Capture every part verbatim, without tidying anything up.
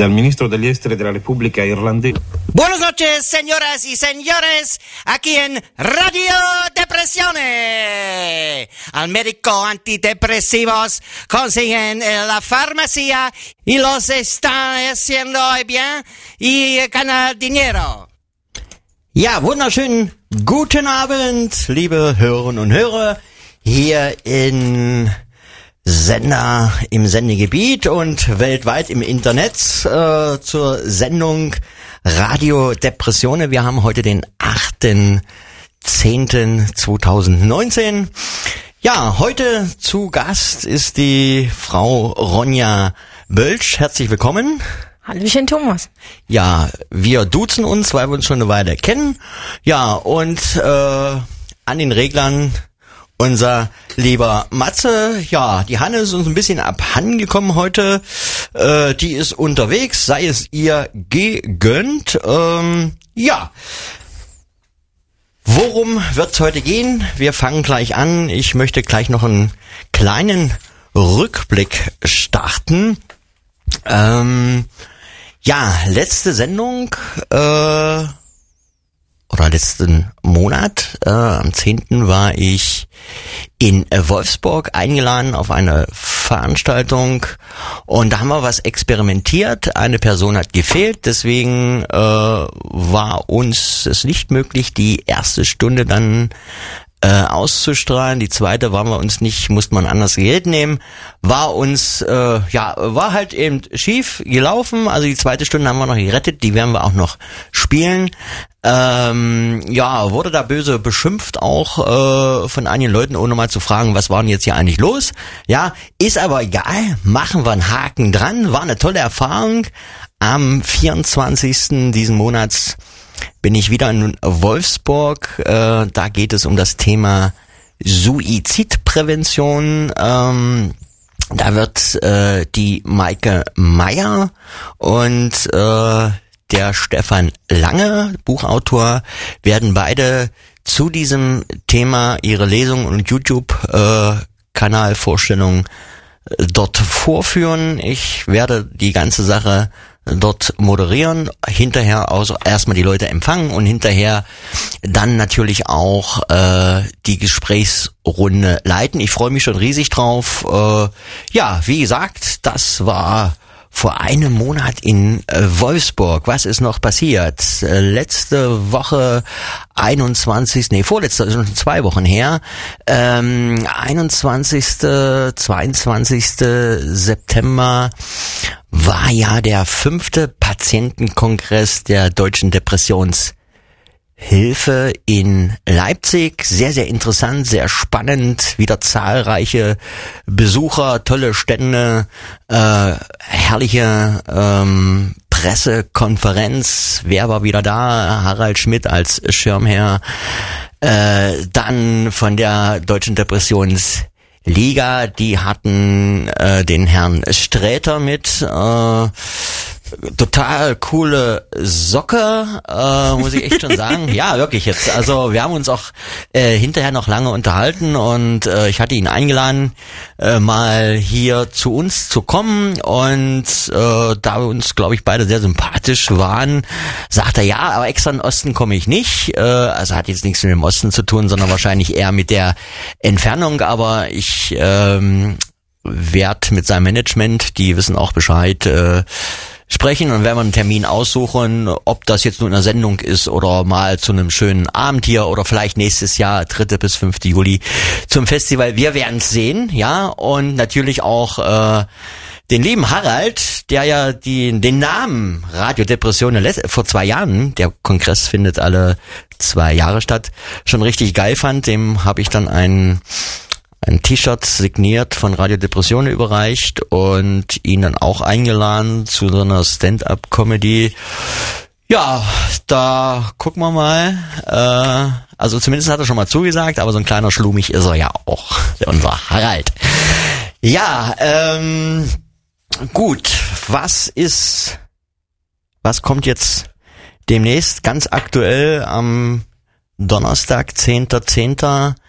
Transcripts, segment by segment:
dal ministro degli esteri della Repubblica Irlandese. Buenas noches, señoras y señores, aquí en Radio Depresione. Al médico antidepresivos consiguen en la farmacia y los están haciendo bien y ganan dinero. Ja, wunderschönen guten Abend, liebe Hörerinnen und Hörer, hier in Sender im Sendegebiet und weltweit im Internet äh, zur Sendung Radio Depressione. Wir haben heute den achten zehnten zweitausendneunzehn. Ja, heute zu Gast ist die Frau Ronja Bölsch. Herzlich willkommen. Hallöchen Thomas. Ja, wir duzen uns, weil wir uns schon eine Weile kennen. Ja, und äh, an den Reglern unser lieber Matze. Ja, die Hanne ist uns ein bisschen abhandengekommen heute. Äh, die ist unterwegs, sei es ihr gegönnt. Ähm, ja, worum wird's heute gehen? Wir fangen gleich an. Ich möchte gleich noch einen kleinen Rückblick starten. Ähm, ja, letzte Sendung äh, oder letzten Monat, äh, am zehnten war ich in Wolfsburg eingeladen auf eine Veranstaltung und da haben wir was experimentiert. Eine Person hat gefehlt, deswegen äh, war uns es nicht möglich, die erste Stunde dann Äh, auszustrahlen. Die zweite waren wir uns nicht, musste man anders Gerät nehmen. War uns, äh, ja, war halt eben schief gelaufen. Also die zweite Stunde haben wir noch gerettet, die werden wir auch noch spielen. Ähm, ja, wurde da böse beschimpft auch äh, von einigen Leuten, ohne mal zu fragen, was war denn jetzt hier eigentlich los? Ja, ist aber egal, machen wir einen Haken dran. War eine tolle Erfahrung. Am vierundzwanzigsten diesen Monats bin ich wieder in Wolfsburg. Äh, da geht es um das Thema Suizidprävention. Ähm, da wird äh, die Maike Meyer und äh, der Stefan Lange, Buchautor, werden beide zu diesem Thema ihre Lesungen und YouTube-Kanalvorstellungen äh, dort vorführen. Ich werde die ganze Sache dort moderieren, hinterher also erstmal die Leute empfangen und hinterher dann natürlich auch äh, die Gesprächsrunde leiten. Ich freue mich schon riesig drauf. Äh, ja, wie gesagt, das war vor einem Monat in äh, Wolfsburg. Was ist noch passiert? Äh, letzte Woche einundzwanzigsten Nee, vorletzte, also schon zwei Wochen her. Ähm, einundzwanzigsten zweiundzwanzigsten September war ja der fünfte Patientenkongress der Deutschen Depressionshilfe in Leipzig. Sehr, sehr interessant, sehr spannend. Wieder zahlreiche Besucher, tolle Stände, äh, herrliche ähm, Pressekonferenz. Wer war wieder da? Harald Schmidt als Schirmherr. Äh, dann von der Deutschen Depressions Liga, die hatten äh, den Herrn Sträter mit, äh, total coole Socke, äh, muss ich echt schon sagen. Ja, wirklich jetzt. Also wir haben uns auch äh, hinterher noch lange unterhalten und äh, ich hatte ihn eingeladen, äh, mal hier zu uns zu kommen und äh, da wir uns, glaube ich, beide sehr sympathisch waren, sagt er, ja, aber extra in den Osten komme ich nicht. Äh, also hat jetzt nichts mit dem Osten zu tun, sondern wahrscheinlich eher mit der Entfernung, aber ich ähm, werde mit seinem Management, die wissen auch Bescheid, äh, sprechen und werden wir einen Termin aussuchen, ob das jetzt nur in einer Sendung ist oder mal zu einem schönen Abend hier oder vielleicht nächstes Jahr, dritte bis fünfte Juli zum Festival. Wir werden es sehen, ja, und natürlich auch äh, den lieben Harald, der ja die, den Namen Radio Depressione vor zwei Jahren, der Kongress findet alle zwei Jahre statt, schon richtig geil fand. Dem habe ich dann einen ein T-Shirt signiert von Radio Depressione überreicht und ihn dann auch eingeladen zu so einer Stand-up-Comedy. Ja, da gucken wir mal. Äh, also zumindest hat er schon mal zugesagt, aber so ein kleiner Schlumig ist er ja auch, unser Harald. Ja, ähm, gut, was ist, was kommt jetzt demnächst? Ganz aktuell am Donnerstag, zehnten zehnten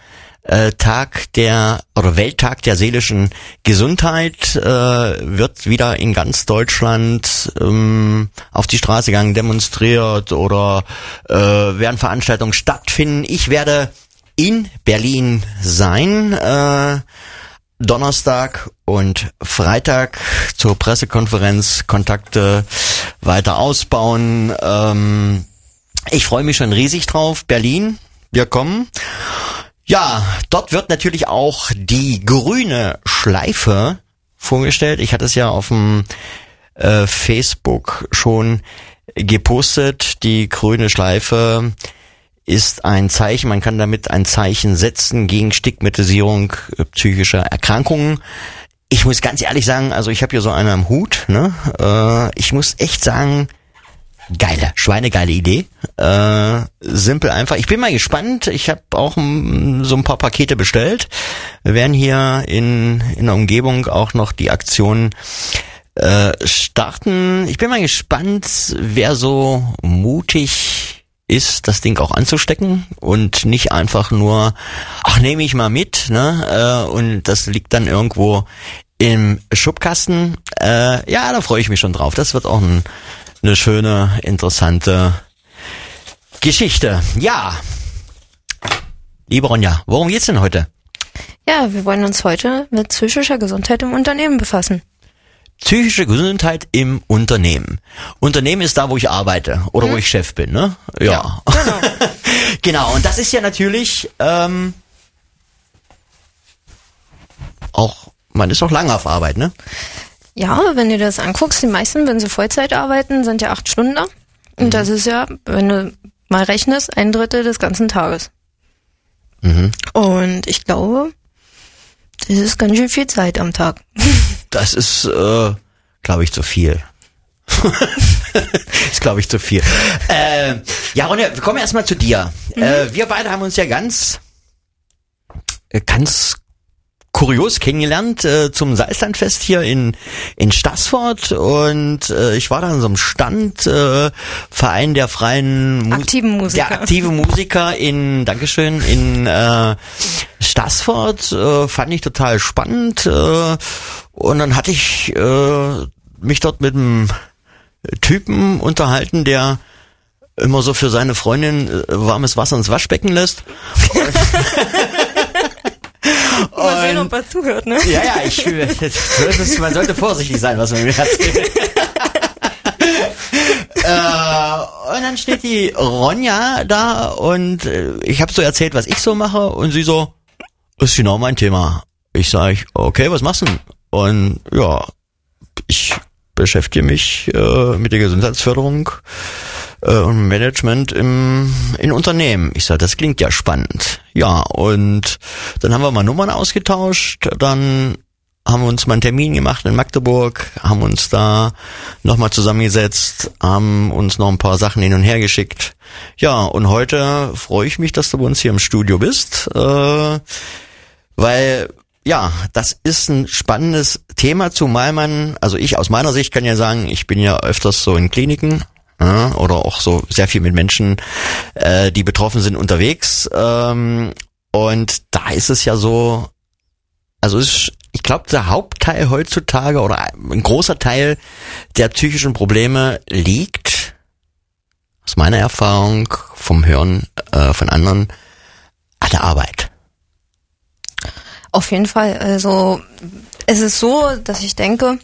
äh, Tag der oder Welttag der seelischen Gesundheit, äh, wird wieder in ganz Deutschland ähm, auf die Straße gegangen, demonstriert oder äh, werden Veranstaltungen stattfinden. Ich werde in Berlin sein, äh, Donnerstag und Freitag zur Pressekonferenz, Kontakte weiter ausbauen. Ähm, ich freue mich schon riesig drauf. Berlin, wir kommen. Ja, dort wird natürlich auch die grüne Schleife vorgestellt. Ich hatte es ja auf dem äh, Facebook schon gepostet. Die grüne Schleife ist ein Zeichen, man kann damit ein Zeichen setzen gegen Stigmatisierung psychischer Erkrankungen. Ich muss ganz ehrlich sagen, also ich habe hier so eine am Hut, ne? Äh, ich muss echt sagen, geile, schweinegeile Idee. Äh, simpel einfach. Ich bin mal gespannt. Ich habe auch m, so ein paar Pakete bestellt. Wir werden hier in, in der Umgebung auch noch die Aktion äh, starten. Ich bin mal gespannt, wer so mutig ist, das Ding auch anzustecken und nicht einfach nur, ach, nehme ich mal mit, ne? Äh, und das liegt dann irgendwo im Schubkasten. Äh, ja, da freue ich mich schon drauf. Das wird auch ein, eine schöne, interessante Geschichte. Ja, liebe Ronja, worum geht's denn heute? Ja, wir wollen uns heute mit psychischer Gesundheit im Unternehmen befassen. Psychische Gesundheit im Unternehmen. Unternehmen ist da, wo ich arbeite oder hm. wo ich Chef bin, ne? Ja. ja genau. Genau, und das ist ja natürlich ähm, auch, man ist auch lange auf Arbeit, ne? Ja, wenn du das anguckst, die meisten, wenn sie Vollzeit arbeiten, sind ja acht Stunden da. Und mhm. das ist ja, wenn du mal rechnest, ein Drittel des ganzen Tages. Mhm. Und ich glaube, das ist ganz schön viel Zeit am Tag. Das ist, äh, glaube ich, zu viel. ist, glaube ich, zu viel. Äh, ja, Ronja, wir kommen erstmal zu dir. Mhm. Äh, wir beide haben uns ja ganz, ganz kurios kennengelernt äh, zum Salzlandfest hier in in Staßfurt und äh, ich war da an so einem Stand, äh, Verein der freien Mu- aktiven Musiker, der aktive Musiker in, Dankeschön, in äh, Staßfurt, äh, fand ich total spannend äh, und dann hatte ich äh, mich dort mit einem Typen unterhalten, der immer so für seine Freundin äh, warmes Wasser ins Waschbecken lässt. Mal sehen, ob er zuhört, ne? Ja, ja, ich das, man sollte vorsichtig sein, was man mir erzählt. äh, und dann steht die Ronja da und äh, ich habe so erzählt, was ich so mache und sie so, ist genau mein Thema. Ich sage, okay, was machst du denn? Und ja, ich beschäftige mich äh, mit der Gesundheitsförderung äh, und Management im in Unternehmen. Ich sage, das klingt ja spannend. Ja, und dann haben wir mal Nummern ausgetauscht, dann haben wir uns mal einen Termin gemacht in Magdeburg, haben uns da nochmal zusammengesetzt, haben uns noch ein paar Sachen hin und her geschickt. Ja, und heute freue ich mich, dass du bei uns hier im Studio bist, äh, weil ja, das ist ein spannendes Thema, zumal man, also ich aus meiner Sicht kann ja sagen, ich bin ja öfters so in Kliniken ja, oder auch so sehr viel mit Menschen, äh, die betroffen sind, unterwegs. Ähm, und da ist es ja so, also ist, ich glaube, der Hauptteil heutzutage oder ein großer Teil der psychischen Probleme liegt, aus meiner Erfahrung, vom Hören äh, von anderen, an der Arbeit. Auf jeden Fall. Also es ist so, dass ich denke,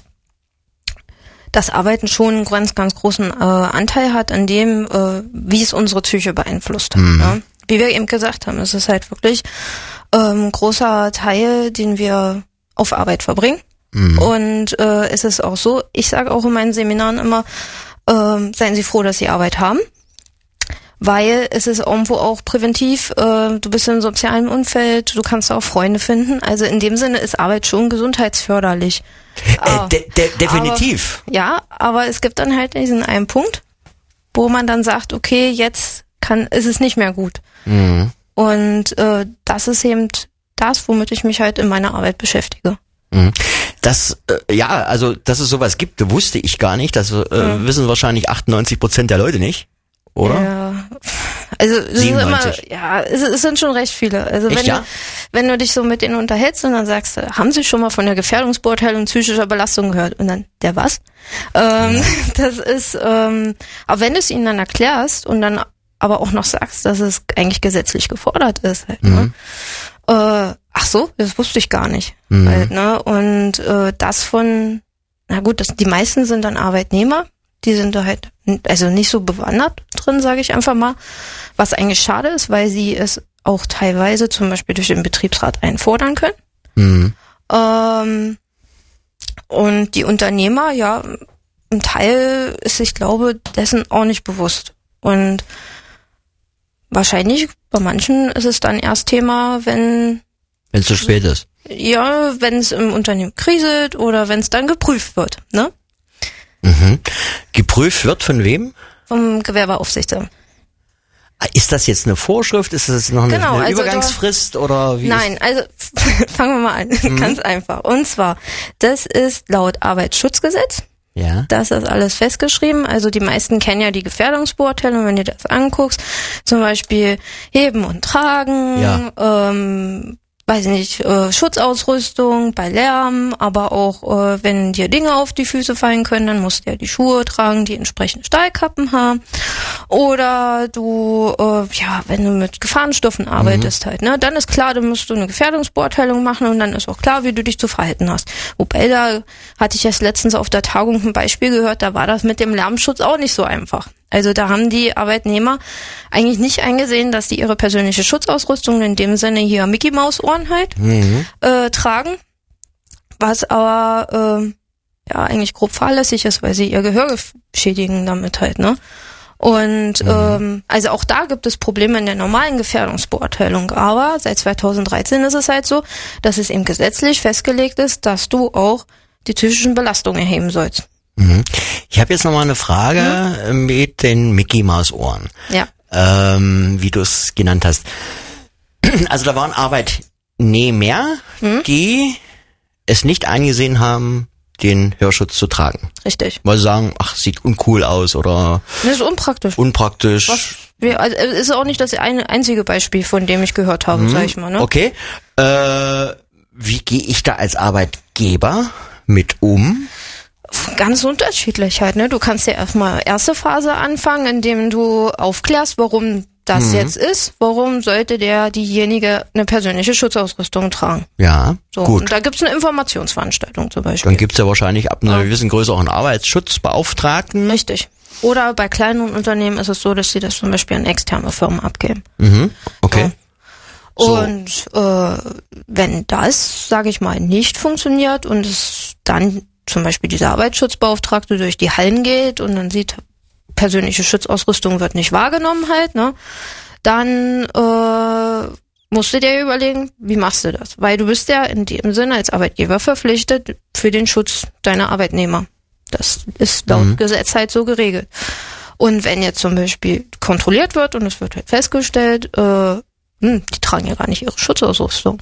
dass Arbeiten schon einen ganz, ganz großen äh, Anteil hat an dem, äh, wie es unsere Psyche beeinflusst. Mhm. Ja? Wie wir eben gesagt haben, es ist halt wirklich ähm, ein großer Teil, den wir auf Arbeit verbringen. Mhm. Und äh, es ist auch so, ich sage auch in meinen Seminaren immer, äh, seien Sie froh, dass Sie Arbeit haben. Weil es ist irgendwo auch präventiv, äh, du bist in einem sozialen Umfeld, du kannst auch Freunde finden. Also in dem Sinne ist Arbeit schon gesundheitsförderlich. Äh, de- de- definitiv. Aber, ja, aber es gibt dann halt diesen einen Punkt, wo man dann sagt, okay, jetzt kann ist es nicht mehr gut. Mhm. Und äh, das ist eben das, womit ich mich halt in meiner Arbeit beschäftige. Mhm. Das, äh, ja, also dass es sowas gibt, wusste ich gar nicht. Das äh, mhm. wissen wahrscheinlich achtundneunzig Prozent der Leute nicht. Oder? Ja, Also es siebenundneunzig. ist immer, ja, es, es sind schon recht viele. Also Echt, wenn ja? du, wenn du dich so mit denen unterhältst und dann sagst du, haben Sie schon mal von der Gefährdungsbeurteilung psychischer Belastung gehört? Und dann, der was? Ähm, ja. Das ist, ähm, aber wenn du es ihnen dann erklärst und dann aber auch noch sagst, dass es eigentlich gesetzlich gefordert ist, halt, Mhm. ne? Äh, ach so, das wusste ich gar nicht. Mhm. Halt, ne? Und äh, das von, na gut, das, die meisten sind dann Arbeitnehmer, die sind da halt also nicht so bewandert drin, sage ich einfach mal, was eigentlich schade ist, weil sie es auch teilweise zum Beispiel durch den Betriebsrat einfordern können. Mhm. Ähm, und die Unternehmer, ja, ein Teil ist, ich glaube, dessen auch nicht bewusst. Und wahrscheinlich bei manchen ist es dann erst Thema, wenn Wenn es zu spät ist. ja, wenn es im Unternehmen kriselt oder wenn es dann geprüft wird, ne? Mhm. Geprüft wird von wem? Vom Gewerbeaufsichtsamt. Ist das jetzt eine Vorschrift? Ist das noch eine, Genau, eine also Übergangsfrist oder wie? Nein, also fangen wir mal an, Mhm. ganz einfach. Und zwar, das ist laut Arbeitsschutzgesetz. Ja. Da ist das alles festgeschrieben. Also die meisten kennen ja die Gefährdungsbeurteilung, wenn du das anguckst. Zum Beispiel Heben und Tragen, Ja. ähm, weiß ich nicht, äh, Schutzausrüstung bei Lärm, aber auch äh, wenn dir Dinge auf die Füße fallen können, dann musst du ja die Schuhe tragen, die entsprechenden Stahlkappen haben. Oder du, äh, ja, wenn du mit Gefahrenstoffen arbeitest halt, ne, dann ist klar, dann musst du eine Gefährdungsbeurteilung machen und dann ist auch klar, wie du dich zu verhalten hast. Wobei, da hatte ich erst letztens auf der Tagung ein Beispiel gehört, da war das mit dem Lärmschutz auch nicht so einfach. Also da haben die Arbeitnehmer eigentlich nicht eingesehen, dass die ihre persönliche Schutzausrüstung, in dem Sinne hier Mickey Maus Ohren halt, Mhm. äh, tragen, was aber äh, ja eigentlich grob fahrlässig ist, weil sie ihr Gehör schädigen damit halt, ne? Und Mhm. ähm, also auch da gibt es Probleme in der normalen Gefährdungsbeurteilung, aber seit zweitausenddreizehn ist es halt so, dass es eben gesetzlich festgelegt ist, dass du auch die psychischen Belastungen erheben sollst. Mhm. Ich habe jetzt noch mal eine Frage mhm. mit den Mickey Maus Ohren. Ja. Ähm, wie du es genannt hast. Also da waren Arbeitnehmer, Mhm. die es nicht eingesehen haben, den Hörschutz zu tragen. Richtig. Weil sie sagen, ach, sieht uncool aus oder Das ist unpraktisch. unpraktisch. Was wir, also es ist auch nicht das eine einzige Beispiel, von dem ich gehört habe, Mhm. sag ich mal. Ne? Okay. Äh, wie gehe ich da als Arbeitgeber mit um? Ganz unterschiedlich halt. Ne? Du kannst ja erstmal erste Phase anfangen, indem du aufklärst, warum das Mhm. jetzt ist. Warum sollte der, diejenige eine persönliche Schutzausrüstung tragen? Ja, So. gut. Und da gibt's eine Informationsveranstaltung zum Beispiel. Dann gibt's ja wahrscheinlich ab einer Ja. gewissen Größe auch einen Arbeitsschutzbeauftragten. Richtig. Oder bei kleinen Unternehmen ist es so, dass sie das zum Beispiel an externe Firmen abgeben. Mhm. Okay. So. So. Und äh, wenn das, sage ich mal, nicht funktioniert und es dann zum Beispiel dieser Arbeitsschutzbeauftragte durch die Hallen geht und dann sieht, persönliche Schutzausrüstung wird nicht wahrgenommen halt, ne, dann äh, musst du dir überlegen, wie machst du das? Weil du bist ja in dem Sinne als Arbeitgeber verpflichtet für den Schutz deiner Arbeitnehmer. Das ist laut Mhm. Gesetz halt so geregelt. Und wenn jetzt zum Beispiel kontrolliert wird und es wird halt festgestellt, äh, hm, die tragen ja gar nicht ihre Schutzausrüstung.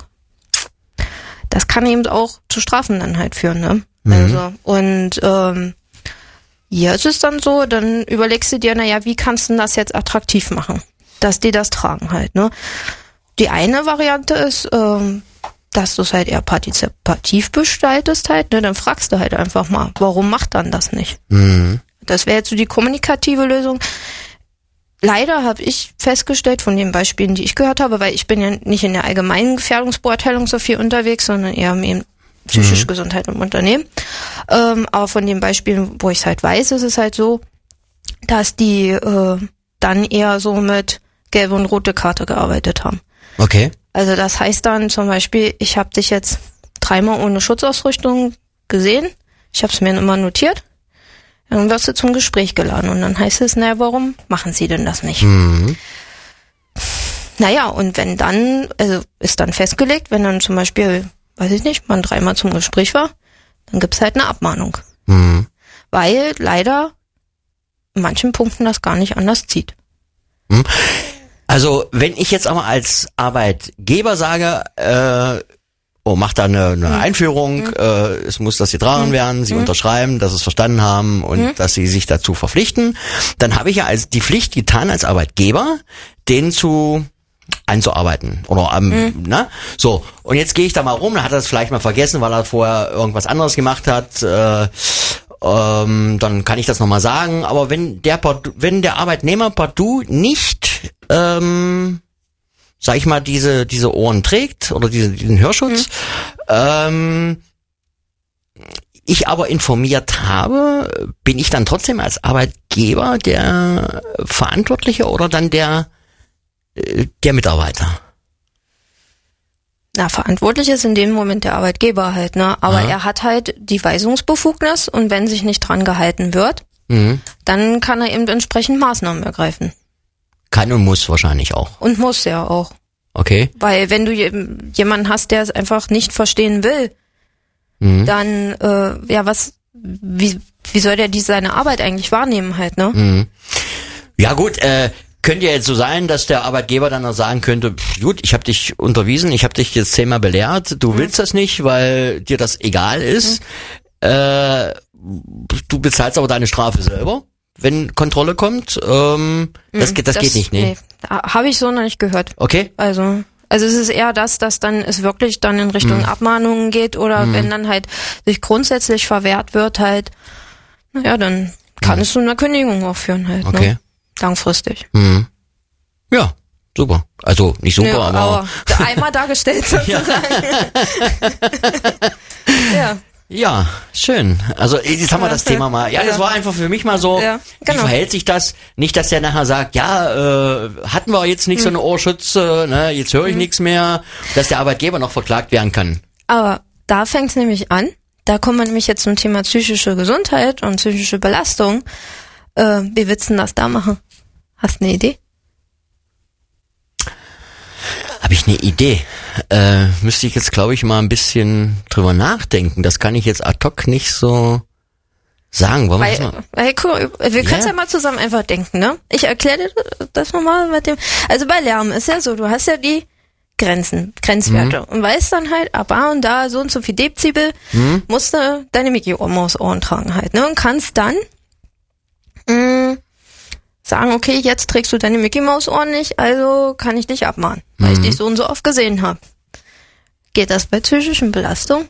Das kann eben auch zu Strafen dann halt führen, ne? Mhm. Also, und ähm, hier ist es dann so, dann überlegst du dir, naja, wie kannst du das jetzt attraktiv machen? Dass die das tragen halt, ne? Die eine Variante ist, ähm, dass du es halt eher partizipativ gestaltest halt, ne? Dann fragst du halt einfach mal, warum macht dann das nicht? Mhm. Das wäre jetzt so die kommunikative Lösung. Leider habe ich festgestellt von den Beispielen, die ich gehört habe, weil ich bin ja nicht in der allgemeinen Gefährdungsbeurteilung so viel unterwegs, sondern eher im psychische Mhm. Gesundheit im Unternehmen. Ähm, aber von den Beispielen, wo ich es halt weiß, ist es halt so, dass die äh, dann eher so mit gelbe und rote Karte gearbeitet haben. Okay. Also das heißt dann zum Beispiel, ich habe dich jetzt dreimal ohne Schutzausrüstung gesehen, ich habe es mir immer notiert, dann wirst du zum Gespräch geladen und dann heißt es, naja, warum machen sie denn das nicht? Mhm. Naja, und wenn dann, also ist dann festgelegt, wenn dann zum Beispiel, weiß ich nicht, man dreimal zum Gespräch war, dann gibt's halt eine Abmahnung. Mhm. Weil leider in manchen Punkten das gar nicht anders zieht. Also wenn ich jetzt aber als Arbeitgeber sage, äh, und macht da eine, eine mhm. Einführung. Mhm. Äh, es muss das getragen mhm. werden, sie mhm. unterschreiben, dass sie es verstanden haben und mhm. dass sie sich dazu verpflichten. Dann habe ich ja als die Pflicht getan als Arbeitgeber, den zu einzuarbeiten oder am mhm. ne? So, und jetzt gehe ich da mal rum, dann hat er es vielleicht mal vergessen, weil er vorher irgendwas anderes gemacht hat. Äh, ähm, dann kann ich das nochmal sagen. Aber wenn der wenn der Arbeitnehmer partout nicht ähm, sag ich mal, diese diese Ohren trägt oder diese, diesen Hörschutz, mhm. ähm, ich aber informiert habe, bin ich dann trotzdem als Arbeitgeber der Verantwortliche oder dann der der Mitarbeiter? Na, verantwortlich ist in dem Moment der Arbeitgeber halt, ne? Aber Aha. er hat halt die Weisungsbefugnis und wenn sich nicht dran gehalten wird, mhm. dann kann er eben entsprechend Maßnahmen ergreifen. Kann und muss wahrscheinlich auch. Und muss ja auch. Okay. Weil wenn du jemanden hast, der es einfach nicht verstehen will, mhm. dann, äh, ja, was, wie, wie soll der die seine Arbeit eigentlich wahrnehmen halt, ne? Mhm. Ja gut, äh, könnte ja jetzt so sein, dass der Arbeitgeber dann auch sagen könnte, pff, gut, ich habe dich unterwiesen, ich habe dich jetzt zehnmal belehrt, du mhm. willst das nicht, weil dir das egal ist. Mhm. Äh, du bezahlst aber deine Strafe selber, wenn Kontrolle kommt. Ähm, mhm. das, das, das geht nicht, nee. nee. Habe ich so noch nicht gehört. Okay. Also, also es ist eher das, dass dann es wirklich dann in Richtung mhm. Abmahnungen geht oder mhm. wenn dann halt sich grundsätzlich verwehrt wird halt, naja, dann kann mhm. es zu einer Kündigung auch führen halt. Okay. Ne? Langfristig. Mhm. Ja, super. Also nicht super, ja, aber... aber einmal dargestellt sozusagen. ja. Ja, schön. Also jetzt haben wir das Thema mal. Ja, das war einfach für mich mal so, ja, genau. Wie verhält sich das? Nicht, dass der nachher sagt, ja, äh, hatten wir jetzt nicht hm. so eine Ohrschutz, äh, ne, jetzt höre ich hm. nichts mehr, dass der Arbeitgeber noch verklagt werden kann. Aber da fängt es nämlich an. Da kommen wir nämlich jetzt zum Thema psychische Gesundheit und psychische Belastung. Äh, wie willst du denn das da machen? Hast du eine Idee? Habe ich eine Idee? Äh, müsste ich jetzt, glaube ich, mal ein bisschen drüber nachdenken. Das kann ich jetzt ad hoc nicht so sagen. Wollen weil, wir das mal? Weil, cool, wir können es ja. ja mal zusammen einfach denken, ne? Ich erkläre dir das nochmal mit dem. Also bei Lärm ist ja so, du hast ja die Grenzen, Grenzwerte mhm. und weißt dann halt, ab da und da so und so viel Dezibel mhm. musst du deine Mickey-Maus-Ohren tragen halt, ne? Und kannst dann mh, sagen, okay, jetzt trägst du deine Mickey-Maus-Ohren nicht, also kann ich dich abmahnen, weil mhm. ich dich so und so oft gesehen habe. Geht das bei psychischen Belastungen?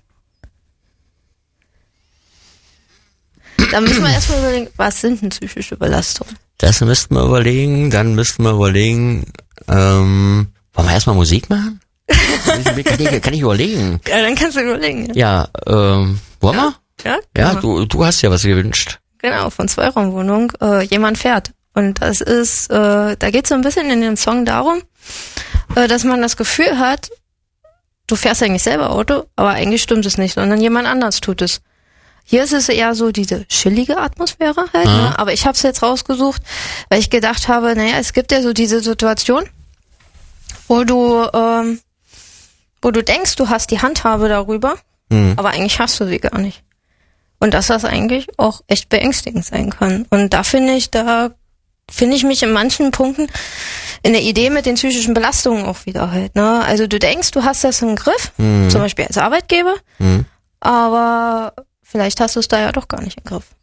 Da müssen wir erstmal überlegen, was sind denn psychische Belastungen? Das müssten wir überlegen, dann müssten wir überlegen, ähm, wollen wir erstmal Musik machen? kann, ich, kann ich überlegen? Ja, dann kannst du überlegen. Ja, ja ähm, wollen ja? wir? Ja, ja du, du hast ja was gewünscht. Genau, von Zweiraumwohnung, äh, jemand fährt. Und das ist, äh, da geht es so ein bisschen in dem Song darum, äh, dass man das Gefühl hat, du fährst eigentlich selber Auto, aber eigentlich stimmt es nicht, sondern jemand anders tut es. Hier ist es eher so diese chillige Atmosphäre halt, mhm. ne? Aber ich habe es jetzt rausgesucht, weil ich gedacht habe, naja, es gibt ja so diese Situation, wo du, ähm, wo du denkst, du hast die Handhabe darüber, mhm. aber eigentlich hast du sie gar nicht. Und dass das eigentlich auch echt beängstigend sein kann. Und da finde ich, da finde ich mich in manchen Punkten in der Idee mit den psychischen Belastungen auch wieder halt, ne? Also du denkst, du hast das im Griff, mhm. zum Beispiel als Arbeitgeber, mhm. aber vielleicht hast du es da ja doch gar nicht im Griff.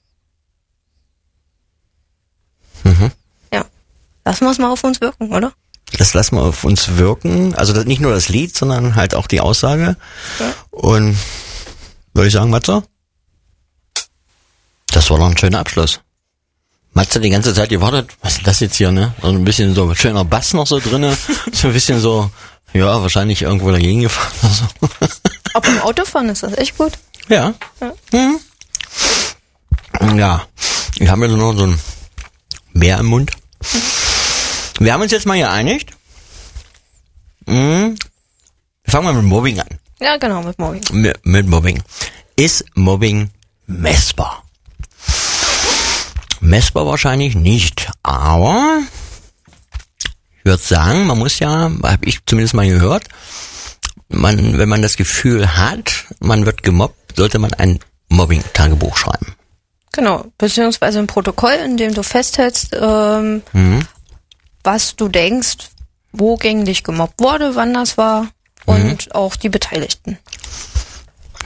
Mhm. Ja. Lassen wir es mal auf uns wirken, oder? Das lassen wir auf uns wirken. Also das, nicht nur das Lied, sondern halt auch die Aussage. Ja. Und würde ich sagen, Matze? Das war doch ein schöner Abschluss. Matze die ganze Zeit gewartet, was ist das jetzt hier, ne? Also ein bisschen so schöner Bass noch so drinne, so ein bisschen so, ja, wahrscheinlich irgendwo dagegen gefahren oder so. Auch beim Autofahren ist das echt gut. Ja. Ja. Mhm. Ja. Ich habe mir noch so ein Meer im Mund. Mhm. Wir haben uns jetzt mal geeinigt. Mhm. Wir fangen mal mit Mobbing an. Ja, genau, mit Mobbing. Mit, mit Mobbing. Ist Mobbing messbar? Messbar wahrscheinlich nicht, aber ich würde sagen, man muss ja, habe ich zumindest mal gehört, man, wenn man das Gefühl hat, man wird gemobbt, sollte man ein Mobbing-Tagebuch schreiben. Genau, beziehungsweise ein Protokoll, in dem du festhältst, ähm, mhm. was du denkst, wo gegen dich gemobbt wurde, wann das war und mhm. auch die Beteiligten.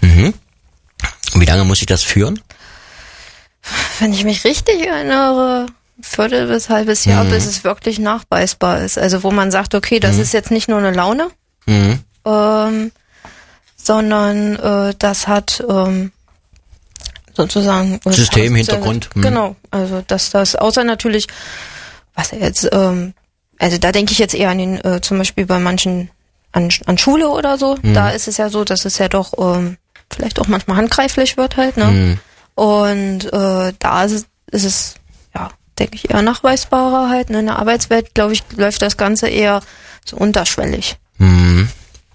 Mhm. Und wie lange muss ich das führen? Wenn ich mich richtig erinnere, Viertel bis halbes Jahr, Mhm. bis es wirklich nachweisbar ist. Also wo man sagt, okay, das Mhm. ist jetzt nicht nur eine Laune, Mhm. ähm, sondern äh, das hat ähm, sozusagen äh, System, aus- Hintergrund. Mhm. Genau, also dass das, außer natürlich, was jetzt, ähm, also da denke ich jetzt eher an den, äh, zum Beispiel bei manchen an, an Schule oder so, Mhm. da ist es ja so, dass es ja doch ähm, vielleicht auch manchmal handgreiflich wird halt, ne? Mhm. Und äh, da ist es, ist es, ja, denke ich, eher nachweisbarer halt. Ne? In der Arbeitswelt, glaube ich, läuft das Ganze eher so unterschwellig. Mhm.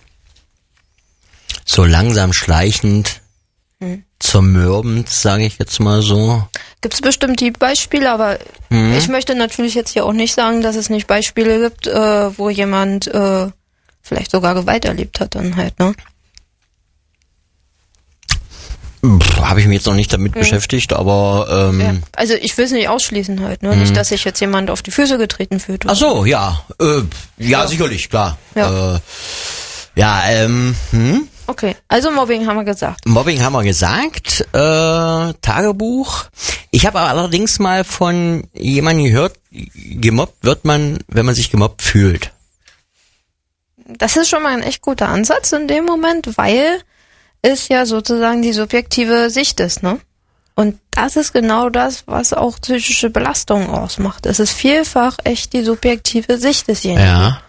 So langsam schleichend, Mhm. zermürbend, sage ich jetzt mal so. Gibt es bestimmt die Beispiele, aber Mhm. ich möchte natürlich jetzt hier auch nicht sagen, dass es nicht Beispiele gibt, äh, wo jemand äh, vielleicht sogar Gewalt erlebt hat dann halt, ne? Habe ich mich jetzt noch nicht damit beschäftigt, aber ähm, Ja. Also ich will es nicht ausschließen halt, ne? Nicht, dass sich jetzt jemand auf die Füße getreten fühlt. ach so, ja, äh, ja, sicherlich, klar. Ja. Äh, ja, ähm, hm? Okay, also Mobbing haben wir gesagt. Mobbing haben wir gesagt, äh, Tagebuch. Ich habe aber allerdings mal von jemandem gehört, gemobbt wird man, wenn man sich gemobbt fühlt. Das ist schon mal ein echt guter Ansatz in dem Moment, weil es ja sozusagen die subjektive Sicht ist, ne? Und das ist genau das, was auch psychische Belastung ausmacht. Es ist vielfach echt die subjektive Sicht desjenigen. Ja.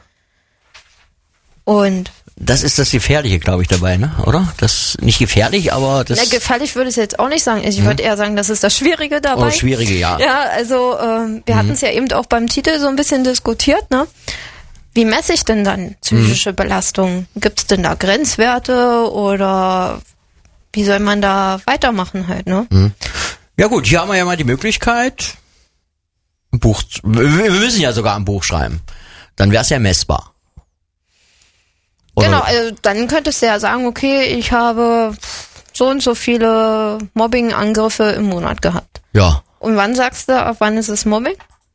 Und Das ist das Gefährliche, glaube ich, dabei, ne? Oder? Das nicht gefährlich, aber das na, gefährlich würde ich jetzt auch nicht sagen. Ich würde eher sagen, das ist das Schwierige dabei. oder Schwierige, ja. Ja, also ähm, wir hatten es ja eben auch beim Titel so ein bisschen diskutiert, ne? Wie messe ich denn dann psychische Belastung? Gibt es denn da Grenzwerte oder wie soll man da weitermachen halt, ne? Ja gut, hier haben wir ja mal die Möglichkeit, ein Buch, zu- wir wir müssen ja sogar ein Buch schreiben. Dann wäre es ja messbar. Oder- Genau, also dann könntest du ja sagen, okay, ich habe so und so viele Mobbing-Angriffe im Monat gehabt. Ja. Und wann sagst du, ab wann ist es Mobbing?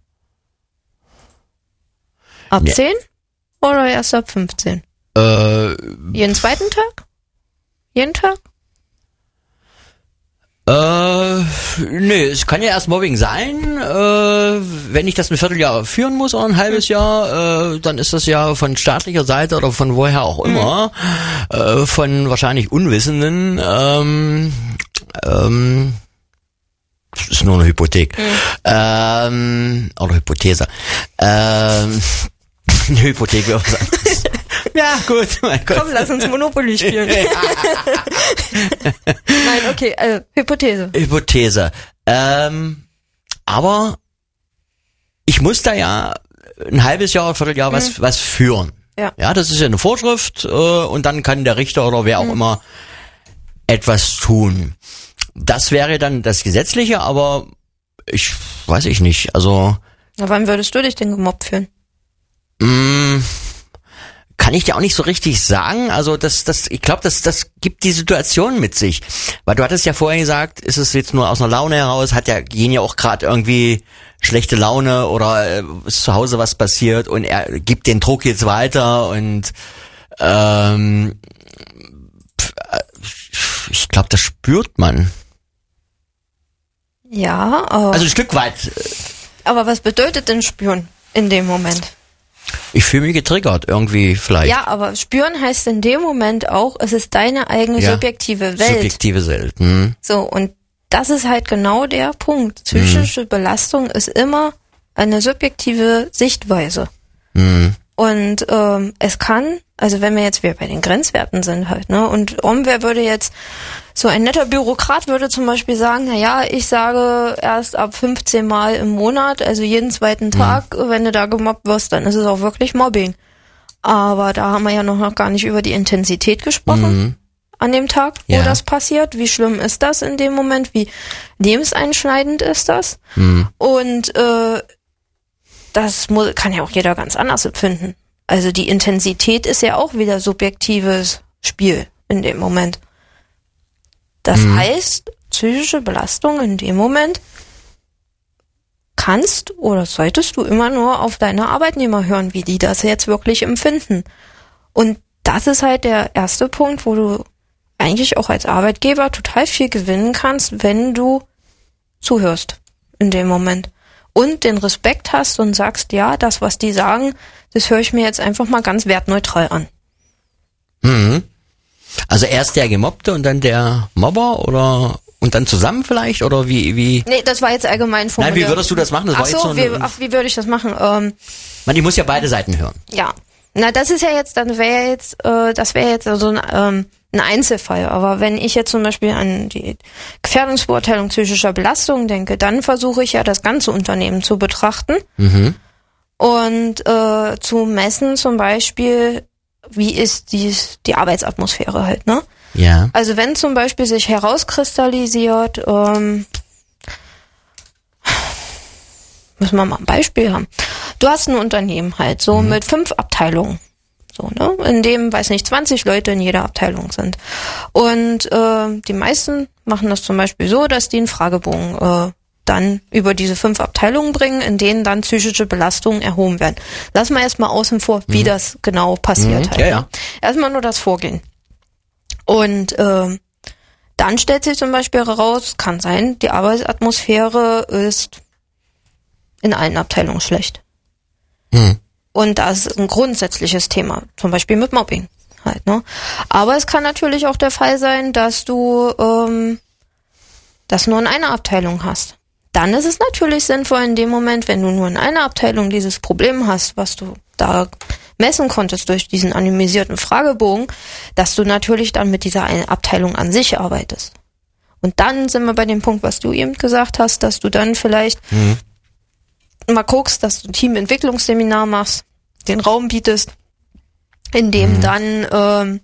Ab Ja. zehn oder erst ab fünfzehn? Äh, Jeden zweiten Tag? Jeden Tag? Äh, nee, es kann ja erst Mobbing sein, äh, wenn ich das ein Vierteljahr führen muss oder ein halbes Jahr, äh, dann ist das ja von staatlicher Seite oder von woher auch immer, äh, von wahrscheinlich Unwissenden, ähm, ähm, das ist nur eine Hypothek, ähm, oder Hypothese, ähm, eine Hypothek wäre was anderes. Ja, gut, mein Gott. Komm, lass uns Monopoly spielen. Nein, okay, äh, Hypothese. Hypothese. Ähm, aber ich muss da ja ein halbes Jahr, ein Vierteljahr was, was führen. Ja. Ja, das ist ja eine Vorschrift, äh, und dann kann der Richter oder wer auch immer etwas tun. Das wäre dann das Gesetzliche, aber ich weiß ich nicht. Also, Na, wann würdest du dich denn gemobbt fühlen? mh, kann ich dir auch nicht so richtig sagen. Also das, das, ich glaube, das, das gibt die Situation mit sich. Weil du hattest ja vorher gesagt, ist es jetzt nur aus einer Laune heraus, hat ja Jen ja auch gerade irgendwie schlechte Laune oder äh, ist zu Hause was passiert und er gibt den Druck jetzt weiter und ähm, pf, äh, ich glaube, das spürt man. Ja, aber, Also ein Stück weit. aber was bedeutet denn spüren in dem Moment? Ich fühle mich getriggert irgendwie vielleicht. Ja, aber spüren heißt in dem Moment auch, es ist deine eigene Ja. subjektive Welt. Subjektive Welt. Hm. So, und das ist halt genau der Punkt. Psychische Mhm. Belastung ist immer eine subjektive Sichtweise. Hm. Und ähm, es kann, also wenn wir jetzt wieder bei den Grenzwerten sind halt, ne, und irgendwer würde jetzt, so ein netter Bürokrat würde zum Beispiel sagen, na ja, ich sage erst ab fünfzehn Mal im Monat, also jeden zweiten Tag, wenn du da gemobbt wirst, dann ist es auch wirklich Mobbing. Aber da haben wir ja noch, noch gar nicht über die Intensität gesprochen. Mhm. An dem Tag, wo Ja. das passiert. Wie schlimm ist das in dem Moment? Wie lebenseinschneidend ist das? Mhm. Und äh, das mu- kann ja auch jeder ganz anders empfinden. Also die Intensität ist ja auch wieder subjektives Spiel in dem Moment. Das heißt, psychische Belastung in dem Moment kannst oder solltest du immer nur auf deine Arbeitnehmer hören, wie die das jetzt wirklich empfinden. Und das ist halt der erste Punkt, wo du eigentlich auch als Arbeitgeber total viel gewinnen kannst, wenn du zuhörst in dem Moment und den Respekt hast und sagst, ja, das, was die sagen, das höre ich mir jetzt einfach mal ganz wertneutral an. Mhm. Also erst der Gemobbte und dann der Mobber oder und dann zusammen vielleicht oder wie wie? Nee, das war jetzt allgemein formuliert. Nein, wie würdest du das machen? Das ach war so, jetzt so wie, eine, ach, wie würde ich das machen? Ähm, man, die muss ja beide Seiten hören. ja, na, das ist ja jetzt, dann wäre jetzt, äh, das wäre jetzt so ein, ähm, ein Einzelfall. Aber wenn ich jetzt zum Beispiel an die Gefährdungsbeurteilung psychischer Belastung denke, dann versuche ich ja das ganze Unternehmen zu betrachten Mhm. und äh, zu messen zum Beispiel, wie ist dies, die Arbeitsatmosphäre halt, ne? Ja. Also wenn zum Beispiel sich herauskristallisiert, ähm, müssen wir mal ein Beispiel haben. Du hast ein Unternehmen halt, so mhm. mit fünf Abteilungen. So, ne? In dem, weiß nicht, zwanzig Leute in jeder Abteilung sind. Und äh, die meisten machen das zum Beispiel so, dass die einen Fragebogen äh, dann über diese fünf Abteilungen bringen, in denen dann psychische Belastungen erhoben werden. Lass mal erstmal außen vor, wie mhm. das genau passiert mhm. halt. Ja, ja. Erstmal nur das Vorgehen. Und äh, dann stellt sich zum Beispiel heraus, kann sein, die Arbeitsatmosphäre ist in allen Abteilungen schlecht. Mhm. Und das ist ein grundsätzliches Thema, zum Beispiel mit Mobbing halt, ne? Aber es kann natürlich auch der Fall sein, dass du ähm, das nur in einer Abteilung hast. Dann ist es natürlich sinnvoll in dem Moment, wenn du nur in einer Abteilung dieses Problem hast, was du da messen konntest durch diesen anonymisierten Fragebogen, dass du natürlich dann mit dieser Abteilung an sich arbeitest. Und dann sind wir bei dem Punkt, was du eben gesagt hast, dass du dann vielleicht mhm. mal guckst, dass du ein Teamentwicklungsseminar machst, den Raum bietest, in dem mhm. dann ähm,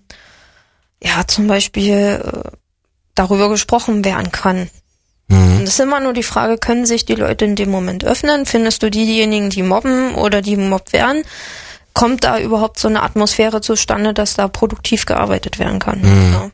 ja zum Beispiel äh, darüber gesprochen werden kann. Mhm. Und es ist immer nur die Frage, können sich die Leute in dem Moment öffnen? Findest du die, diejenigen, die mobben oder die gemobbt werden? Kommt da überhaupt so eine Atmosphäre zustande, dass da produktiv gearbeitet werden kann? Mhm. Ja.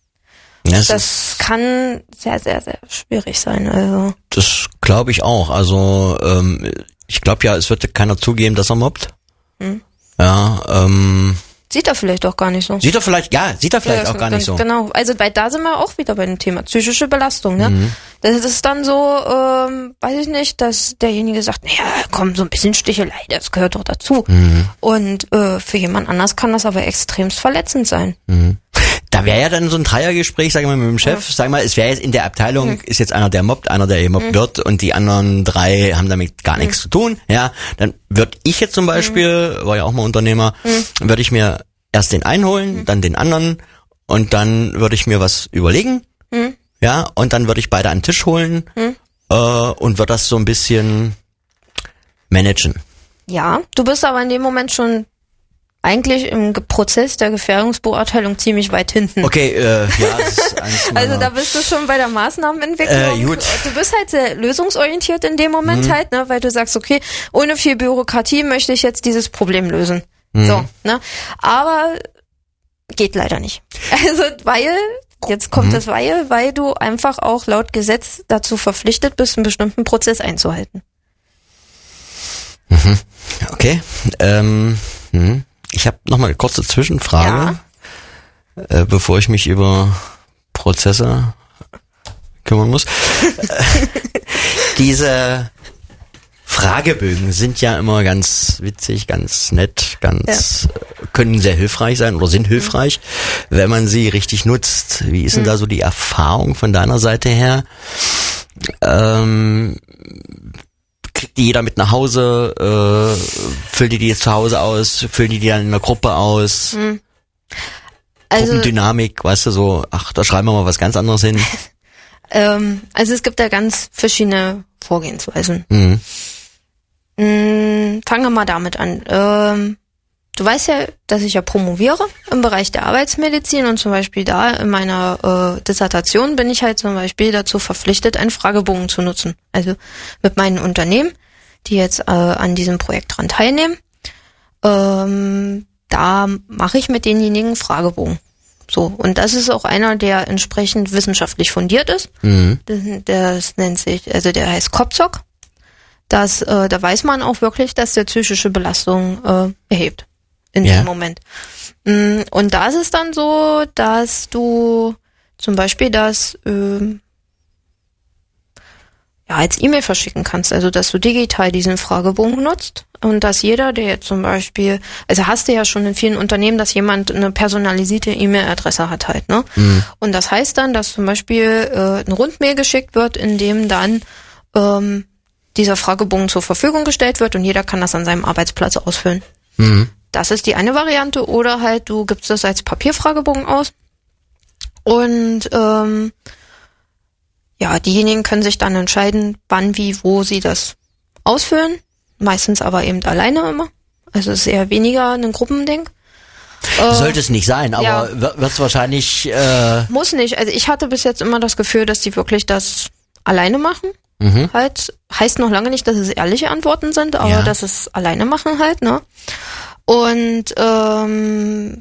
Das, das kann sehr, sehr, sehr schwierig sein. Also das glaube ich auch. Also ähm, ich glaube ja, es wird keiner zugeben, dass er mobbt. Hm. Ja, ähm, sieht er vielleicht auch gar nicht so. Sieht er vielleicht, ja, sieht er vielleicht ja, auch gar nicht so. Genau, also weil da sind wir auch wieder bei dem Thema psychische Belastung, ne? Mhm. Das ist dann so, ähm, weiß ich nicht, dass derjenige sagt, naja, komm, so ein bisschen Stichelei, das gehört doch dazu. Mhm. Und äh, für jemand anders kann das aber extremst verletzend sein. Mhm. Da wäre ja dann so ein Dreiergespräch, sag ich mal, mit dem Chef. Ja. Sag mal, es wäre jetzt in der Abteilung, mhm. ist jetzt einer, der mobbt, einer, der gemobbt mhm. wird und die anderen drei haben damit gar mhm. nichts zu tun. Ja, dann würde ich jetzt zum Beispiel, mhm. war ja auch mal Unternehmer, mhm. würde ich mir erst den einen holen, mhm. dann den anderen und dann würde ich mir was überlegen. Mhm. Ja, und dann würde ich beide an den Tisch holen mhm. äh, und würde das so ein bisschen managen. Ja, du bist aber in dem Moment schon eigentlich im Prozess der Gefährdungsbeurteilung ziemlich weit hinten. Okay, äh, ja. Das ist eins meiner also da bist du schon bei der Maßnahmenentwicklung. Äh, gut. Du bist halt sehr lösungsorientiert in dem Moment mhm. halt, ne, weil du sagst, okay, ohne viel Bürokratie möchte ich jetzt dieses Problem lösen. Mhm. So, ne? Aber geht leider nicht. Also, weil, jetzt kommt mhm. das Weil, weil du einfach auch laut Gesetz dazu verpflichtet bist, einen bestimmten Prozess einzuhalten. Mhm. Okay. Ähm, mhm. Ich habe noch mal eine kurze Zwischenfrage, ja. äh, bevor ich mich über Prozesse kümmern muss. Diese Fragebögen sind ja immer ganz witzig, ganz nett, ganz ja. können sehr hilfreich sein oder sind hilfreich, mhm. wenn man sie richtig nutzt. Wie ist denn mhm. da so die Erfahrung von deiner Seite her? Ähm, kriegt die jeder mit nach Hause, äh, füllt die die jetzt zu Hause aus, füllen die die dann in der Gruppe aus? Hm. Also, Gruppendynamik, weißt du, so, ach, da schreiben wir mal was ganz anderes hin. ähm, also es gibt da ganz verschiedene Vorgehensweisen. Mhm. Hm, fangen wir mal damit an. Ähm, du weißt ja, dass ich ja promoviere im Bereich der Arbeitsmedizin und zum Beispiel da in meiner äh, Dissertation bin ich halt zum Beispiel dazu verpflichtet, einen Fragebogen zu nutzen. Also mit meinen Unternehmen, die jetzt äh, an diesem Projekt dran teilnehmen, ähm, da mache ich mit denjenigen Fragebogen. So, und das ist auch einer, der entsprechend wissenschaftlich fundiert ist. Mhm. Das, das nennt sich, also der heißt Kopzok. Das, äh, da weiß man auch wirklich, dass der psychische Belastung äh, erhebt. in Ja. dem Moment. Mm, Und da ist es dann so, dass du zum Beispiel das ähm, ja, als E-Mail verschicken kannst, also dass du digital diesen Fragebogen nutzt und dass jeder, der jetzt zum Beispiel, also hast du ja schon in vielen Unternehmen, dass jemand eine personalisierte E-Mail-Adresse hat halt, ne? Mhm. Und das heißt dann, dass zum Beispiel äh, eine Rundmail geschickt wird, in dem dann ähm, dieser Fragebogen zur Verfügung gestellt wird und jeder kann das an seinem Arbeitsplatz ausfüllen. Mhm. Das ist die eine Variante, oder halt du gibst das als Papierfragebogen aus und ähm, ja, diejenigen können sich dann entscheiden, wann, wie, wo sie das ausfüllen. Meistens aber eben alleine immer. Also es ist eher weniger ein Gruppending. Äh, Sollte es nicht sein, aber ja. wird es wahrscheinlich... Äh, Muss nicht. Also ich hatte bis jetzt immer das Gefühl, dass die wirklich das alleine machen. mhm. Halt. Heißt noch lange nicht, dass es ehrliche Antworten sind, aber Ja. dass es alleine machen halt, ne? Und ähm,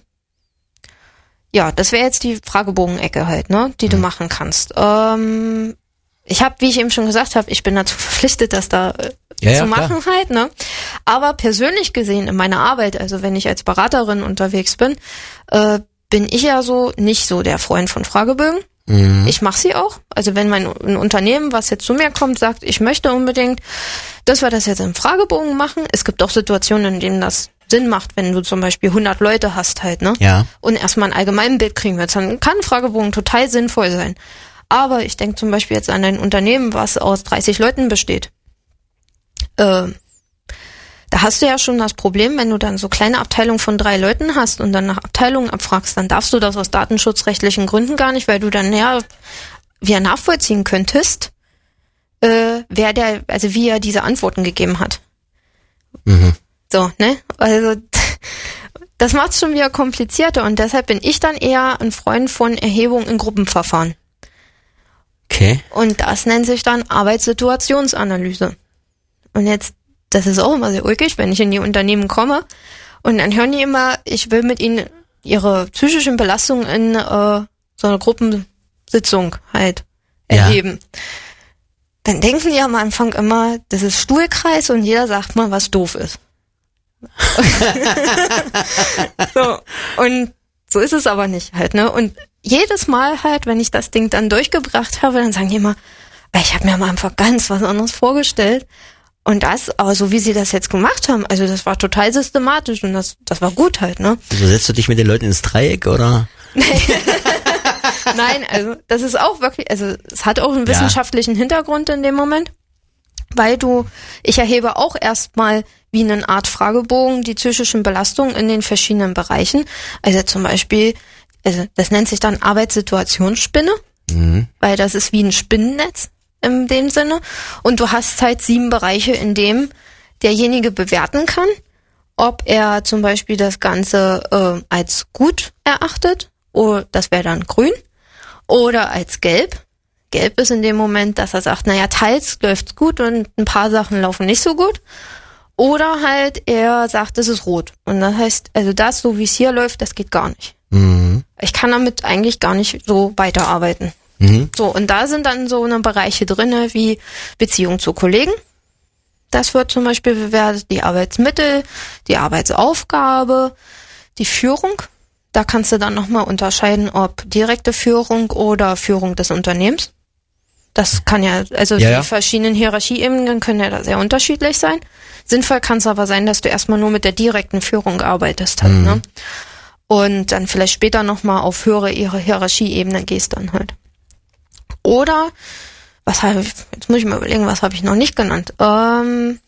ja, das wäre jetzt die Fragebogen-Ecke halt, ne, die du machen kannst. Ähm, ich habe, wie ich eben schon gesagt habe, ich bin dazu verpflichtet, das da äh, Ja, ja, zu klar. machen halt, ne. Aber persönlich gesehen in meiner Arbeit, also wenn ich als Beraterin unterwegs bin, äh, bin ich ja so nicht so der Freund von Fragebögen. Mhm. Ich mache sie auch. Also wenn mein ein Unternehmen, was jetzt zu mir kommt, sagt, ich möchte unbedingt, dass wir das jetzt im Fragebogen machen. Es gibt auch Situationen, in denen das Sinn macht, wenn du zum Beispiel hundert Leute hast halt, ne? Ja. Und erstmal ein allgemeines Bild kriegen willst, dann kann ein Fragebogen total sinnvoll sein. Aber ich denke zum Beispiel jetzt an ein Unternehmen, was aus dreißig Leuten besteht. Äh, da hast du ja schon das Problem, wenn du dann so kleine Abteilungen von drei Leuten hast und dann nach Abteilungen abfragst, dann darfst du das aus datenschutzrechtlichen Gründen gar nicht, weil du dann ja wieder nachvollziehen könntest, äh, wer der, also wie er diese Antworten gegeben hat. Mhm. So, ne? Also das macht es schon wieder komplizierter und deshalb bin ich dann eher ein Freund von Erhebung in Gruppenverfahren. Okay. Und das nennt sich dann Arbeitssituationsanalyse. Und jetzt, das ist auch immer sehr ulkig, wenn ich in die Unternehmen komme und dann hören die immer, ich will mit ihnen ihre psychischen Belastungen in äh, so einer Gruppensitzung halt Ja. erheben. Dann denken die am Anfang immer, das ist Stuhlkreis und jeder sagt mal, was doof ist. So, und so ist es aber nicht halt, ne? Und jedes Mal halt, wenn ich das Ding dann durchgebracht habe, dann sagen die immer, ich habe mir am Anfang ganz was anderes vorgestellt. Und das, aber so wie sie das jetzt gemacht haben, also das war total systematisch und das, das war gut halt, ne? Also setzt du dich mit den Leuten ins Dreieck, oder? Nein, also das ist auch wirklich, also es hat auch einen Ja. wissenschaftlichen Hintergrund in dem Moment, weil du, ich erhebe auch erstmal wie eine Art Fragebogen die psychischen Belastungen in den verschiedenen Bereichen. Also zum Beispiel, also das nennt sich dann Arbeitssituationsspinne, Mhm. weil das ist wie ein Spinnennetz in dem Sinne. Und du hast halt sieben Bereiche, in dem derjenige bewerten kann, ob er zum Beispiel das Ganze äh, als gut erachtet, oder das wäre dann grün, oder als gelb. Gelb ist in dem Moment, dass er sagt, naja, teils läuft's gut und ein paar Sachen laufen nicht so gut. Oder halt, er sagt, es ist rot. Und das heißt, also das, so wie es hier läuft, das geht gar nicht. Mhm. Ich kann damit eigentlich gar nicht so weiterarbeiten. Mhm. So, und da sind dann so eine Bereiche drinne wie Beziehung zu Kollegen. Das wird zum Beispiel bewertet, die Arbeitsmittel, die Arbeitsaufgabe, die Führung. Da kannst du dann nochmal unterscheiden, ob direkte Führung oder Führung des Unternehmens. Das kann ja, also Ja, die ja. verschiedenen Hierarchieebenen können ja da sehr unterschiedlich sein. Sinnvoll kann es aber sein, dass du erstmal nur mit der direkten Führung arbeitest halt, Mhm. ne? Und dann vielleicht später nochmal auf höhere ihre Hierarchieebenen gehst dann halt. Oder, was habe ich, jetzt muss ich mal überlegen, was habe ich noch nicht genannt? Ähm,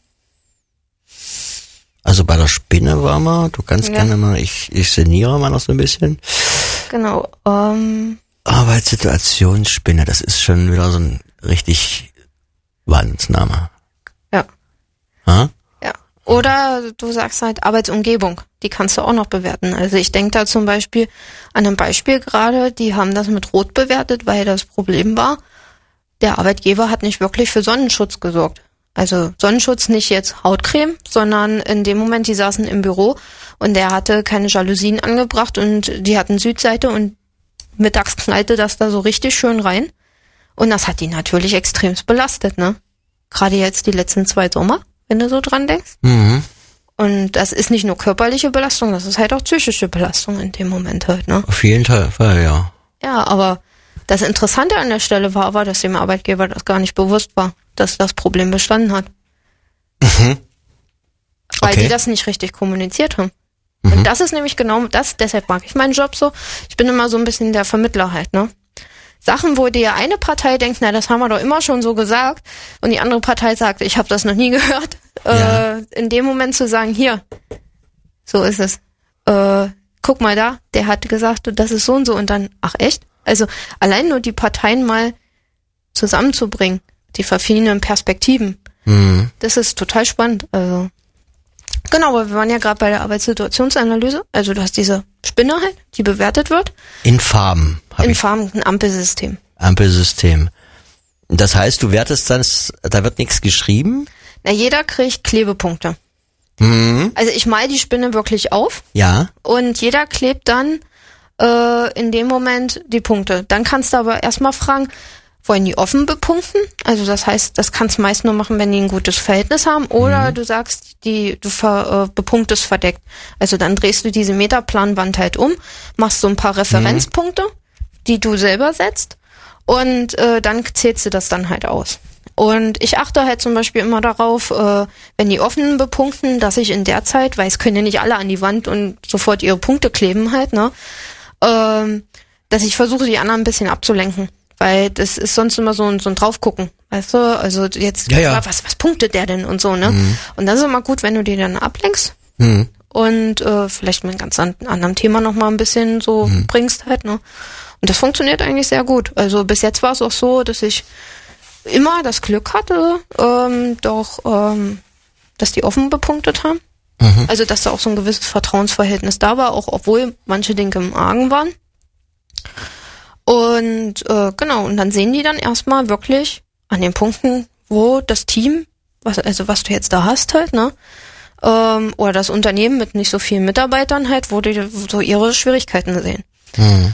Also bei der Spinne war mal, du kannst Ja. gerne mal, ich, ich sinniere mal noch so ein bisschen. genau, ähm, Arbeitssituationsspinne, das ist schon wieder so ein richtig Wahnsinnsname. ja. Ha? Ja. Oder du sagst halt Arbeitsumgebung, die kannst du auch noch bewerten. Also ich denke da zum Beispiel an ein Beispiel gerade, die haben das mit Rot bewertet, weil das Problem war, der Arbeitgeber hat nicht wirklich für Sonnenschutz gesorgt. Also Sonnenschutz nicht jetzt Hautcreme, sondern in dem Moment, die saßen im Büro und der hatte keine Jalousien angebracht und die hatten Südseite und mittags knallte das da so richtig schön rein. Und das hat die natürlich extremst belastet, ne? Gerade jetzt die letzten zwei Sommer, wenn du so dran denkst. Mhm. Und das ist nicht nur körperliche Belastung, das ist halt auch psychische Belastung in dem Moment halt, ne? Auf jeden Fall, ja. Ja, aber das Interessante an der Stelle war aber, dass dem Arbeitgeber das gar nicht bewusst war, dass das Problem bestanden hat. Mhm. Weil Okay. die das nicht richtig kommuniziert haben. Mhm. Und das ist nämlich genau das, deshalb mag ich meinen Job so. Ich bin immer so ein bisschen der Vermittler halt, ne? Sachen, wo die eine Partei denkt, na, das haben wir doch immer schon so gesagt, und die andere Partei sagt, ich habe das noch nie gehört, Ja. äh, in dem Moment zu sagen, hier, so ist es. Äh, guck mal da, der hat gesagt, das ist so und so, und dann, ach echt? Also allein nur die Parteien mal zusammenzubringen, die verschiedenen Perspektiven, Mhm. das ist total spannend. Also genau, aber wir waren ja gerade bei der Arbeitssituationsanalyse. Also du hast diese Spinne halt, die bewertet wird, In Farben habe in ich Farben ein Ampelsystem. Ampelsystem. Das heißt, du wertest dann, da wird nichts geschrieben? Na, jeder kriegt Klebepunkte. Mhm. Also ich mal die Spinne wirklich auf Ja. und jeder klebt dann äh, in dem Moment die Punkte. Dann kannst du aber erstmal fragen, wollen die offen bepunkten? Also das heißt, das kannst du meist nur machen, wenn die ein gutes Verhältnis haben. Oder mhm. du sagst, die du ver, äh, bepunktest verdeckt. Also dann drehst du diese Metaplanwand halt um, machst so ein paar Referenzpunkte, mhm. die du selber setzt, und äh, dann zählst du das dann halt aus. Und ich achte halt zum Beispiel immer darauf, äh, wenn die offenen bepunkten, dass ich in der Zeit, weil es können ja nicht alle an die Wand und sofort ihre Punkte kleben halt, ne, ähm, dass ich versuche, die anderen ein bisschen abzulenken. Weil das ist sonst immer so ein, so ein Draufgucken, weißt du? Also jetzt, ja, ja. was was punktet der denn und so, ne? Mhm. Und das ist immer gut, wenn du die dann ablenkst Mhm. und äh, vielleicht mit einem ganz an, anderen Thema noch mal ein bisschen so mhm. bringst halt, ne? Und das funktioniert eigentlich sehr gut. Also bis jetzt war es auch so, dass ich immer das Glück hatte, ähm, doch, ähm, dass die offen bepunktet haben. Mhm. Also dass da auch so ein gewisses Vertrauensverhältnis da war, auch obwohl manche Dinge im Argen waren. Und äh, genau, und dann sehen die dann erstmal wirklich an den Punkten, wo das Team, was also was du jetzt da hast halt, ne, ähm, oder das Unternehmen mit nicht so vielen Mitarbeitern halt, wo die so ihre Schwierigkeiten sehen. Mhm.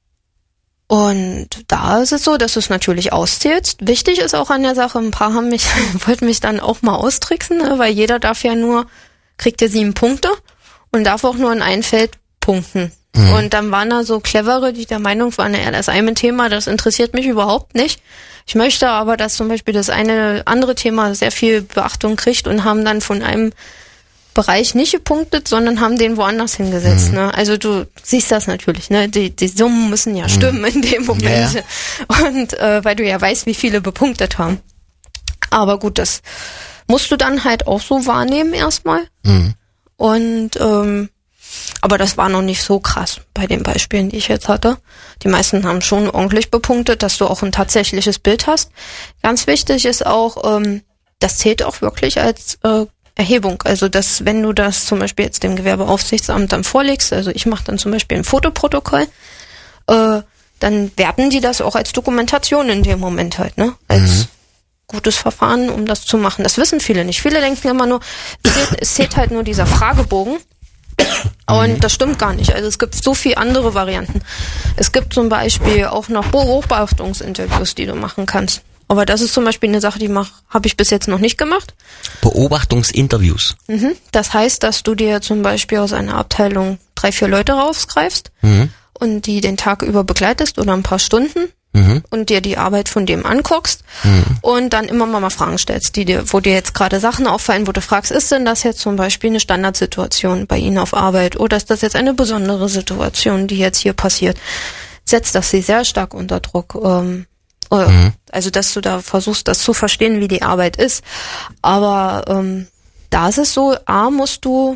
Und da ist es so, dass du es natürlich auszählst. Wichtig ist auch an der Sache, ein paar haben mich, wollten mich dann auch mal austricksen, ne, weil jeder darf ja nur, kriegt ja sieben Punkte und darf auch nur in ein Feld punkten. Mhm. Und dann waren da so Clevere, die der Meinung waren, ja, das eine Thema, das interessiert mich überhaupt nicht. Ich möchte aber, dass zum Beispiel das eine andere Thema sehr viel Beachtung kriegt, und haben dann von einem Bereich nicht gepunktet, sondern haben den woanders hingesetzt. Mhm. Ne? Also du siehst das natürlich, ne? Die, die Summen müssen ja stimmen mhm. in dem Moment. Ja, ja. Und äh, weil du ja weißt, wie viele bepunktet haben. Aber gut, das musst du dann halt auch so wahrnehmen erstmal. Mhm. Und ähm, aber das war noch nicht so krass bei den Beispielen, die ich jetzt hatte. Die meisten haben schon ordentlich bepunktet, dass du auch ein tatsächliches Bild hast. Ganz wichtig ist auch, ähm, das zählt auch wirklich als äh, Erhebung. Also dass, wenn du das zum Beispiel jetzt dem Gewerbeaufsichtsamt dann vorlegst, also ich mache dann zum Beispiel ein Fotoprotokoll, äh, dann werten die das auch als Dokumentation in dem Moment halt, ne? Als mhm. gutes Verfahren, um das zu machen. Das wissen viele nicht. Viele denken immer nur, es zählt, es zählt halt nur dieser Fragebogen. Und das stimmt gar nicht. Also es gibt so viele andere Varianten. Es gibt zum Beispiel auch noch Beobachtungsinterviews, die du machen kannst. Aber das ist zum Beispiel eine Sache, die mach, habe ich bis jetzt noch nicht gemacht. Beobachtungsinterviews. Mhm. Das heißt, dass du dir zum Beispiel aus einer Abteilung drei, vier Leute rausgreifst mhm. und die den Tag über begleitest oder ein paar Stunden mhm. und dir die Arbeit von dem anguckst mhm. und dann immer mal Fragen stellst, die dir, wo dir jetzt gerade Sachen auffallen, wo du fragst, ist denn das jetzt zum Beispiel eine Standardsituation bei Ihnen auf Arbeit oder ist das jetzt eine besondere Situation, die jetzt hier passiert? Setzt das sie sehr stark unter Druck. Ähm, mhm. Also, dass du da versuchst, das zu verstehen, wie die Arbeit ist. Aber ähm, da ist es so, A, musst du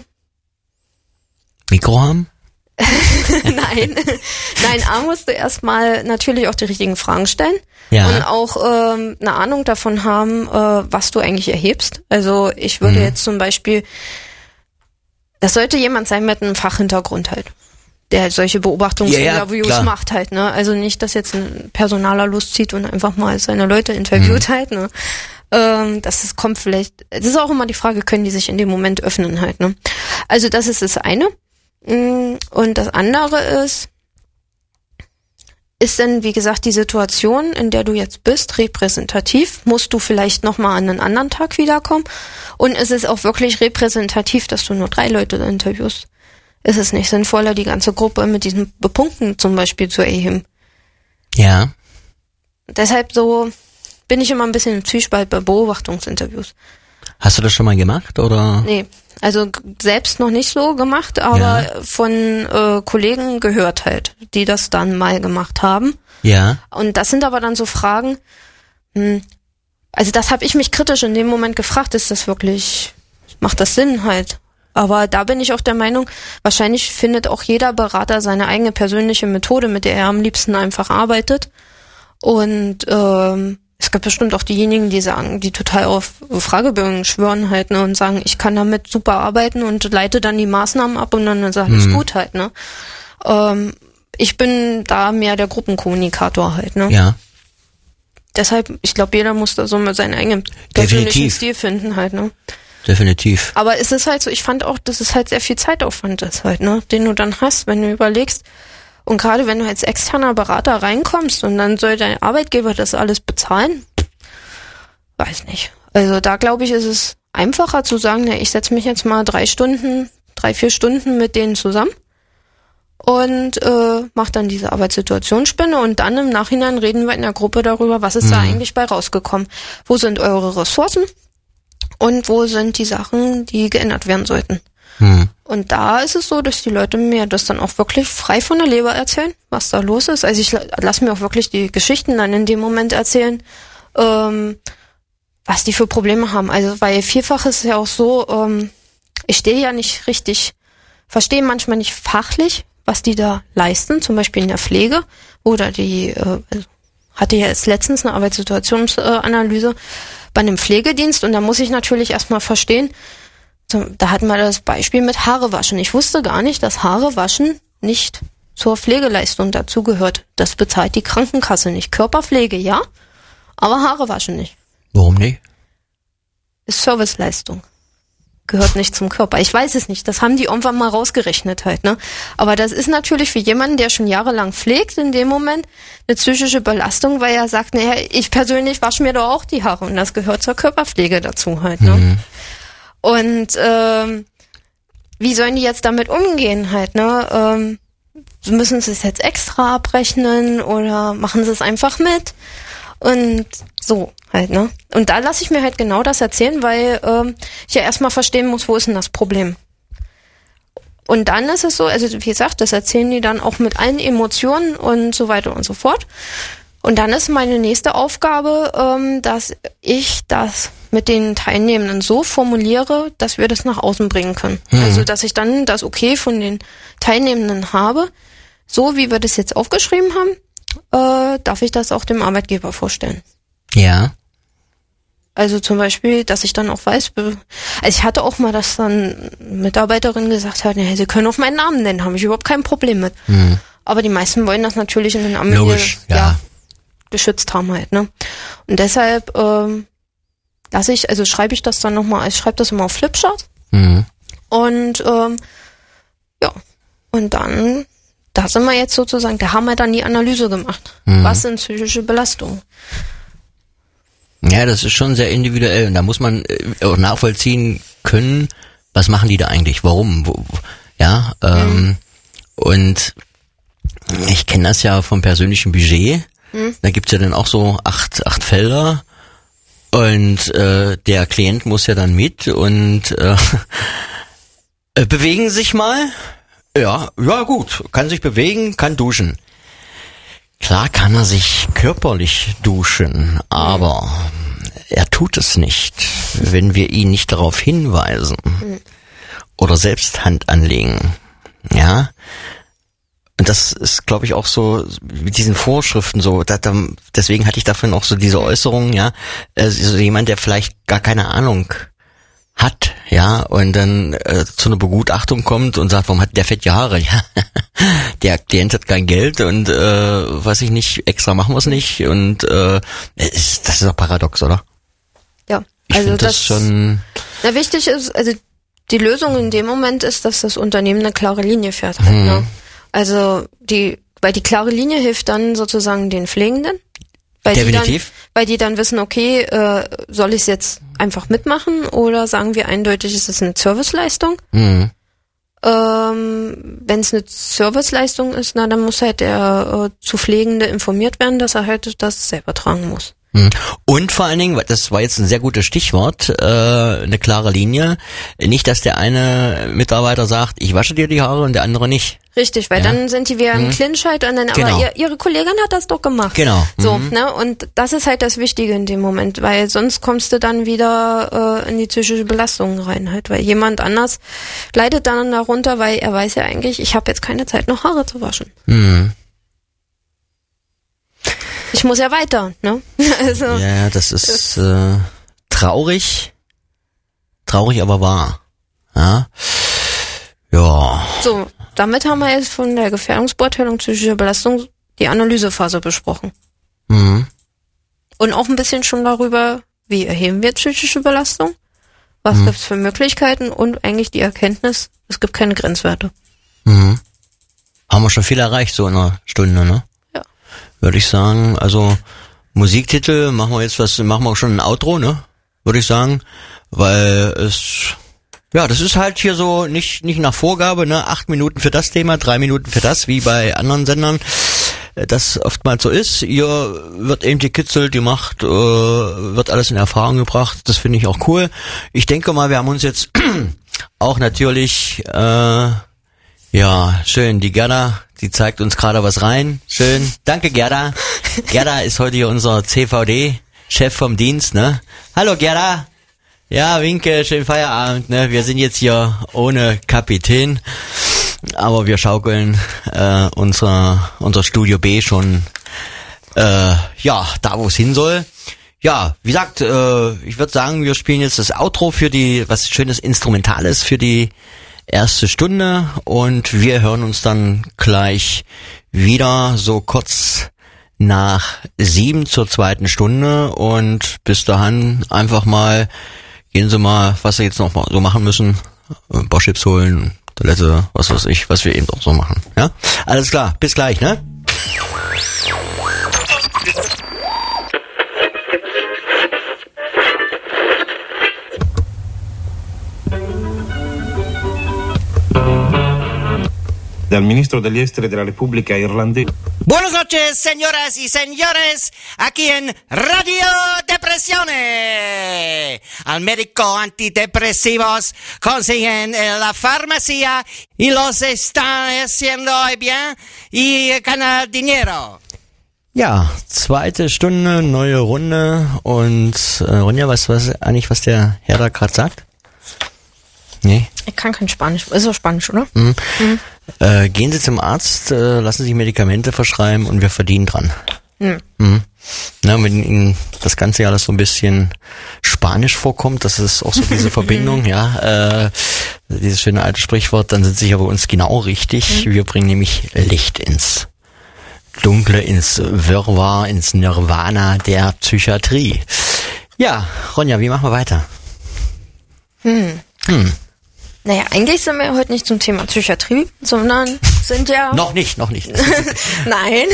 Mikro haben? Nein, nein, A, musst du erstmal natürlich auch die richtigen Fragen stellen ja. und auch ähm, eine Ahnung davon haben, äh, was du eigentlich erhebst. Also ich würde mhm. jetzt zum Beispiel, das sollte jemand sein mit einem Fachhintergrund halt, der solche Beobachtungsinterviews ja, ja, macht halt, ne? Also nicht, dass jetzt ein Personaler loszieht und einfach mal seine Leute interviewt mhm. halt, ne? Ähm, das ist, kommt vielleicht, das ist auch immer die Frage, können die sich in dem Moment öffnen halt, ne? Also das ist das eine. Und das andere ist, ist denn, wie gesagt, die Situation, in der du jetzt bist, repräsentativ? Musst du vielleicht nochmal an einen anderen Tag wiederkommen? Und ist es auch wirklich repräsentativ, dass du nur drei Leute interviewst? Ist es nicht sinnvoller, die ganze Gruppe mit diesen Punkten zum Beispiel zu erheben? Ja. Deshalb so bin ich immer ein bisschen im Zwiespalt bei Beobachtungsinterviews. Hast du das schon mal gemacht, oder? Nee, also selbst noch nicht so gemacht, aber Ja. von äh, Kollegen gehört halt, die das dann mal gemacht haben. Ja. Und das sind aber dann so Fragen, hm, also das habe ich mich kritisch in dem Moment gefragt, ist das wirklich, macht das Sinn halt? Aber da bin ich auch der Meinung, wahrscheinlich findet auch jeder Berater seine eigene persönliche Methode, mit der er am liebsten einfach arbeitet. Und ähm, es gibt bestimmt auch diejenigen, die sagen, die total auf Fragebögen schwören halt, ne, und sagen, ich kann damit super arbeiten und leite dann die Maßnahmen ab und dann ist alles Mhm. gut halt, ne. Ähm, ich bin da mehr der Gruppenkommunikator halt, ne. Ja. Deshalb, ich glaube, jeder muss da so mit seinen eigenen persönlichen Definitiv. Stil finden halt, ne. Definitiv. Aber es ist halt so, ich fand auch, dass es halt sehr viel Zeitaufwand ist halt, ne, den du dann hast, wenn du überlegst. Und gerade wenn du als externer Berater reinkommst und dann soll dein Arbeitgeber das alles bezahlen, weiß nicht. Also da glaube ich, ist es einfacher zu sagen, ne, ich setze mich jetzt mal drei Stunden, drei, vier Stunden mit denen zusammen und äh, mache dann diese Arbeitssituationsspinne und dann im Nachhinein reden wir in der Gruppe darüber, was ist Mhm. da eigentlich bei rausgekommen. Wo sind eure Ressourcen und wo sind die Sachen, die geändert werden sollten. Hm. Und da ist es so, dass die Leute mir das dann auch wirklich frei von der Leber erzählen, was da los ist. Also ich la- lass mir auch wirklich die Geschichten dann in dem Moment erzählen, ähm, was die für Probleme haben. Also weil vielfach ist es ja auch so, ähm, ich stehe ja nicht richtig, verstehe manchmal nicht fachlich, was die da leisten, zum Beispiel in der Pflege oder die, äh, also hatte ja jetzt letztens eine Arbeitssituationsanalyse äh, bei einem Pflegedienst und da muss ich natürlich erstmal verstehen, da hatten wir das Beispiel mit Haare waschen. Ich wusste gar nicht, dass Haare waschen nicht zur Pflegeleistung dazugehört. Das bezahlt die Krankenkasse nicht. Körperpflege, ja, aber Haare waschen nicht. Warum nicht? Ist Serviceleistung. Gehört nicht zum Körper. Ich weiß es nicht. Das haben die irgendwann mal rausgerechnet halt, ne? Aber das ist natürlich für jemanden, der schon jahrelang pflegt, in dem Moment eine psychische Belastung, weil er sagt, naja, ich persönlich wasche mir doch auch die Haare und das gehört zur Körperpflege dazu halt, ne? Mhm. Und ähm, wie sollen die jetzt damit umgehen halt, ne? Ähm, müssen sie es jetzt extra abrechnen oder machen sie es einfach mit? Und so halt, ne? Und da lasse ich mir halt genau das erzählen, weil ähm, ich ja erstmal verstehen muss, wo ist denn das Problem? Und dann ist es so, also wie gesagt, das erzählen die dann auch mit allen Emotionen und so weiter und so fort. Und dann ist meine nächste Aufgabe, ähm, dass ich das mit den Teilnehmenden so formuliere, dass wir das nach außen bringen können. Mhm. Also, dass ich dann das Okay von den Teilnehmenden habe, so wie wir das jetzt aufgeschrieben haben, äh, darf ich das auch dem Arbeitgeber vorstellen. Ja. Also zum Beispiel, dass ich dann auch weiß, be- also ich hatte auch mal, dass dann Mitarbeiterin gesagt hat, ja, sie können auch meinen Namen nennen, habe ich überhaupt kein Problem mit. Mhm. Aber die meisten wollen das natürlich in den Namen Logisch, ja. geschützt haben halt, ne? Und deshalb ähm, lasse ich, also schreibe ich das dann nochmal, ich schreibe das immer auf Flipchart Mhm. und ähm, ja, und dann, da sind wir jetzt sozusagen, da haben wir dann die Analyse gemacht. Mhm. Was sind psychische Belastungen? Ja, das ist schon sehr individuell und da muss man äh, auch nachvollziehen können, was machen die da eigentlich, warum, wo, wo- ja, ähm, Mhm. und ich kenne das ja vom persönlichen Budget, Mhm. da gibt's ja dann auch so acht, acht Felder und äh, der Klient muss ja dann mit und äh, äh, bewegen sich mal, ja, ja gut, kann sich bewegen, kann duschen. Klar kann er sich körperlich duschen, aber er tut es nicht, wenn wir ihn nicht darauf hinweisen oder selbst Hand anlegen. Ja, und das ist, glaube ich, auch so mit diesen Vorschriften so. Da, da, deswegen hatte ich davon auch so diese Äußerung, ja, also jemand, der vielleicht gar keine Ahnung hat, ja, und dann äh, zu einer Begutachtung kommt und sagt, warum hat der fette Haare? Ja, der Klient hat kein Geld und äh, weiß ich nicht, extra machen wir es nicht und äh, ist, das ist doch paradox, oder? Ja, Ich also finde das, das schon. Na, wichtig ist, also die Lösung in dem Moment ist, dass das Unternehmen eine klare Linie fährt. Halt, Mhm. ne? Also die Weil die klare Linie hilft dann sozusagen den Pflegenden. Weil Definitiv. Die dann, weil die dann wissen, okay, äh, soll ich es jetzt einfach mitmachen oder sagen wir eindeutig, ist es eine Serviceleistung? Mhm. Ähm, wenn es eine Serviceleistung ist, na dann muss halt der äh, zu Pflegende informiert werden, dass er halt das selber tragen muss. Und vor allen Dingen, das war jetzt ein sehr gutes Stichwort, äh, eine klare Linie. Nicht, dass der eine Mitarbeiter sagt, ich wasche dir die Haare und der andere nicht. Richtig, weil Ja. dann sind die wieder im Mhm. Clinch halt und dann, Genau. aber ihr, ihre Kollegin hat das doch gemacht. Genau. So, Mhm. ne, und das ist halt das Wichtige in dem Moment, weil sonst kommst du dann wieder äh, in die psychische Belastung rein halt, weil jemand anders leidet dann darunter, weil er weiß ja eigentlich, ich habe jetzt keine Zeit, noch Haare zu waschen. Mhm. Ich muss ja weiter, ne? Also, Ja, das ist äh, traurig, traurig, aber wahr. Ja. Ja. so, damit haben wir jetzt von der Gefährdungsbeurteilung psychischer Belastung die Analysephase besprochen. Mhm. Und auch ein bisschen schon darüber, wie erheben wir psychische Belastung, was Mhm. gibt's für Möglichkeiten und eigentlich die Erkenntnis, es gibt keine Grenzwerte. Mhm. Haben wir schon viel erreicht, so in einer Stunde, ne? Ja. Würde ich sagen, also Musiktitel, machen wir jetzt was, machen wir auch schon ein Outro, ne? Würde ich sagen, weil es, ja, das ist halt hier so nicht nicht nach Vorgabe, ne? Acht Minuten für das Thema, drei Minuten für das, wie bei anderen Sendern, äh, das oftmals so ist. Ihr wird eben gekitzelt, gemacht, äh, wird alles in Erfahrung gebracht. Das finde ich auch cool. Ich denke mal, wir haben uns jetzt auch natürlich, äh, ja, schön, die Gerda, die zeigt uns gerade was rein. Schön. Danke, Gerda. Gerda ist heute hier unser C V D-Chef vom Dienst, ne? Hallo, Gerda. Ja, winke, schönen Feierabend, ne? Wir sind jetzt hier ohne Kapitän, aber wir schaukeln äh, unser unser Studio B schon äh, ja, da wo es hin soll. Ja, wie gesagt, äh, ich würde sagen, wir spielen jetzt das Outro für die, was schönes Instrumentales für die erste Stunde und wir hören uns dann gleich wieder so kurz nach sieben zur zweiten Stunde und bis dahin einfach mal, gehen Sie mal, was Sie jetzt noch mal so machen müssen, ein paar Chips holen, Toilette, was weiß ich, was wir eben auch so machen, ja? Alles klar, bis gleich, ne? Dal ministro degli esteri della Repubblica Irlandese. Buenas noches, señoras y señores, aquí en Radio Depresione. Al médico antidepresivos consiguen en la farmacia y los están haciendo bien y ganan dinero. Ja, zweite Stunde, neue Runde und äh, Ronja, weißt du was, eigentlich, was der Herr da gerade sagt? Nee? Ich kann kein Spanisch. Ist doch Spanisch, oder? Mhm. Mhm. Äh, gehen Sie zum Arzt, äh, lassen sich Medikamente verschreiben und wir verdienen dran. Mhm. Mhm. Na, wenn Ihnen das Ganze ja alles so ein bisschen spanisch vorkommt, das ist auch so diese Verbindung, ja, äh, dieses schöne alte Sprichwort, dann sind Sie ja bei uns genau richtig. Mhm. Wir bringen nämlich Licht ins Dunkle, ins Wirrwarr, ins Nirvana der Psychiatrie. Ja, Ronja, wie machen wir weiter? Hm. Hm. Naja, eigentlich sind wir heute nicht zum Thema Psychiatrie, sondern sind ja... Noch nicht, noch nicht. Nein.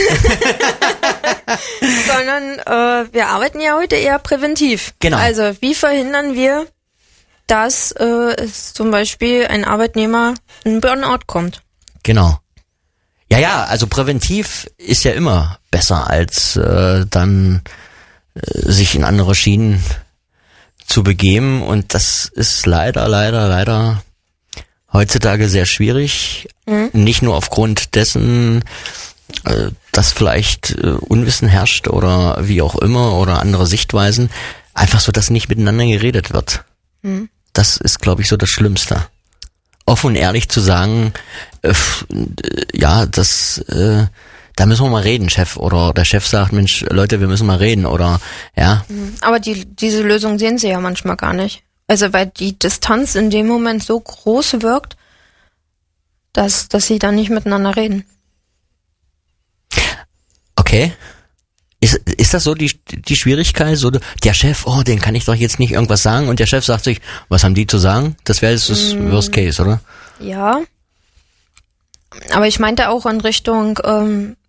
Sondern äh, wir arbeiten ja heute eher präventiv. Genau. Also wie verhindern wir, dass äh, es zum Beispiel ein Arbeitnehmer in Burnout kommt? Genau. Ja, ja, also präventiv ist ja immer besser, als äh, dann äh, sich in andere Schienen zu begeben. Und das ist leider, leider, leider heutzutage sehr schwierig. Mhm. Nicht nur aufgrund dessen, äh, dass vielleicht äh, Unwissen herrscht oder wie auch immer oder andere Sichtweisen. Einfach so, dass nicht miteinander geredet wird. Mhm. Das ist, glaube ich, so das Schlimmste. Offen und ehrlich zu sagen, äh, ja, das, äh, da müssen wir mal reden, Chef. Oder der Chef sagt, Mensch, Leute, wir müssen mal reden. Oder, ja. Aber die, diese Lösung sehen sie ja manchmal gar nicht. Also, weil die Distanz in dem Moment so groß wirkt, dass, dass sie dann nicht miteinander reden. Okay. Ist, ist das so die, die Schwierigkeit? So, der Chef, oh, den kann ich doch jetzt nicht irgendwas sagen. Und der Chef sagt sich, was haben die zu sagen? Das wäre jetzt das mm. Worst Case, oder? Ja. Aber ich meinte auch in Richtung, ähm,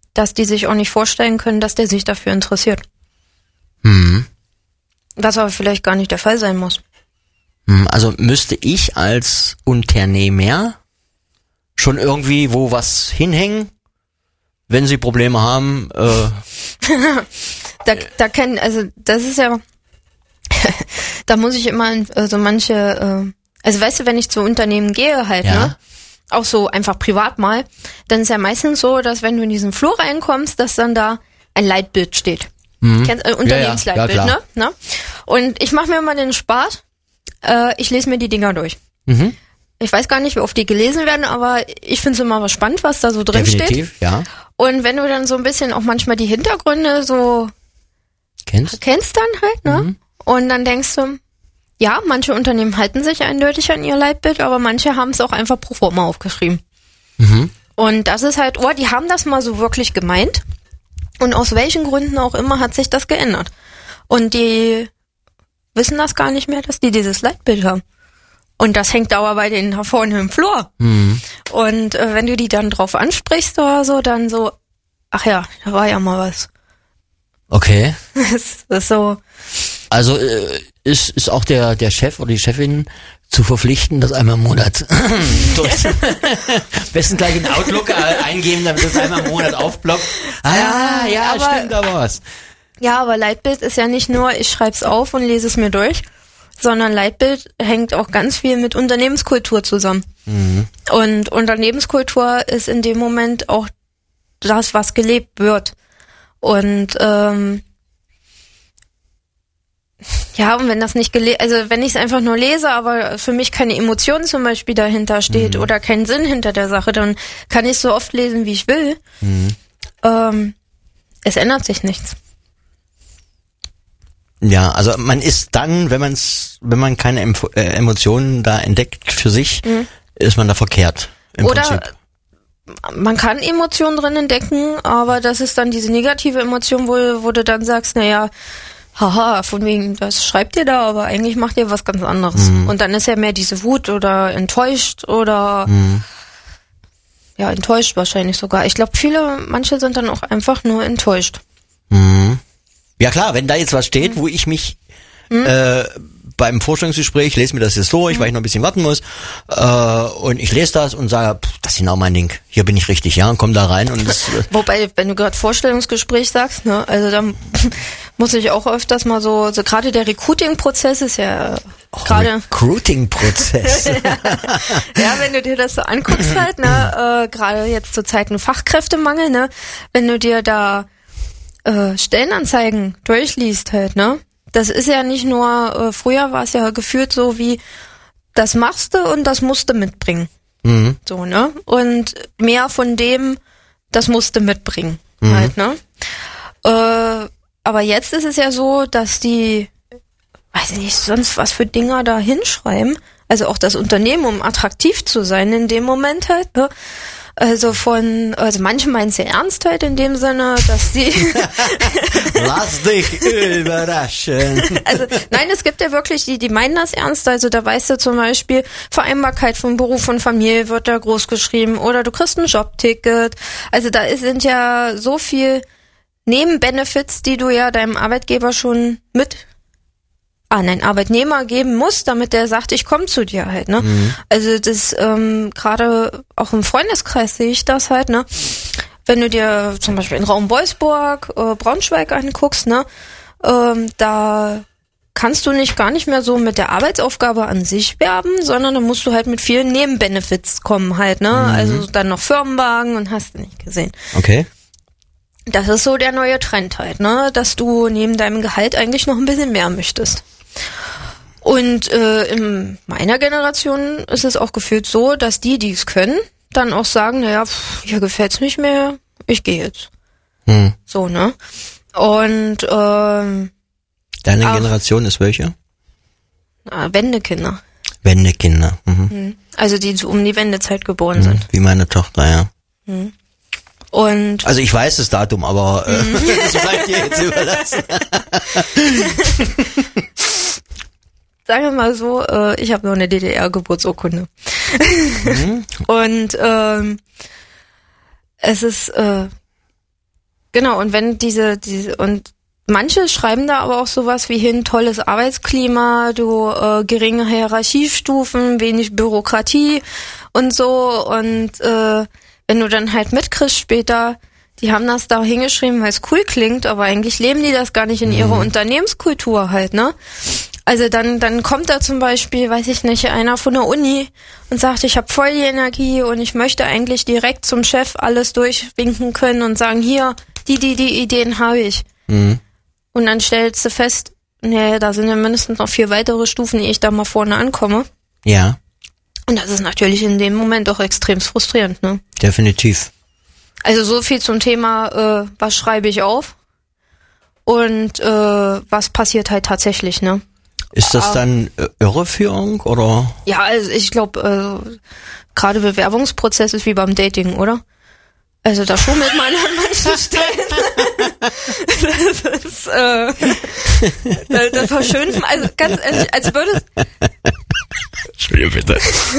dass die sich auch nicht vorstellen können, dass der sich dafür interessiert. Mhm. Was aber vielleicht gar nicht der Fall sein muss. Also müsste ich als Unternehmer schon irgendwie wo was hinhängen, wenn sie Probleme haben? Äh da, da kennen, also das ist ja, da muss ich immer äh, so manche, äh, also weißt du, wenn ich zu Unternehmen gehe halt, Ja. ne? Auch so einfach privat mal, dann ist ja meistens so, dass wenn du in diesen Flur reinkommst, dass dann da ein Leitbild steht. Mhm. Kennst, äh, Unternehmensleitbild, Ja, ja. Ja, ne? ne? Und ich mache mir immer den Spaß, äh, ich lese mir die Dinger durch. Mhm. Ich weiß gar nicht, wie oft die gelesen werden, aber ich finde es immer was spannend, was da so drin steht. Definitiv, ja. Und wenn du dann so ein bisschen auch manchmal die Hintergründe so Kennst? kennst dann halt, ne? Mhm. Und dann denkst du, ja, manche Unternehmen halten sich eindeutig an ihr Leitbild, aber manche haben es auch einfach pro forma aufgeschrieben. Mhm. Und das ist halt, oh, die haben das mal so wirklich gemeint. Und aus welchen Gründen auch immer hat sich das geändert. Und die wissen das gar nicht mehr, dass die dieses Leitbild haben. Und das hängt aber bei denen da vorne im Flur. Mhm. Und äh, wenn du die dann drauf ansprichst oder so, dann so, ach ja, da war ja mal was. Okay. Das ist so, Also äh, ist ist auch der der Chef oder die Chefin zu verpflichten, das einmal im Monat durch. Besten gleich in Outlook äh, eingeben, damit das einmal im Monat aufploppt. Ah, ja, aber- stimmt, da was. ja, aber Leitbild ist ja nicht nur, ich schreib's auf und lese es mir durch, sondern Leitbild hängt auch ganz viel mit Unternehmenskultur zusammen. Mhm. Und Unternehmenskultur ist in dem Moment auch das, was gelebt wird. Und ähm, ja, und wenn das nicht gele also wenn ich es einfach nur lese, aber für mich keine Emotion zum Beispiel dahinter steht Mhm. oder kein Sinn hinter der Sache, dann kann ich so oft lesen, wie ich will. Mhm. Ähm, es ändert sich nichts. Ja, also man ist dann, wenn man's, wenn man keine Empf äh, Emotionen da entdeckt für sich, Mhm. ist man da verkehrt. Im Oder Prinzip. man kann Emotionen drin entdecken, aber das ist dann diese negative Emotion, wo, wo du dann sagst, naja, haha, von wegen, das schreibt ihr da, aber eigentlich macht ihr was ganz anderes. Mhm. Und dann ist ja mehr diese Wut oder enttäuscht oder Mhm. ja, enttäuscht wahrscheinlich sogar. Ich glaube, viele, manche sind dann auch einfach nur enttäuscht. Mhm. Ja klar, wenn da jetzt was steht, wo ich mich äh, beim Vorstellungsgespräch, lese mir das jetzt durch, weil ich noch ein bisschen warten muss, äh, und ich lese das und sage, pff, das ist genau mein Ding, hier bin ich richtig, ja, und komm da rein und das, äh, Wobei, wenn du gerade Vorstellungsgespräch sagst, ne, also dann muss ich auch öfters mal so, so gerade der Recruiting-Prozess ist ja gerade, Recruiting-Prozess. ja, wenn du dir das so anguckst halt, ne, äh, gerade jetzt zur Zeit ein Fachkräftemangel, ne, wenn du dir da äh, Stellenanzeigen durchliest halt, ne, das ist ja nicht nur, äh, früher war es ja gefühlt so wie, das machst du und das musst du mitbringen. Mhm. So, ne? Und mehr von dem, das musst du mitbringen. Mhm. Halt, ne? Äh, aber jetzt ist es ja so, dass die, weiß ich nicht, sonst was für Dinger da hinschreiben. Also auch das Unternehmen, um attraktiv zu sein in dem Moment halt, ne? Also von, also manche meinen es ja ernst halt in dem Sinne, dass die Lass dich überraschen. also nein, es gibt ja wirklich die, die meinen das ernst. Also da weißt du zum Beispiel, Vereinbarkeit von Beruf und Familie wird da groß geschrieben oder du kriegst ein Jobticket. Also da ist, sind ja so viel Nebenbenefits, die du ja deinem Arbeitgeber schon mit an einen Arbeitnehmer geben musst, damit der sagt, ich komme zu dir halt, ne? Mhm. Also das ähm, gerade auch im Freundeskreis sehe ich das halt, ne? Wenn du dir zum Beispiel in Raum Wolfsburg, äh, Braunschweig anguckst, ne? Ähm, da kannst du nicht gar nicht mehr so mit der Arbeitsaufgabe an sich werben, sondern da musst du halt mit vielen Nebenbenefits kommen halt, ne? Mhm. Also dann noch Firmenwagen und hast du nicht gesehen. Okay. Das ist so der neue Trend halt, ne? Dass du neben deinem Gehalt eigentlich noch ein bisschen mehr möchtest. Und äh, in meiner Generation ist es auch gefühlt so, dass die, die es können, dann auch sagen, naja, pff, hier gefällt's nicht mehr, ich gehe jetzt. Hm. So, ne? Und ähm, Deine Auch- Generation ist welche? ah, Wendekinder. Wendekinder. Mhm. Also die so um die Wendezeit geboren Mhm. sind. Wie meine Tochter, ja. Und Also ich weiß das Datum, aber äh, das bleibt dir jetzt überlassen. sagen wir mal so, äh, ich habe noch eine D D R-Geburtsurkunde. Und ähm, es ist, äh, Genau, und wenn diese, diese, und manche schreiben da aber auch sowas wie hin, tolles Arbeitsklima, du äh, geringe Hierarchiestufen, wenig Bürokratie und so. Und äh, wenn du dann halt mitkriegst später, die haben das da hingeschrieben, weil es cool klingt, aber eigentlich leben die das gar nicht in mhm. ihrer Unternehmenskultur halt, ne? Also dann dann kommt da zum Beispiel, weiß ich nicht, einer von der Uni und sagt, ich habe voll die Energie und ich möchte eigentlich direkt zum Chef alles durchwinken können und sagen, hier, die, die, die Ideen habe ich. Mhm. Und dann stellst du fest, nee, da sind ja mindestens noch vier weitere Stufen, ehe ich da mal vorne ankomme. Ja. Und das ist natürlich in dem Moment auch extrem frustrierend, ne? Definitiv. Also so viel zum Thema, äh, was schreibe ich auf und äh, was passiert halt tatsächlich, ne? Ist das dann äh, Irreführung oder? Ja, also ich glaube, äh, gerade Bewerbungsprozess ist wie beim Dating, oder? Also da schummelt man an manchen Stellen. Das ist, äh, da, da verschönt man, also ganz ehrlich, als würde Entschuldigung, bitte.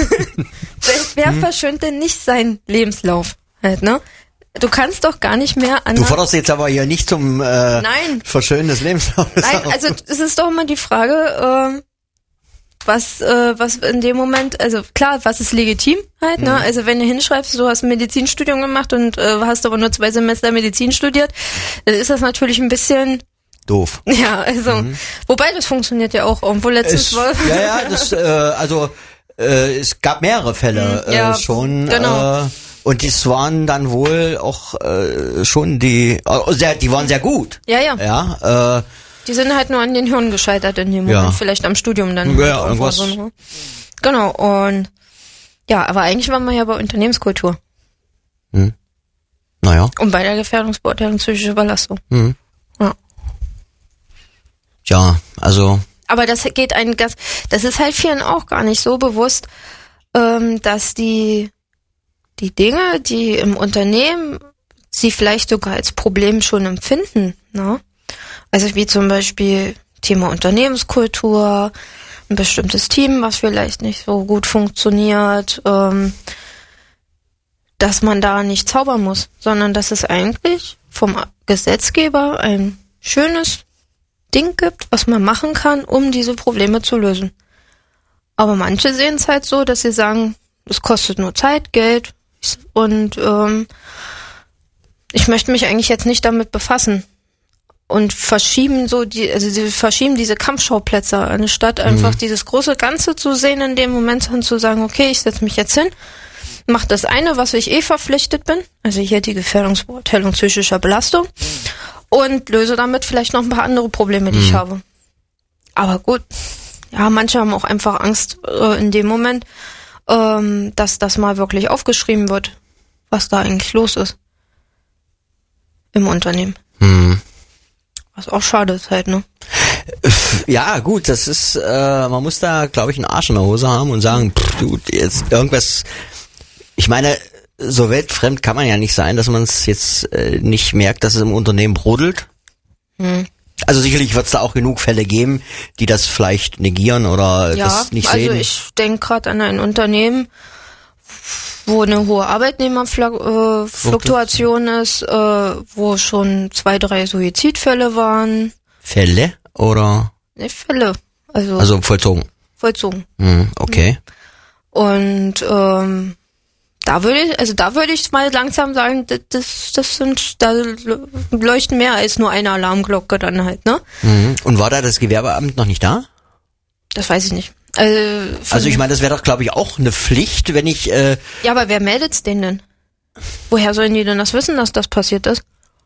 Wer verschönt denn nicht seinen Lebenslauf halt, ne? Du kannst doch gar nicht mehr an. Du forderst jetzt aber hier nicht zum äh, Nein. Verschönen des Lebenslaufs. Nein, also es ist doch immer die Frage, äh, was äh, was in dem Moment, also klar, was ist legitim halt, ne? Mhm. Also wenn du hinschreibst, du hast ein Medizinstudium gemacht und äh, hast aber nur zwei Semester Medizin studiert, dann ist das natürlich ein bisschen doof. Ja, also mhm. wobei das funktioniert ja auch irgendwo letztens. Es, ja, ja, das äh, also äh, es gab mehrere Fälle mhm, ja, äh, schon. Genau. Äh, Und das waren dann wohl auch äh, schon die, äh, sehr, die waren sehr gut. Ja, ja. Ja. Äh, die sind halt nur an den Hirn gescheitert in dem Moment, ja. Vielleicht am Studium dann. Ja, irgendwas. So, ne? Genau, und ja, aber eigentlich waren wir ja bei Unternehmenskultur. Hm. Naja. Und bei der Gefährdungsbeurteilung psychische Überlastung. Hm. Ja. Ja, also. Aber das geht ein ganz, das ist halt vielen auch gar nicht so bewusst, ähm, dass die die Dinge, die im Unternehmen sie vielleicht sogar als Problem schon empfinden, ne? Also wie zum Beispiel Thema Unternehmenskultur, ein bestimmtes Team, was vielleicht nicht so gut funktioniert, ähm, dass man da nicht zaubern muss, sondern dass es eigentlich vom Gesetzgeber ein schönes Ding gibt, was man machen kann, um diese Probleme zu lösen. Aber manche sehen es halt so, dass sie sagen, es kostet nur Zeit, Geld, und ähm, ich möchte mich eigentlich jetzt nicht damit befassen und verschieben so die, also sie verschieben diese Kampfschauplätze, anstatt einfach mhm. dieses große Ganze zu sehen in dem Moment und zu sagen, okay, ich setze mich jetzt hin, mache das eine, was ich eh verpflichtet bin, also hier die Gefährdungsbeurteilung psychischer Belastung und löse damit vielleicht noch ein paar andere Probleme, die mhm. ich habe. Aber gut, ja, manche haben auch einfach Angst äh, in dem Moment, ähm, dass das mal wirklich aufgeschrieben wird, was da eigentlich los ist im Unternehmen. Hm. Was auch schade ist halt, ne? Ja, gut, das ist, äh, man muss da, glaube ich, einen Arsch in der Hose haben und sagen, pff, du, jetzt irgendwas, ich meine, so weltfremd kann man ja nicht sein, dass man es jetzt äh, nicht merkt, dass es im Unternehmen brodelt. Hm. Also sicherlich wird es da auch genug Fälle geben, die das vielleicht negieren oder ja, das nicht also sehen. Ja, ich denke gerade an ein Unternehmen, wo eine hohe Arbeitnehmerfluktuation äh, ist, äh, wo schon zwei, drei Suizidfälle waren. Fälle oder? Ne, Fälle. Also, also vollzogen. Vollzogen. Mhm, okay. Und ähm, da würde ich, also da würde ich mal langsam sagen, das, das sind, da leuchten mehr als nur eine Alarmglocke dann halt, ne? Mhm. Und war da das Gewerbeamt noch nicht da? Das weiß ich nicht. Also, also ich meine, das wäre doch, glaube ich, auch eine Pflicht, wenn ich... Äh ja, aber wer meldet's denen denn? Woher sollen die denn das wissen, dass das passiert ist?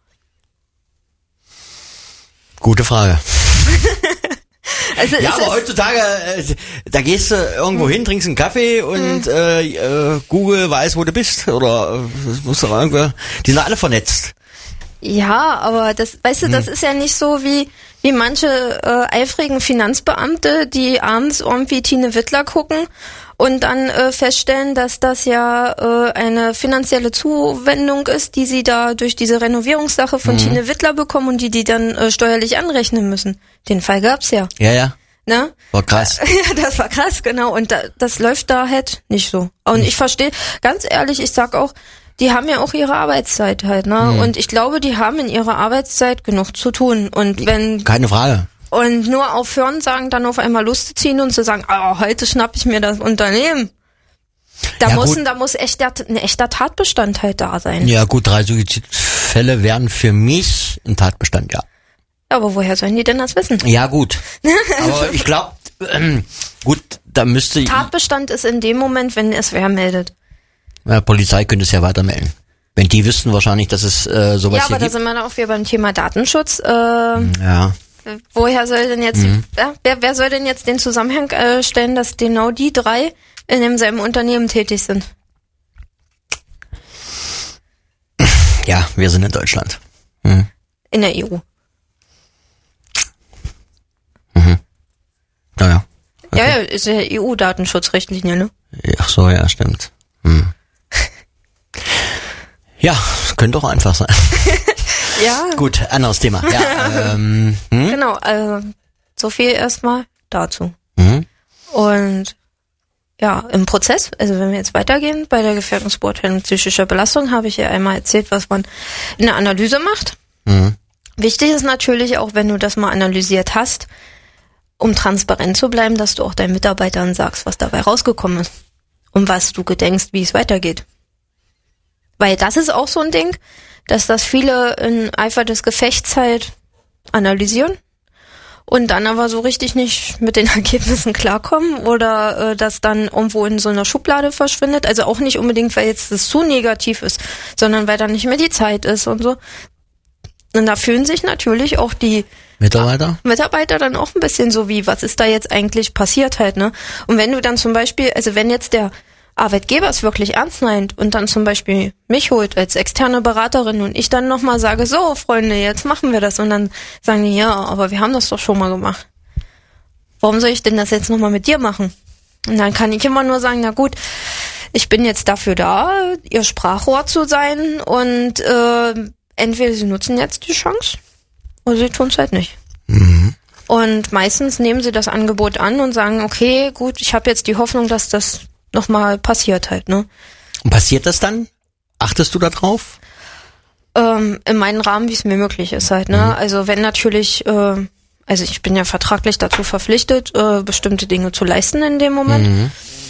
Gute Frage. Also ja, aber heutzutage, äh, da gehst du irgendwo hin, trinkst einen Kaffee und mhm. äh, äh, Google weiß, wo du bist. Oder äh, das muss doch irgendwo... Die sind alle vernetzt. Ja, aber das, weißt du, das hm. ist ja nicht so wie wie manche äh, eifrigen Finanzbeamte, die abends irgendwie Tine Wittler gucken und dann äh, feststellen, dass das ja äh, eine finanzielle Zuwendung ist, die sie da durch diese Renovierungssache von hm. Tine Wittler bekommen und die die dann äh, steuerlich anrechnen müssen. Den Fall gab's ja. Ja, ja. Ne? War krass. Ja, das war krass, genau. Und da, das läuft da halt nicht so. Und hm. ich verstehe, ganz ehrlich, ich sag auch, die haben ja auch ihre Arbeitszeit halt, ne? Mhm. Und ich glaube, die haben in ihrer Arbeitszeit genug zu tun. Und wenn Keine Frage. und nur aufhören, sagen, dann auf einmal Lust zu ziehen und zu sagen, ah, heute schnapp ich mir das Unternehmen. Da Ja, muss gut. da muss echt der, ein echter Tatbestand halt da sein. Ja gut, drei Suizidfälle wären für mich ein Tatbestand, ja. Aber woher sollen die denn das wissen? Ja gut, aber ich glaube, ähm, gut, da müsste Tatbestand ist in dem Moment, wenn es wer meldet. ja, Polizei könnte es ja weitermelden. Wenn die wüssten wahrscheinlich, dass es äh, sowas Ja, aber hier da gibt. sind wir dann auch wieder beim Thema Datenschutz. Äh, Ja, woher soll denn jetzt, Mhm. ja, wer, wer soll denn jetzt den Zusammenhang äh, stellen, dass genau die drei in demselben Unternehmen tätig sind? ja, wir sind in Deutschland. Mhm. In der E U. Naja. Ja, ja, ist ja E U-Datenschutzrichtlinie, ne? Ach so, ja, stimmt. Hm. Ja, könnte auch einfach sein. Ja, Gut, anderes Thema. Ja, ähm, hm? genau. Also, so viel erstmal dazu. Mhm. Und ja, im Prozess, also wenn wir jetzt weitergehen, bei der Gefährdungsbeurteilung psychischer Belastung habe ich ja einmal erzählt, was man in der Analyse macht. Mhm. Wichtig ist natürlich auch, wenn du das mal analysiert hast, um transparent zu bleiben, dass du auch deinen Mitarbeitern sagst, was dabei rausgekommen ist und was du gedenkst, wie es weitergeht. Weil das ist auch so ein Ding, dass das viele in Eifer des Gefechts halt analysieren und dann aber so richtig nicht mit den Ergebnissen klarkommen oder äh, das dann irgendwo in so einer Schublade verschwindet. Also auch nicht unbedingt, weil jetzt das zu negativ ist, sondern weil dann nicht mehr die Zeit ist und so. Und da fühlen sich natürlich auch die Mitarbeiter? Mitarbeiter dann auch ein bisschen so wie, was ist da jetzt eigentlich passiert halt, ne? Und wenn du dann zum Beispiel, also wenn jetzt der Arbeitgeber es wirklich ernst meint und dann zum Beispiel mich holt als externe Beraterin und ich dann nochmal sage, so Freunde, jetzt machen wir das und dann sagen die, ja, aber wir haben das doch schon mal gemacht. Warum soll ich denn das jetzt nochmal mit dir machen? Und dann kann ich immer nur sagen, na gut, ich bin jetzt dafür da, ihr Sprachrohr zu sein und äh, entweder sie nutzen jetzt die Chance oder sie tun es halt nicht. Mhm. Und meistens nehmen sie das Angebot an und sagen, okay, gut, ich habe jetzt die Hoffnung, dass das nochmal passiert halt, ne? Und passiert das dann? Achtest du da drauf? Ähm, in meinem Rahmen, wie es mir möglich ist halt, ne? Mhm. Also wenn natürlich, äh, also ich bin ja vertraglich dazu verpflichtet, äh, bestimmte Dinge zu leisten in dem Moment. Mhm.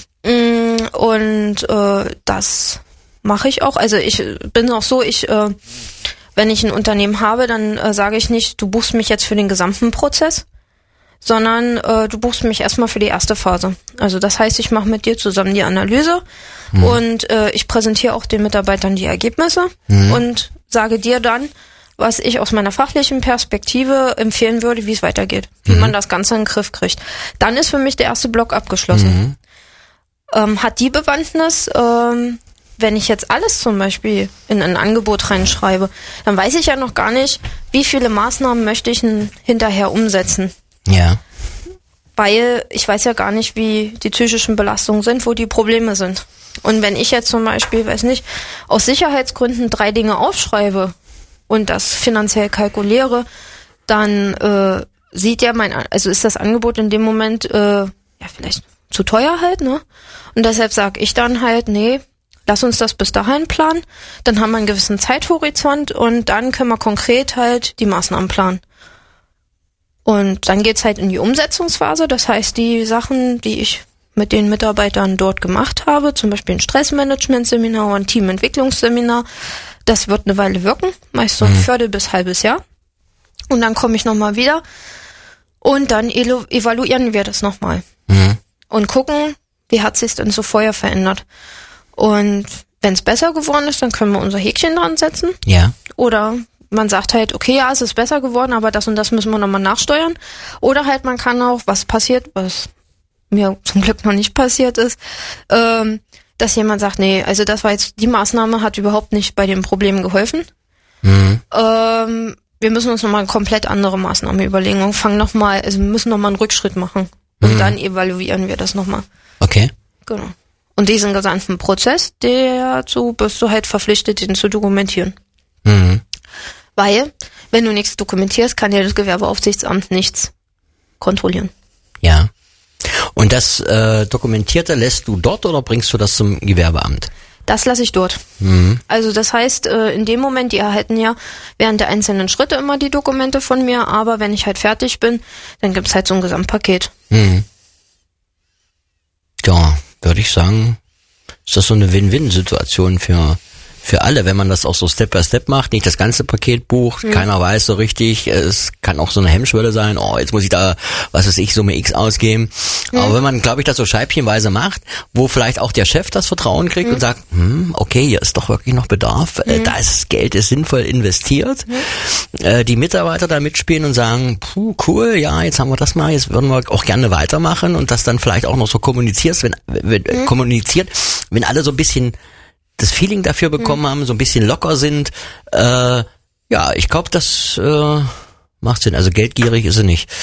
Mm, Und äh, das mache ich auch. Also ich bin auch so, ich, äh, wenn ich ein Unternehmen habe, dann äh, sage ich nicht, du buchst mich jetzt für den gesamten Prozess, sondern äh, du buchst mich erstmal für die erste Phase. Also das heißt, ich mache mit dir zusammen die Analyse mhm. und äh, ich präsentiere auch den Mitarbeitern die Ergebnisse mhm. und sage dir dann, was ich aus meiner fachlichen Perspektive empfehlen würde, wie es weitergeht, wie mhm. man das Ganze in den Griff kriegt. Dann ist für mich der erste Block abgeschlossen. Mhm. Ähm, hat die Bewandtnis, ähm, wenn ich jetzt alles zum Beispiel in ein Angebot reinschreibe, dann weiß ich ja noch gar nicht, wie viele Maßnahmen möchte ich n- hinterher umsetzen. Ja. Weil ich weiß ja gar nicht, wie die psychischen Belastungen sind, wo die Probleme sind. Und wenn ich jetzt zum Beispiel, weiß nicht, aus Sicherheitsgründen drei Dinge aufschreibe und das finanziell kalkuliere, dann äh, sieht ja mein, also ist das Angebot in dem Moment äh, ja vielleicht zu teuer halt, ne? Und deshalb sage ich dann halt, nee, lass uns das bis dahin planen, dann haben wir einen gewissen Zeithorizont und dann können wir konkret halt die Maßnahmen planen. Und dann geht's halt in die Umsetzungsphase, das heißt, die Sachen, die ich mit den Mitarbeitern dort gemacht habe, zum Beispiel ein Stressmanagement-Seminar oder ein Teamentwicklungsseminar, das wird eine Weile wirken, meist so ein Viertel bis halbes Jahr. Und dann komme ich nochmal wieder und dann elu- evaluieren wir das nochmal. Mhm. Und gucken, wie hat sich's denn so vorher verändert. Und wenn es besser geworden ist, dann können wir unser Häkchen dran setzen. Ja. Oder man sagt halt, okay, ja, es ist besser geworden, aber das und das müssen wir nochmal nachsteuern. Oder halt man kann auch, was passiert, was mir zum Glück noch nicht passiert ist, ähm, dass jemand sagt, nee, also das war jetzt, die Maßnahme hat überhaupt nicht bei dem Problem geholfen. Mhm. Ähm, wir müssen uns nochmal eine komplett andere Maßnahme überlegen und fangen nochmal, also wir müssen nochmal einen Rückschritt machen. Und Mhm. dann evaluieren wir das nochmal. Okay. Genau. Und diesen gesamten Prozess, dazu bist du halt verpflichtet, den zu dokumentieren. Mhm. Weil, wenn du nichts dokumentierst, kann ja das Gewerbeaufsichtsamt nichts kontrollieren. Ja. Und das äh, Dokumentierte lässt du dort oder bringst du das zum Gewerbeamt? Das lasse ich dort. Mhm. Also das heißt, äh, in dem Moment, die erhalten ja während der einzelnen Schritte immer die Dokumente von mir, aber wenn ich halt fertig bin, dann gibt's halt so ein Gesamtpaket. Mhm. Ja, würde ich sagen, ist das so eine Win-Win-Situation für für alle, wenn man das auch so Step by Step macht, nicht das ganze Paket bucht, mhm. keiner weiß so richtig, es kann auch so eine Hemmschwelle sein, oh, jetzt muss ich da, was weiß ich, Summe X ausgeben. Mhm. Aber wenn man, glaube ich, das so scheibchenweise macht, wo vielleicht auch der Chef das Vertrauen kriegt mhm. und sagt, hm, okay, hier ist doch wirklich noch Bedarf, mhm. äh, da ist Geld, ist sinnvoll investiert, mhm. äh, die Mitarbeiter da mitspielen und sagen, puh, cool, ja, jetzt haben wir das mal, jetzt würden wir auch gerne weitermachen und das dann vielleicht auch noch so kommunizierst, wenn, wenn mhm. kommuniziert, wenn alle so ein bisschen das Feeling dafür bekommen mhm. haben, so ein bisschen locker sind. Äh, ja, ich glaube, das äh, macht Sinn. Also geldgierig ist sie nicht.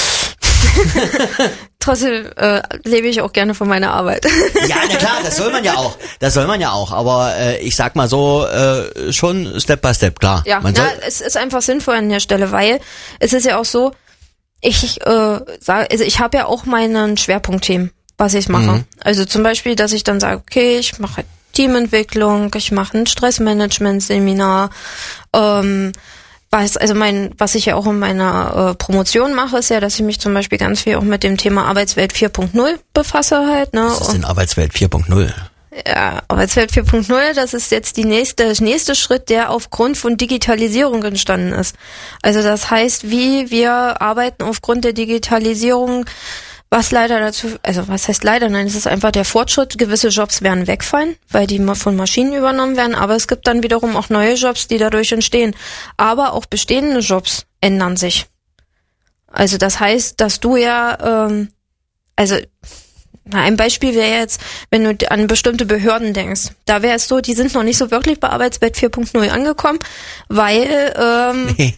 Trotzdem äh, lebe ich auch gerne von meiner Arbeit. Ja, na klar, das soll man ja auch. Das soll man ja auch. Aber äh, ich sag mal so, äh, schon Step by Step, klar. Ja, man soll na, es ist einfach sinnvoll an der Stelle, weil es ist ja auch so, ich äh, sage, also ich habe ja auch meinen Schwerpunktthemen, was ich mache. Mhm. Also zum Beispiel, dass ich dann sage, okay, ich mache halt Teamentwicklung, ich mache ein Stressmanagement-Seminar. Ähm, was, also mein, was ich ja auch in meiner äh, Promotion mache, ist ja, dass ich mich zum Beispiel ganz viel auch mit dem Thema Arbeitswelt vier Punkt null befasse halt. Ne? Was ist denn Arbeitswelt vier Punkt null? Ja, Arbeitswelt vier Punkt null, das ist jetzt die nächste, der nächste Schritt, der aufgrund von Digitalisierung entstanden ist. Also das heißt, wie wir arbeiten aufgrund der Digitalisierung. Was leider dazu, also was heißt leider, nein, es ist einfach der Fortschritt, gewisse Jobs werden wegfallen, weil die von Maschinen übernommen werden, aber es gibt dann wiederum auch neue Jobs, die dadurch entstehen. Aber auch bestehende Jobs ändern sich. Also das heißt, dass du ja, ähm, also na, ein Beispiel wäre jetzt, wenn du an bestimmte Behörden denkst. Da wäre es so, die sind noch nicht so wirklich bei Arbeitswelt vier Punkt null angekommen, weil ähm, nee.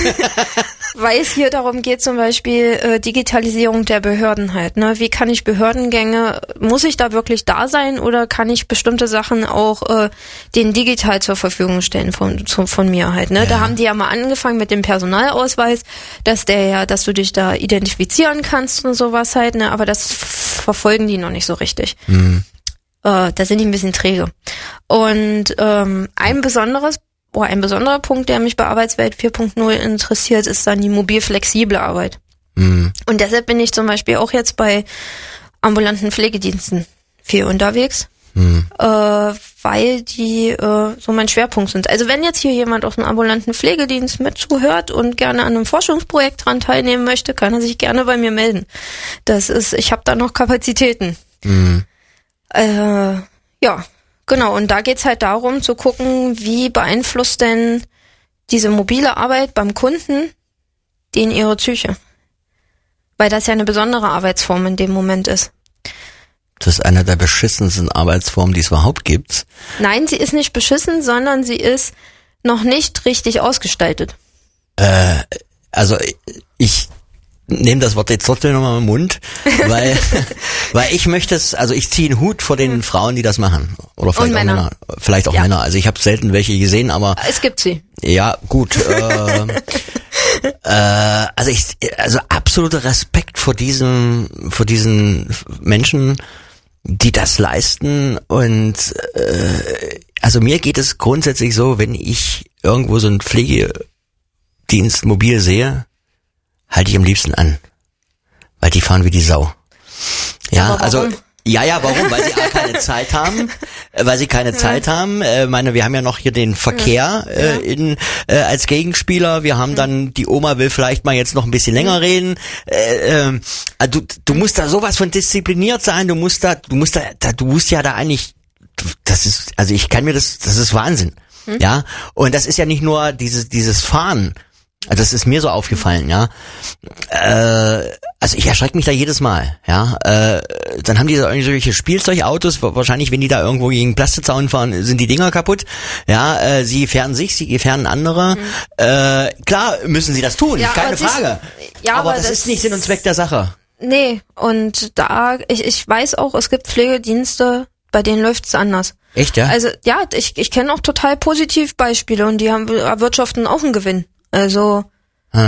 weil es hier darum geht, zum Beispiel äh, Digitalisierung der Behörden halt. Ne? Wie kann ich Behördengänge, muss ich da wirklich da sein oder kann ich bestimmte Sachen auch äh, denen digital zur Verfügung stellen von zu, von mir halt. Ne? Ja. Da haben die ja mal angefangen mit dem Personalausweis, dass der ja, dass du dich da identifizieren kannst und sowas halt. Ne? Aber das verfolgen die noch nicht so richtig. Mhm. Äh, da sind die ein bisschen träge. Und ähm, ein besonderes Oh, ein besonderer Punkt, der mich bei Arbeitswelt vier Punkt null interessiert, ist dann die mobil-flexible Arbeit. Mhm. Und deshalb bin ich zum Beispiel auch jetzt bei ambulanten Pflegediensten viel unterwegs, mhm. äh, weil die äh, so mein Schwerpunkt sind. Also wenn jetzt hier jemand aus einem ambulanten Pflegedienst mit zuhört und gerne an einem Forschungsprojekt dran teilnehmen möchte, kann er sich gerne bei mir melden. Das ist, ich habe da noch Kapazitäten. Mhm. Äh, ja. Genau, und da geht's halt darum zu gucken, wie beeinflusst denn diese mobile Arbeit beim Kunden den ihre Psyche? Weil das ja eine besondere Arbeitsform in dem Moment ist. Das ist eine der beschissensten Arbeitsformen, die es überhaupt gibt. Nein, sie ist nicht beschissen, sondern sie ist noch nicht richtig ausgestaltet. Äh, also ich nehme das Wort jetzt trotzdem nochmal im Mund, weil weil ich möchte es, also ich ziehe einen Hut vor den mhm. Frauen, die das machen. Oder vielleicht Und auch Männer. Männer. Vielleicht auch ja. Männer. Also ich habe selten welche gesehen, aber es gibt sie. Ja, gut. äh, äh, also ich, also absoluter Respekt vor diesem, vor diesen Menschen, die das leisten. Und äh, also mir geht es grundsätzlich so, wenn ich irgendwo so einen Pflegedienst mobil sehe, halte ich am liebsten an. Weil die fahren wie die Sau. Ja, also, ja, ja, warum? Weil sie A, keine Zeit haben, äh, weil sie keine ja. Zeit haben. Äh, meine, wir haben ja noch hier den Verkehr ja. äh, in äh, als Gegenspieler. Wir haben dann, die Oma will vielleicht mal jetzt noch ein bisschen länger reden. Äh, äh, du, du musst da sowas von diszipliniert sein. Du musst da, du musst da, da du musst ja da eigentlich, das ist, also ich kann mir das, das ist Wahnsinn. Hm? Ja, und das ist ja nicht nur dieses, dieses Fahren. Also das ist mir so aufgefallen, ja. Äh, also ich erschrecke mich da jedes Mal, ja. Äh, dann haben die da irgendwelche Spielzeugautos, wahrscheinlich wenn die da irgendwo gegen Plastikzaun fahren, sind die Dinger kaputt. Ja, äh, sie gefährden sich, sie gefährden andere. Mhm. Äh, klar müssen sie das tun, ja, keine Frage. Ja, aber, aber das, das ist nicht Sinn und Zweck der Sache. Nee, und da, ich, ich weiß auch, es gibt Pflegedienste, bei denen läuft's anders. Echt, ja? Also ja, ich, ich kenne auch total positiv Beispiele und die haben erwirtschaften auch einen Gewinn. Also, hm.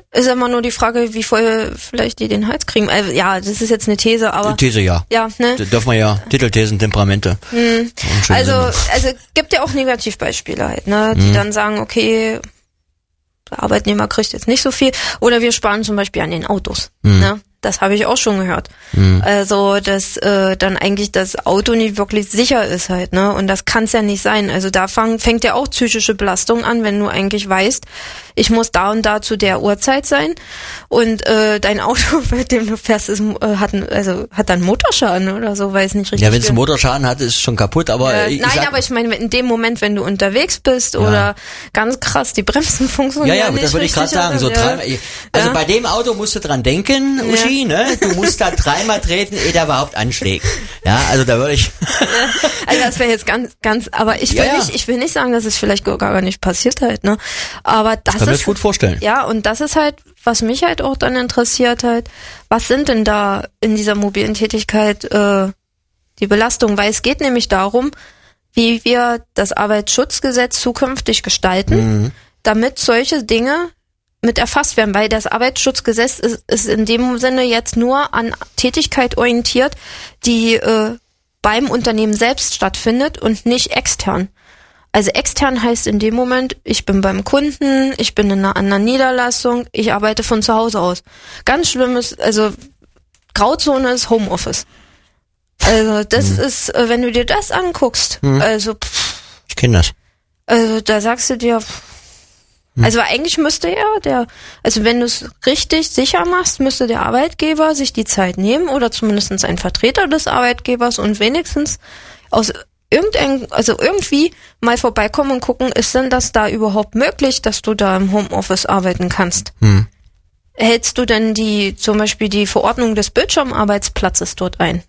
Ist immer nur die Frage, wie voll vielleicht die den Hals kriegen. Also, ja, das ist jetzt eine These, aber... These, ja. Ja, ne? Da dürfen wir ja Titelthesen, Temperamente. Hm. Also, also gibt ja auch Negativbeispiele halt, ne? Die hm. dann sagen, okay, der Arbeitnehmer kriegt jetzt nicht so viel. Oder wir sparen zum Beispiel an den Autos, hm. ne? Das habe ich auch schon gehört. Mhm. Also, dass äh, dann eigentlich das Auto nicht wirklich sicher ist halt, ne? Und das kann es ja nicht sein. Also da fang, fängt ja auch psychische Belastung an, wenn du eigentlich weißt, ich muss da und da zu der Uhrzeit sein und äh, dein Auto, mit dem du fährst, ist, äh, hat, also, hat dann Motorschaden oder so, weil es nicht richtig Ja, wenn es einen Motorschaden hat, ist es schon kaputt, aber... Äh, ich nein, sag, aber ich meine, in dem Moment, wenn du unterwegs bist ja. oder ganz krass, die Bremsen funktionieren ja, ja, nicht das wollte ich gerade sagen. So ja. drei, also ja. bei dem Auto musst du dran denken, Uschi, ja. ne? Du musst da dreimal treten, ehe der überhaupt anschlägt. Ja, also da würde ich... also das wäre jetzt ganz, ganz, aber ich will ja, ja. nicht, ich will nicht sagen, dass es vielleicht gar nicht passiert halt, ne? Aber das, das kann ist... mir das gut vorstellen. Ja, und das ist halt, was mich halt auch dann interessiert halt, was sind denn da in dieser mobilen Tätigkeit äh, die Belastungen? Weil es geht nämlich darum, wie wir das Arbeitsschutzgesetz zukünftig gestalten, mhm. damit solche Dinge mit erfasst werden, weil das Arbeitsschutzgesetz ist, ist in dem Sinne jetzt nur an Tätigkeit orientiert, die äh, beim Unternehmen selbst stattfindet und nicht extern. Also extern heißt in dem Moment, ich bin beim Kunden, ich bin in einer anderen Niederlassung, ich arbeite von zu Hause aus. Ganz schlimm ist, also Grauzone ist Homeoffice. Also das hm. ist, wenn du dir das anguckst, hm. also pff, ich kenne das. Also da sagst du dir, pff, hm. also eigentlich müsste ja der, also wenn du es richtig sicher machst, müsste der Arbeitgeber sich die Zeit nehmen oder zumindest ein Vertreter des Arbeitgebers und wenigstens aus irgendein, also irgendwie mal vorbeikommen und gucken, ist denn das da überhaupt möglich, dass du da im Homeoffice arbeiten kannst? Hm. Hältst du denn die, zum Beispiel die Verordnung des Bildschirmarbeitsplatzes dort ein?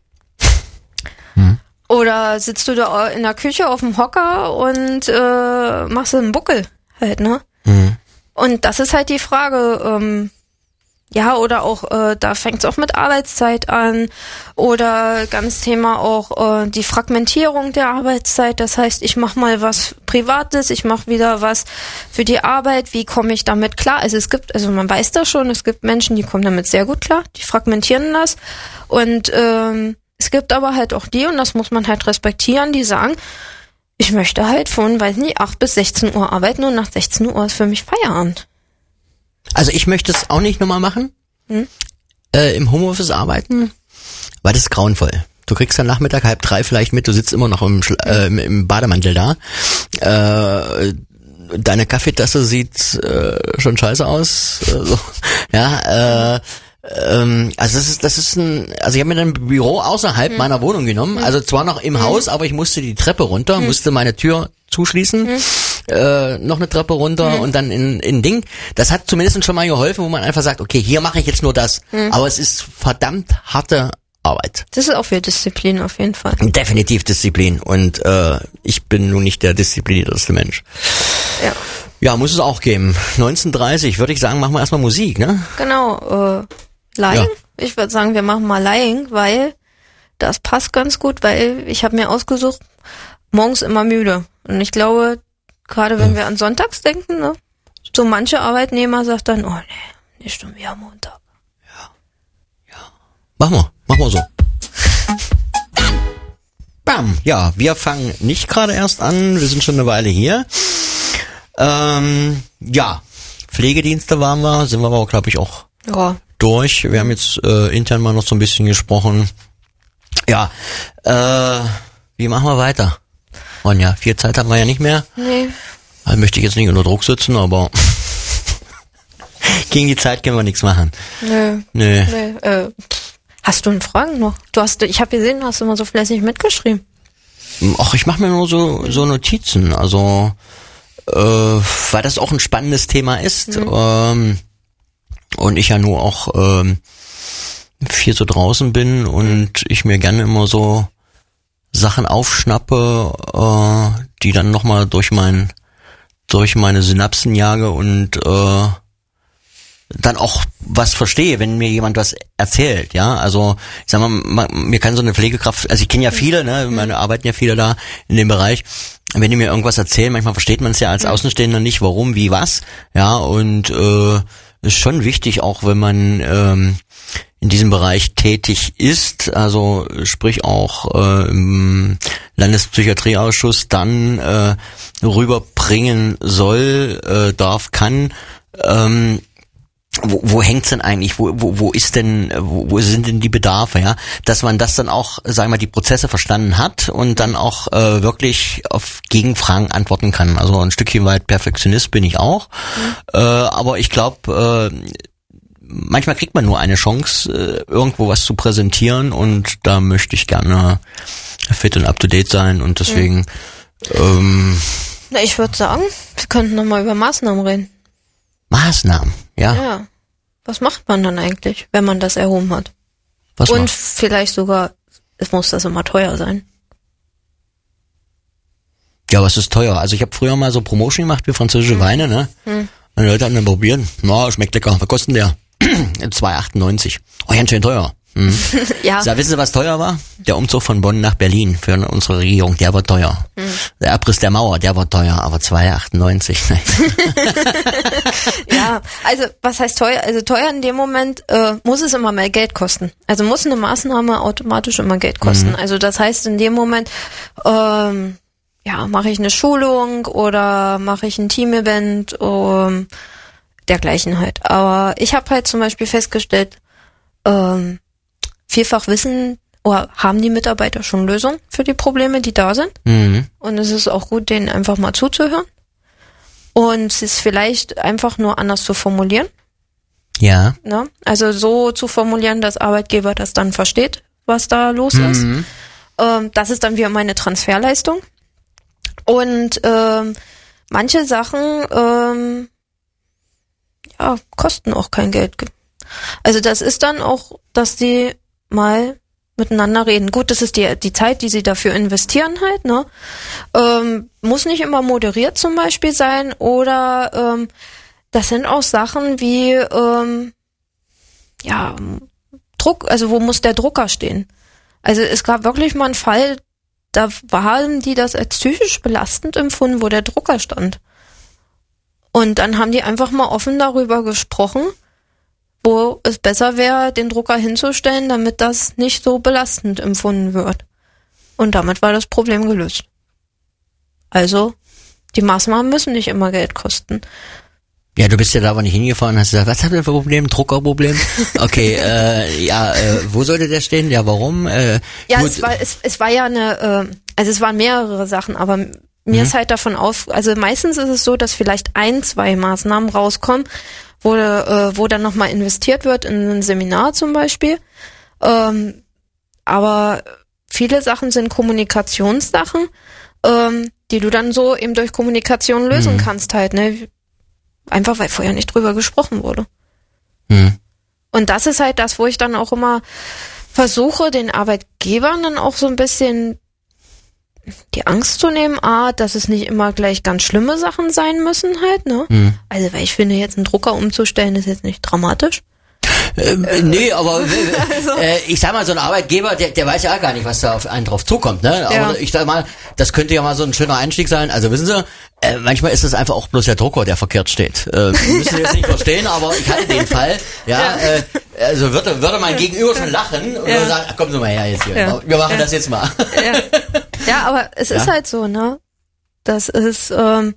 Hm. Oder sitzt du da in der Küche auf dem Hocker und äh, machst einen Buckel halt, ne? Hm. Und das ist halt die Frage, ähm, ja, oder auch, äh, da fängt es auch mit Arbeitszeit an oder ganz Thema auch äh, die Fragmentierung der Arbeitszeit. Das heißt, ich mache mal was Privates, ich mache wieder was für die Arbeit. Wie komme ich damit klar? Also es gibt, also man weiß das schon, es gibt Menschen, die kommen damit sehr gut klar, die fragmentieren das. Und ähm, es gibt aber halt auch die, und das muss man halt respektieren, die sagen, ich möchte halt von, weiß nicht, acht bis sechzehn Uhr arbeiten und nach sechzehn Uhr ist für mich Feierabend. Also ich möchte es auch nicht nochmal machen, hm? äh, im Homeoffice arbeiten, weil das ist grauenvoll. Du kriegst dann Nachmittag halb drei vielleicht mit, du sitzt immer noch im, Schla- äh, im Bademantel da. Äh, deine Kaffeetasse sieht äh, schon scheiße aus. Äh, so. Ja, äh, ähm, also das ist, das ist ein, also ich habe mir ein Büro außerhalb hm. meiner Wohnung genommen, hm. also zwar noch im hm. Haus, aber ich musste die Treppe runter, hm. musste meine Tür zuschließen, hm. äh, noch eine Treppe runter hm. und dann in in Ding. Das hat zumindest schon mal geholfen, wo man einfach sagt, okay, hier mache ich jetzt nur das. Hm. Aber es ist verdammt harte Arbeit. Das ist auch für Disziplin auf jeden Fall. Definitiv Disziplin. Und äh, ich bin nun nicht der disziplinierteste Mensch. Ja. Ja, muss es auch geben. neunzehn Uhr dreißig, würde ich sagen, machen wir erstmal Musik, ne? Genau, äh, Lying. Ja. Ich würde sagen, wir machen mal Lying, weil das passt ganz gut, weil ich habe mir ausgesucht, morgens immer müde. Und ich glaube, gerade wenn ja. wir an Sonntags denken, ne, so manche Arbeitnehmer sagt dann, oh nee, nicht schon wieder Montag. Ja. Ja. Machen wir, machen wir so. Bam. Ja, wir fangen nicht gerade erst an, wir sind schon eine Weile hier. Ähm, ja, Pflegedienste waren wir, sind wir aber, glaube ich, auch ja. durch. Wir haben jetzt äh, intern mal noch so ein bisschen gesprochen. Ja, äh, wie machen wir weiter? Und ja, viel Zeit haben wir ja nicht mehr. Nee. Da möchte ich jetzt nicht unter Druck sitzen, aber gegen die Zeit können wir nichts machen. Nö. Nö. Nee. Äh, hast du denn Fragen noch? Du hast, ich habe gesehen, du hast immer so fleißig mitgeschrieben. Ach, ich mache mir nur so so Notizen, also äh, weil das auch ein spannendes Thema ist mhm. ähm, und ich ja nur auch ähm, viel so draußen bin und ich mir gerne immer so Sachen aufschnappe, äh, die dann nochmal durch mein durch meine Synapsen jage und äh, dann auch was verstehe, wenn mir jemand was erzählt, ja, also ich sag mal, man, mir kann so eine Pflegekraft, also ich kenne ja viele, ne, meine arbeiten ja viele da in dem Bereich, wenn die mir irgendwas erzählen, manchmal versteht man es ja als Außenstehender nicht, warum, wie, was, ja, und äh, ist schon wichtig, auch wenn man ähm, in diesem Bereich tätig ist, also sprich auch äh, im Landespsychiatrieausschuss dann äh, rüberbringen soll, äh, darf, kann. Ähm, Wo, wo hängt's denn eigentlich? Wo, wo, wo ist denn, wo, wo sind denn die Bedarfe, ja? Dass man das dann auch, sagen wir mal, die Prozesse verstanden hat und dann auch äh, wirklich auf Gegenfragen antworten kann. Also ein Stückchen weit Perfektionist bin ich auch. Mhm. Äh, aber ich glaube, äh, manchmal kriegt man nur eine Chance, äh, irgendwo was zu präsentieren und da möchte ich gerne fit und up to date sein und deswegen mhm. ähm, Na, ich würde sagen, wir könnten nochmal über Maßnahmen reden. Maßnahmen, ja. Ja. Was macht man dann eigentlich, wenn man das erhoben hat? Was Und macht? vielleicht sogar, es muss das immer teuer sein. Ja, was ist teuer? Also ich habe früher mal so Promotion gemacht für französische hm. Weine, ne? Hm. Und die Leute haben dann probiert. Na, schmeckt lecker. Was kostet denn der? zwei achtundneunzig. Oh, ganz schön teuer. Mhm. Ja. So, wissen Sie, was teuer war? Der Umzug von Bonn nach Berlin für unsere Regierung, der war teuer. Mhm. Der Abriss der Mauer, der war teuer, aber zwei achtundneunzig. Ja, also was heißt teuer? Also teuer in dem Moment äh, muss es immer mehr Geld kosten. Also muss eine Maßnahme automatisch immer Geld kosten. Mhm. Also das heißt in dem Moment, ähm, ja, mache ich eine Schulung oder mache ich ein Team-Event, um, dergleichen halt. Aber ich habe halt zum Beispiel festgestellt, ähm, vielfach wissen oder haben die Mitarbeiter schon Lösungen für die Probleme, die da sind. Mhm. Und es ist auch gut, denen einfach mal zuzuhören. Und es ist vielleicht einfach nur anders zu formulieren. Ja. Ne? Also so zu formulieren, dass Arbeitgeber das dann versteht, was da los mhm. ist. Ähm, das ist dann wieder meine Transferleistung. Und ähm, manche Sachen ähm, ja, kosten auch kein Geld. Also das ist dann auch, dass die mal miteinander reden. Gut, das ist die die Zeit, die sie dafür investieren halt, ne? Ähm, muss nicht immer moderiert zum Beispiel sein oder ähm, das sind auch Sachen wie ähm, ja Druck, also wo muss der Drucker stehen? Also es gab wirklich mal einen Fall, da haben die das als psychisch belastend empfunden, wo der Drucker stand. Und dann haben die einfach mal offen darüber gesprochen, wo es besser wäre, den Drucker hinzustellen, damit das nicht so belastend empfunden wird. Und damit war das Problem gelöst. Also, die Maßnahmen müssen nicht immer Geld kosten. Ja, du bist ja da aber nicht hingefahren und hast gesagt, was habt ihr für ein Problem? Druckerproblem? Okay, äh, ja, äh, wo sollte der stehen? Ja, warum? Äh, ja, gut. es war, es, es war ja eine, äh, also es waren mehrere Sachen, aber mir mhm. ist halt davon auf, also meistens ist es so, dass vielleicht ein, zwei Maßnahmen rauskommen, wo, äh, wo dann nochmal investiert wird in ein Seminar zum Beispiel. Ähm, aber viele Sachen sind Kommunikationssachen, ähm, die du dann so eben durch Kommunikation lösen mhm. kannst halt, ne? Einfach weil vorher nicht drüber gesprochen wurde. Mhm. Und das ist halt das, wo ich dann auch immer versuche, den Arbeitgebern dann auch so ein bisschen die Angst zu nehmen, ah, dass es nicht immer gleich ganz schlimme Sachen sein müssen halt, ne? Mhm. Also, weil ich finde, jetzt einen Drucker umzustellen, ist jetzt nicht dramatisch. Ähm, äh, nee, aber also. äh, ich sag mal, so ein Arbeitgeber, der, der weiß ja gar nicht, was da auf einen drauf zukommt, ne? Aber ja. ich sag mal, das könnte ja mal so ein schöner Einstieg sein. Also wissen Sie, äh, manchmal ist es einfach auch bloß der Drucker, der verkehrt steht. Äh, Sie müssen ja. jetzt nicht verstehen, aber ich hatte den Fall, ja, ja. Äh, also würde, würde mein Gegenüber schon lachen und ja. würde sagen, ach, kommen Sie mal her jetzt hier, ja. wir machen ja. das jetzt mal. Ja, ja aber es ja. ist halt so, ne? Das ist, ähm,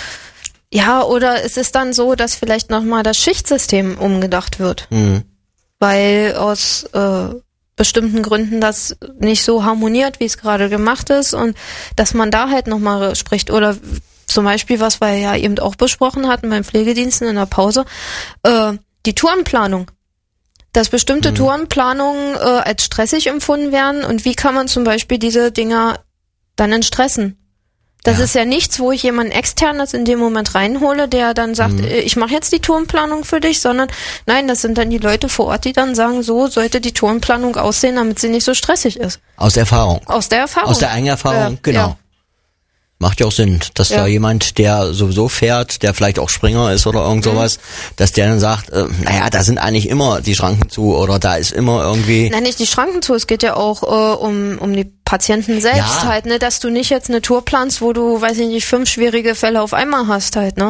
ja, oder es ist dann so, dass vielleicht nochmal das Schichtsystem umgedacht wird. Mhm. Weil aus äh, bestimmten Gründen das nicht so harmoniert, wie es gerade gemacht ist und dass man da halt nochmal spricht. Oder zum Beispiel, was wir ja eben auch besprochen hatten beim Pflegediensten in der Pause, äh, die Tourenplanung. Dass bestimmte mhm. Tourenplanungen äh, als stressig empfunden werden und wie kann man zum Beispiel diese Dinger dann entstressen? Das ja. ist ja nichts, wo ich jemanden externes in dem Moment reinhole, der dann sagt, mhm. ich mache jetzt die Tourenplanung für dich, sondern nein, das sind dann die Leute vor Ort, die dann sagen, so sollte die Tourenplanung aussehen, damit sie nicht so stressig ist. Aus der Erfahrung. Aus der Erfahrung. Aus der eigenen Erfahrung, äh, genau. Ja. Macht ja auch Sinn, dass ja. da jemand, der sowieso fährt, der vielleicht auch Springer ist oder irgend sowas, mhm. dass der dann sagt, äh, naja, da sind eigentlich immer die Schranken zu oder da ist immer irgendwie... Nein, nicht die Schranken zu, es geht ja auch äh, um um die Patienten selbst ja. halt, ne, dass du nicht jetzt eine Tour planst, wo du, weiß ich nicht, fünf schwierige Fälle auf einmal hast halt, ne.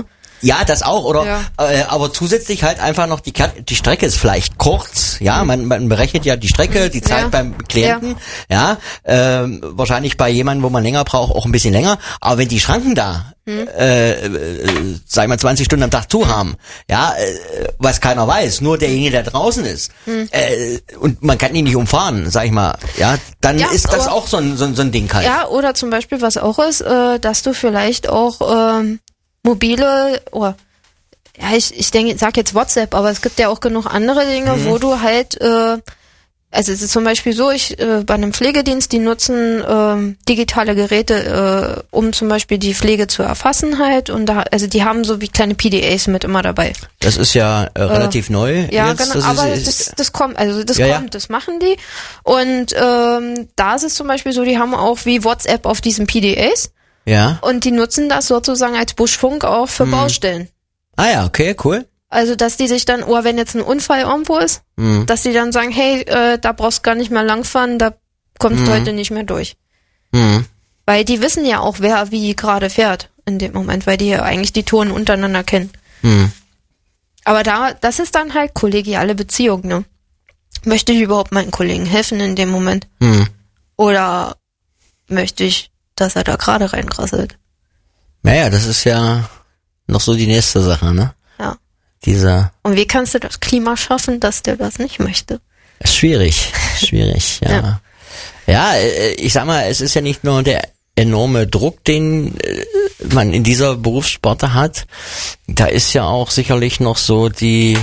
Ja, das auch, oder? Ja. Äh, aber zusätzlich halt einfach noch die die Strecke ist vielleicht kurz, ja, man, man berechnet ja die Strecke, die Zeit Ja. beim Klienten, ja, ja ähm, wahrscheinlich bei jemandem, wo man länger braucht, auch ein bisschen länger, aber wenn die Schranken da, hm. äh, äh, sag ich mal, zwanzig Stunden am Tag zu haben, ja, äh, was keiner weiß, nur derjenige, der draußen ist, hm. äh, und man kann ihn nicht umfahren, sag ich mal, ja, dann Ja, ist das aber- auch so ein, so, ein- so ein Ding halt. Ja, oder zum Beispiel, was auch ist, äh, dass du vielleicht auch ähm, mobile, oder ja, ich, ich denke, ich sag jetzt WhatsApp, aber es gibt ja auch genug andere Dinge, Mhm. wo du halt, äh, also es ist zum Beispiel so, ich äh, bei einem Pflegedienst, die nutzen ähm, digitale Geräte, äh, um zum Beispiel die Pflege zu erfassen halt, und da, also die haben so wie kleine P D As mit immer dabei. Das ist ja äh, relativ äh, neu. Ja, jetzt. genau, das aber ist, das, das kommt, also das ja, kommt, ja. das machen die. Und ähm, da ist es zum Beispiel so, die haben auch wie WhatsApp auf diesen P D As. Ja. Und die nutzen das sozusagen als Buschfunk auch für hm. Baustellen. Ah ja, okay, cool. Also, dass die sich dann, oh, wenn jetzt ein Unfall irgendwo ist, hm. dass die dann sagen, hey, äh, da brauchst du gar nicht mehr langfahren, da kommst du hm. heute nicht mehr durch. Hm. Weil die wissen ja auch, wer wie gerade fährt in dem Moment, weil die ja eigentlich die Touren untereinander kennen. Hm. Aber da, das ist dann halt kollegiale Beziehung, ne? Möchte ich überhaupt meinen Kollegen helfen in dem Moment? Hm. Oder möchte ich, dass er da gerade reinrasselt? Naja, das ist ja noch so die nächste Sache, ne? Ja. Dieser. Und wie kannst du das Klima schaffen, dass der das nicht möchte? Ist schwierig, schwierig, ja. ja. Ja, ich sag mal, es ist ja nicht nur der enorme Druck, den man in dieser Berufssparte hat. Da ist ja auch sicherlich noch so die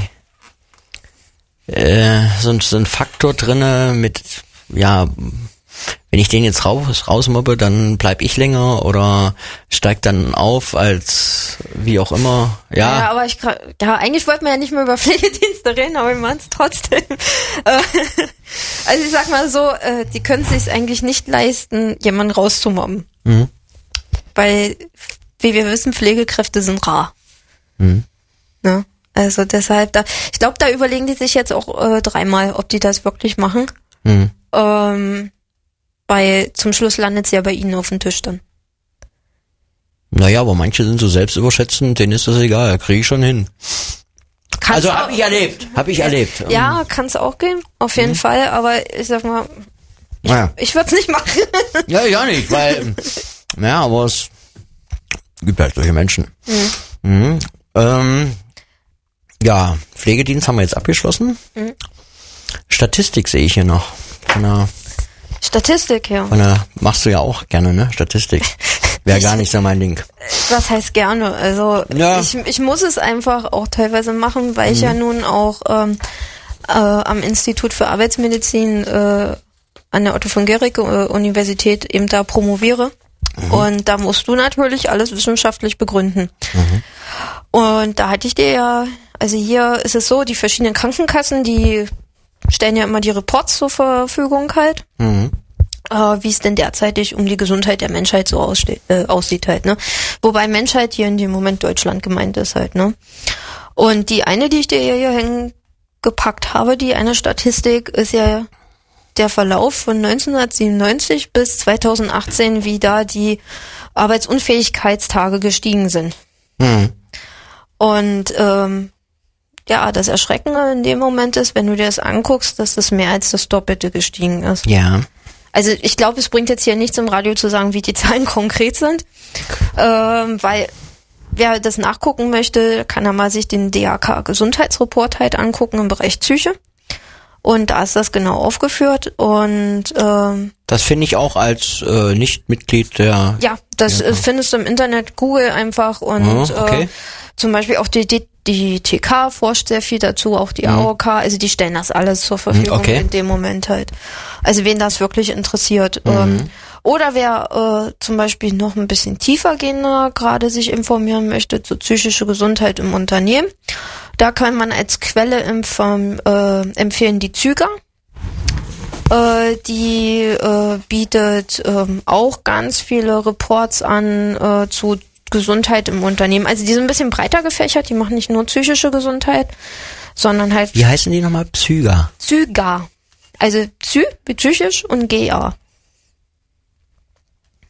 äh, so, so ein Faktor drinne mit, ja, wenn ich den jetzt raus, rausmobbe, dann bleib ich länger oder steig dann auf als wie auch immer. Ja, ja aber ich ja, eigentlich wollten wir ja nicht mehr über Pflegedienste reden, aber wir machen es trotzdem. Also ich sag mal so, die können es sich eigentlich nicht leisten, jemanden rauszumobben. Mhm. Weil, wie wir wissen, Pflegekräfte sind rar. Mhm. Ne? Also deshalb, da, ich glaube, da überlegen die sich jetzt auch äh, dreimal, ob die das wirklich machen. Mhm. Ähm, weil zum Schluss landet es ja bei ihnen auf dem Tisch dann. Naja, aber manche sind so selbstüberschätzend, denen ist das egal, kriege ich schon hin. Kann's also habe ich erlebt, habe ich ja, erlebt. Ja, kann es auch gehen, auf jeden mhm. Fall, aber ich sag mal, ich, ja. ich würde es nicht machen. Ja, ja nicht, weil, ja, aber es gibt halt solche Menschen. Mhm. Mhm. Ähm, ja, Pflegedienst haben wir jetzt abgeschlossen. Mhm. Statistik sehe ich hier noch. Von der, Statistik, ja. Von der, machst du ja auch gerne, ne? Statistik. Wäre gar nicht so mein Ding. Was heißt gerne? Also ja. ich, ich muss es einfach auch teilweise machen, weil mhm. ich ja nun auch ähm, äh, am Institut für Arbeitsmedizin äh, an der Otto von Guericke äh, Universität eben da promoviere. Mhm. Und da musst du natürlich alles wissenschaftlich begründen. Mhm. Und da hatte ich dir ja, also hier ist es so, die verschiedenen Krankenkassen, die stellen ja immer die Reports zur Verfügung halt. Mhm. Uh, wie es denn derzeitig um die Gesundheit der Menschheit so ausste- äh, aussieht halt, ne? Wobei Menschheit hier in dem Moment Deutschland gemeint ist halt, ne? Und die eine, die ich dir hier hingepackt habe, die eine Statistik, ist ja der Verlauf von neunzehnhundertsiebenundneunzig bis zweitausendachtzehn, wie da die Arbeitsunfähigkeitstage gestiegen sind. Mhm. Und ähm, ja, das Erschreckende in dem Moment ist, wenn du dir das anguckst, dass das mehr als das Doppelte gestiegen ist. Ja. Also ich glaube, es bringt jetzt hier nichts im Radio zu sagen, wie die Zahlen konkret sind, ähm, weil wer das nachgucken möchte, kann er mal sich den D A K-Gesundheitsreport halt angucken im Bereich Psyche. Und da ist das genau aufgeführt und ähm, das finde ich auch als äh, Nicht-Mitglied der... Ja, das ja. Äh, findest du im Internet, Google einfach und oh, okay. äh, zum Beispiel auch die, die, die T K forscht sehr viel dazu, auch die mhm. A O K, also die stellen das alles zur Verfügung okay. in dem Moment halt. Also wen das wirklich interessiert. Mhm. Ähm, oder wer äh, zum Beispiel noch ein bisschen tiefer gehender gerade sich informieren möchte zu psychische Gesundheit im Unternehmen, da kann man als Quelle empf- äh, empfehlen die Zyga. Äh, die äh, bietet äh, auch ganz viele Reports an äh, zu Gesundheit im Unternehmen. Also die sind ein bisschen breiter gefächert, die machen nicht nur psychische Gesundheit, sondern halt... Wie heißen die nochmal? Zyga? Zyga. Also Psy wie psychisch und G A.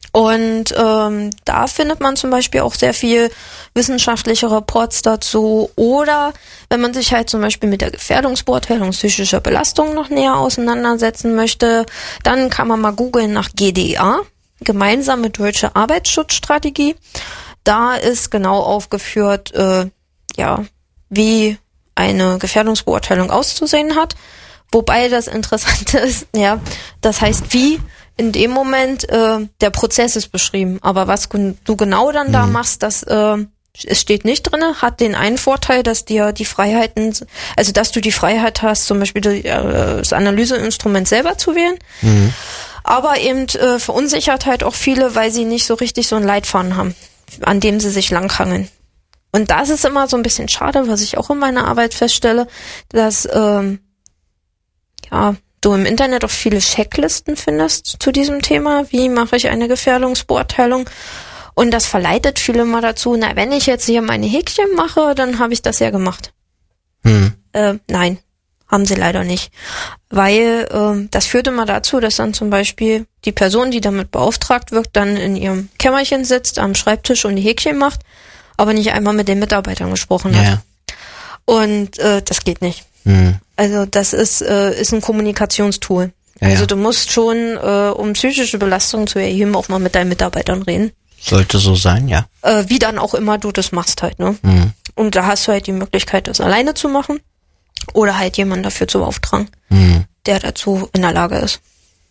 Und ähm, da findet man zum Beispiel auch sehr viel wissenschaftliche Reports dazu. Oder wenn man sich halt zum Beispiel mit der Gefährdungsbeurteilung psychischer Belastung noch näher auseinandersetzen möchte, dann kann man mal googeln nach G D A, Gemeinsame Deutsche Arbeitsschutzstrategie. Da ist genau aufgeführt, äh, ja, wie eine Gefährdungsbeurteilung auszusehen hat. Wobei das Interessante ist, ja, das heißt wie, in dem Moment, äh, der Prozess ist beschrieben. Aber was du genau dann da machst, das äh, es steht nicht drinne, hat den einen Vorteil, dass dir die Freiheiten, also dass du die Freiheit hast, zum Beispiel die, äh, das Analyseinstrument selber zu wählen. Mhm. Aber eben äh, verunsichert halt auch viele, weil sie nicht so richtig so einen Leitfaden haben, an dem sie sich langhangeln. Und das ist immer so ein bisschen schade, was ich auch in meiner Arbeit feststelle, dass ähm, ja du im Internet auch viele Checklisten findest zu diesem Thema. Wie mache ich eine Gefährdungsbeurteilung? Und das verleitet viele mal dazu, na, wenn ich jetzt hier meine Häkchen mache, dann habe ich das ja gemacht. Hm. Äh, nein, haben sie leider nicht. Weil äh, das führt immer dazu, dass dann zum Beispiel die Person, die damit beauftragt wird, dann in ihrem Kämmerchen sitzt, am Schreibtisch und die Häkchen macht, aber nicht einmal mit den Mitarbeitern gesprochen hat. Ja. Und äh, das geht nicht. Hm. Also das ist äh, ist ein Kommunikationstool. Ja, also ja. Du musst schon, äh, um psychische Belastung zu erheben, auch mal mit deinen Mitarbeitern reden. Sollte so sein, ja. Äh, wie dann auch immer du das machst halt, ne? Mhm. Und da hast du halt die Möglichkeit, das alleine zu machen oder halt jemanden dafür zu beauftragen, mhm. der dazu in der Lage ist.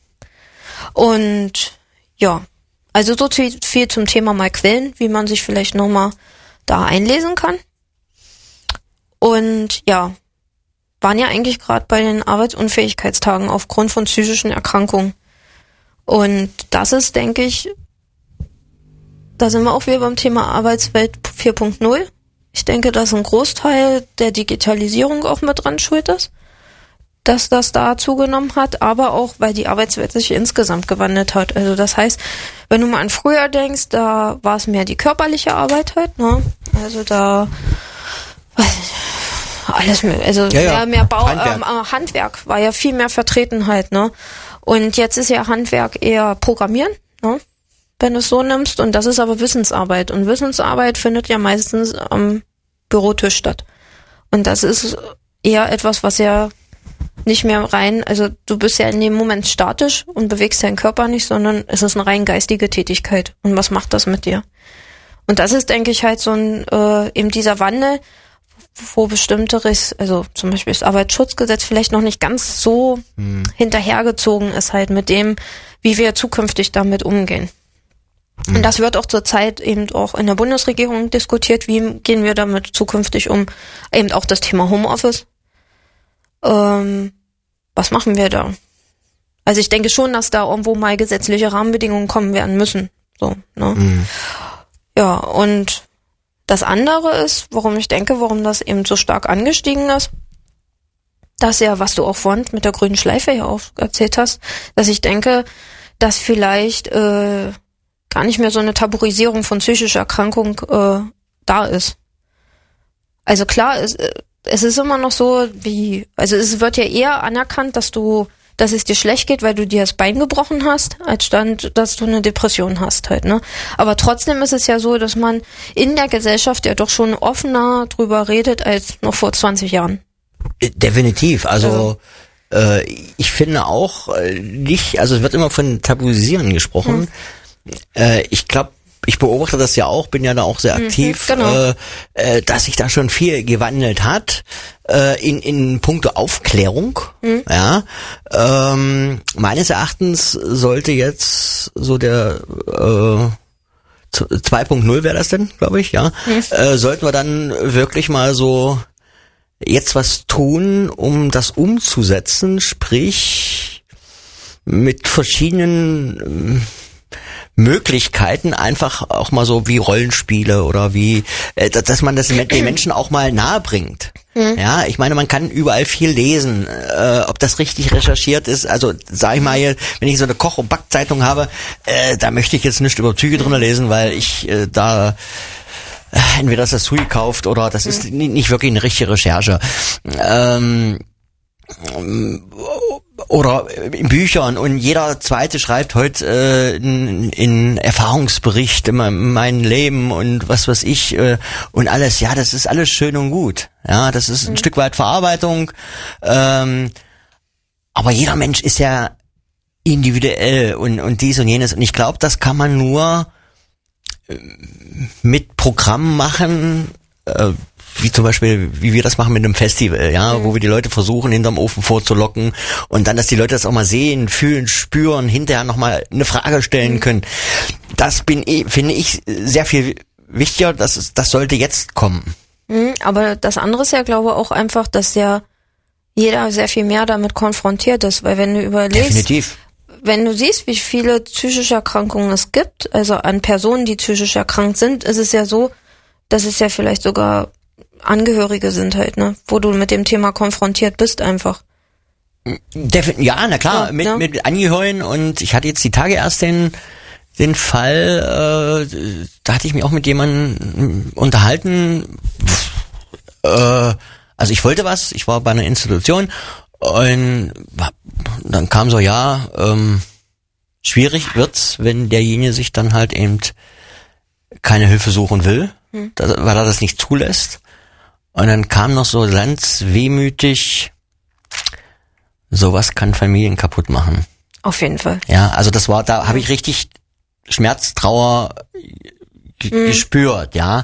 Und ja, also so viel zum Thema mal Quellen, wie man sich vielleicht nochmal da einlesen kann. Und ja, waren ja eigentlich gerade bei den Arbeitsunfähigkeitstagen aufgrund von psychischen Erkrankungen. Und das ist, denke ich, da sind wir auch wieder beim Thema Arbeitswelt vier Punkt null. Ich denke, dass ein Großteil der Digitalisierung auch mit dran schuld ist, dass das da zugenommen hat, aber auch, weil die Arbeitswelt sich insgesamt gewandelt hat. Also das heißt, wenn du mal an früher denkst, da war es mehr die körperliche Arbeit halt, ne? Also da, weiß ich, alles mehr, also ja, ja. mehr, mehr Bau, Handwerk. Ähm, Handwerk war ja viel mehr vertreten halt, ne? Und jetzt ist ja Handwerk eher Programmieren, ne? Wenn du es so nimmst, und das ist aber Wissensarbeit. Und Wissensarbeit findet ja meistens am Bürotisch statt. Und das ist eher etwas, was ja nicht mehr rein, also du bist ja in dem Moment statisch und bewegst deinen Körper nicht, sondern es ist eine rein geistige Tätigkeit. Und was macht das mit dir? Und das ist, denke ich, halt so ein, äh, eben dieser Wandel, wo bestimmte, also zum Beispiel das Arbeitsschutzgesetz vielleicht noch nicht ganz so hm. hinterhergezogen ist halt mit dem, wie wir zukünftig damit umgehen. Und das wird auch zurzeit eben auch in der Bundesregierung diskutiert, wie gehen wir damit zukünftig um. Eben auch das Thema Homeoffice. Ähm, was machen wir da? Also ich denke schon, dass da irgendwo mal gesetzliche Rahmenbedingungen kommen werden müssen. So, ne? Mhm. Ja, und das andere ist, warum ich denke, warum das eben so stark angestiegen ist, dass ja, was du auch vorhin mit der grünen Schleife ja auch erzählt hast, dass ich denke, dass vielleicht äh, gar nicht mehr so eine Tabuisierung von psychischer Erkrankung äh, da ist. Also klar, es, es ist immer noch so, wie, also es wird ja eher anerkannt, dass du, dass es dir schlecht geht, weil du dir das Bein gebrochen hast, als stand, dass du eine Depression hast halt, ne? Aber trotzdem ist es ja so, dass man in der Gesellschaft ja doch schon offener drüber redet als noch vor zwanzig Jahren. Definitiv, also, also äh, ich finde auch äh, nicht, also es wird immer von Tabuisieren gesprochen. Hm. Äh, ich glaube, ich beobachte das ja auch, bin ja da auch sehr aktiv, mhm, genau. äh, äh, dass sich da schon viel gewandelt hat äh, in in puncto Aufklärung. Mhm. Ja, ähm, meines Erachtens sollte jetzt so der äh, zwei Punkt null wäre das denn, glaube ich, ja, mhm. äh, sollten wir dann wirklich mal so jetzt was tun, um das umzusetzen, sprich mit verschiedenen äh, Möglichkeiten, einfach auch mal so wie Rollenspiele oder wie, äh, dass man das den Menschen auch mal nahe bringt. Mhm. Ja, ich meine, man kann überall viel lesen, äh, ob das richtig recherchiert ist. Also sag ich mal hier, wenn ich so eine Koch- und Backzeitung habe, äh, da möchte ich jetzt nicht über Psyche drunter lesen, weil ich äh, da äh, entweder ist das zugekauft oder das ist mhm. nicht wirklich eine richtige Recherche. Ähm, oder in Büchern und jeder Zweite schreibt heute äh, in, in Erfahrungsbericht immer mein Leben und was weiß ich äh, und alles. Ja, das ist alles schön und gut. Ja, das ist ein mhm. Stück weit Verarbeitung. Ähm, aber jeder Mensch ist ja individuell und und dies und jenes. Und ich glaube, das kann man nur mit Programmen machen, äh, wie zum Beispiel, wie wir das machen mit einem Festival, ja, mhm. wo wir die Leute versuchen, hinterm Ofen vorzulocken und dann, dass die Leute das auch mal sehen, fühlen, spüren, hinterher nochmal eine Frage stellen mhm. können. Das bin ich, finde ich sehr viel wichtiger, das ist, das sollte jetzt kommen. Mhm, aber das andere ist ja, glaube ich, auch einfach, dass ja jeder sehr viel mehr damit konfrontiert ist, weil wenn du überlegst, definitiv. Wenn du siehst, wie viele psychische Erkrankungen es gibt, also an Personen, die psychisch erkrankt sind, ist es ja so, dass es ja vielleicht sogar Angehörige sind halt, ne, wo du mit dem Thema konfrontiert bist einfach. Defin- ja, na klar, ja, mit, ja. mit Angehörigen und ich hatte jetzt die Tage erst den, den Fall, äh, da hatte ich mich auch mit jemandem unterhalten, äh, also ich wollte was, ich war bei einer Institution und dann kam so, ja, ähm, schwierig wird's, wenn derjenige sich dann halt eben keine Hilfe suchen will, hm. weil er das nicht zulässt. Und dann kam noch so ganz wehmütig, sowas kann Familien kaputt machen. Auf jeden Fall. Ja, also das war, da habe ich richtig Schmerz, Trauer g- hm. gespürt, ja.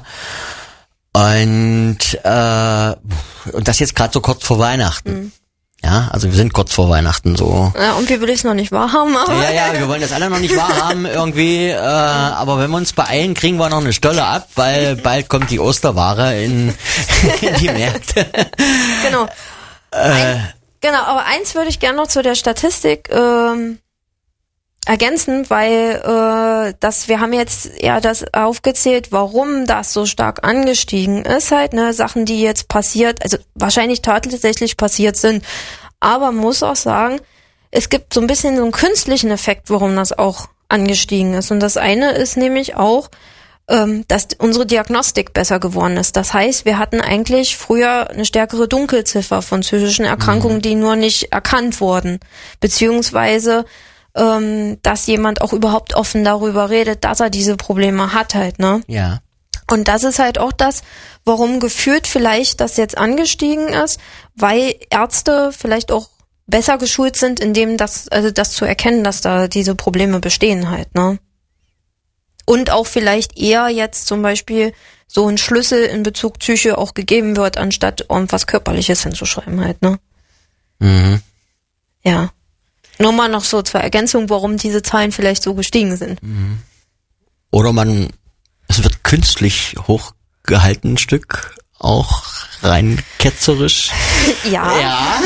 Und äh, und das jetzt gerade so kurz vor Weihnachten. Hm. Ja, also wir sind kurz vor Weihnachten so. Ja, und wir will es noch nicht wahrhaben, aber. Ja, ja, wir wollen das alle noch nicht wahrhaben irgendwie, äh, aber wenn wir uns beeilen, kriegen wir noch eine Stolle ab, weil bald kommt die Osterware in, in die Märkte. Genau. Ein, genau, aber eins würde ich gerne noch zu der Statistik ähm, ergänzen, weil äh, das, wir haben jetzt ja das aufgezählt, warum das so stark angestiegen ist, halt, ne, Sachen, die jetzt passiert, also wahrscheinlich tatsächlich passiert sind, aber man muss auch sagen, es gibt so ein bisschen so einen künstlichen Effekt, warum das auch angestiegen ist. Und das eine ist nämlich auch, ähm, dass unsere Diagnostik besser geworden ist. Das heißt, wir hatten eigentlich früher eine stärkere Dunkelziffer von psychischen Erkrankungen, mhm. die nur nicht erkannt wurden, beziehungsweise dass jemand auch überhaupt offen darüber redet, dass er diese Probleme hat halt, ne? Ja. Und das ist halt auch das, warum gefühlt vielleicht das jetzt angestiegen ist, weil Ärzte vielleicht auch besser geschult sind, in dem das, also das zu erkennen, dass da diese Probleme bestehen halt, ne? Und auch vielleicht eher jetzt zum Beispiel so ein Schlüssel in Bezug Psyche auch gegeben wird, anstatt irgendwas Körperliches hinzuschreiben halt, ne? Mhm. Ja. Nur mal noch so zur Ergänzung, warum diese Zahlen vielleicht so gestiegen sind. Oder man, es wird künstlich hochgehalten, ein Stück, auch rein ketzerisch. Ja. Ja.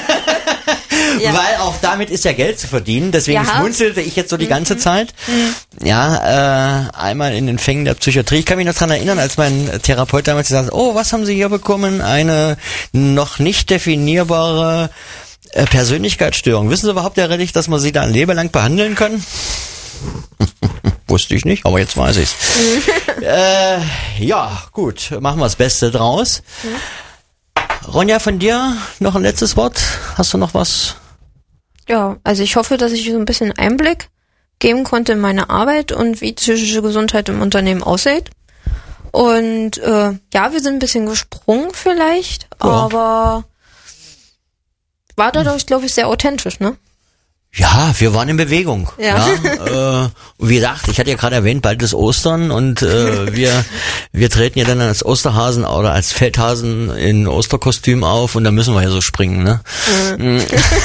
Ja. Weil auch damit ist ja Geld zu verdienen, deswegen ja. schmunzelte ich jetzt so die mhm. ganze Zeit. Mhm. Ja, äh, einmal in den Fängen der Psychiatrie. Ich kann mich noch dran erinnern, als mein Therapeut damals gesagt hat, oh, was haben Sie hier bekommen? Eine noch nicht definierbare Persönlichkeitsstörung. Wissen Sie überhaupt, Herr Rettig, dass man Sie da ein Leben lang behandeln kann? Wusste ich nicht, aber jetzt weiß ich's. äh, ja, gut, machen wir das Beste draus. Mhm. Ronja, von dir noch ein letztes Wort? Hast du noch was? Ja, also ich hoffe, dass ich so ein bisschen Einblick geben konnte in meine Arbeit und wie psychische Gesundheit im Unternehmen aussieht. Und äh, ja, wir sind ein bisschen gesprungen vielleicht, ja. aber war dadurch, glaube ich, sehr authentisch, ne? Ja, wir waren in Bewegung. Ja. ja äh, wie gesagt, ich hatte ja gerade erwähnt, bald ist Ostern und äh, wir wir treten ja dann als Osterhasen oder als Feldhasen in Osterkostüm auf und da müssen wir ja so springen, ne? Mhm.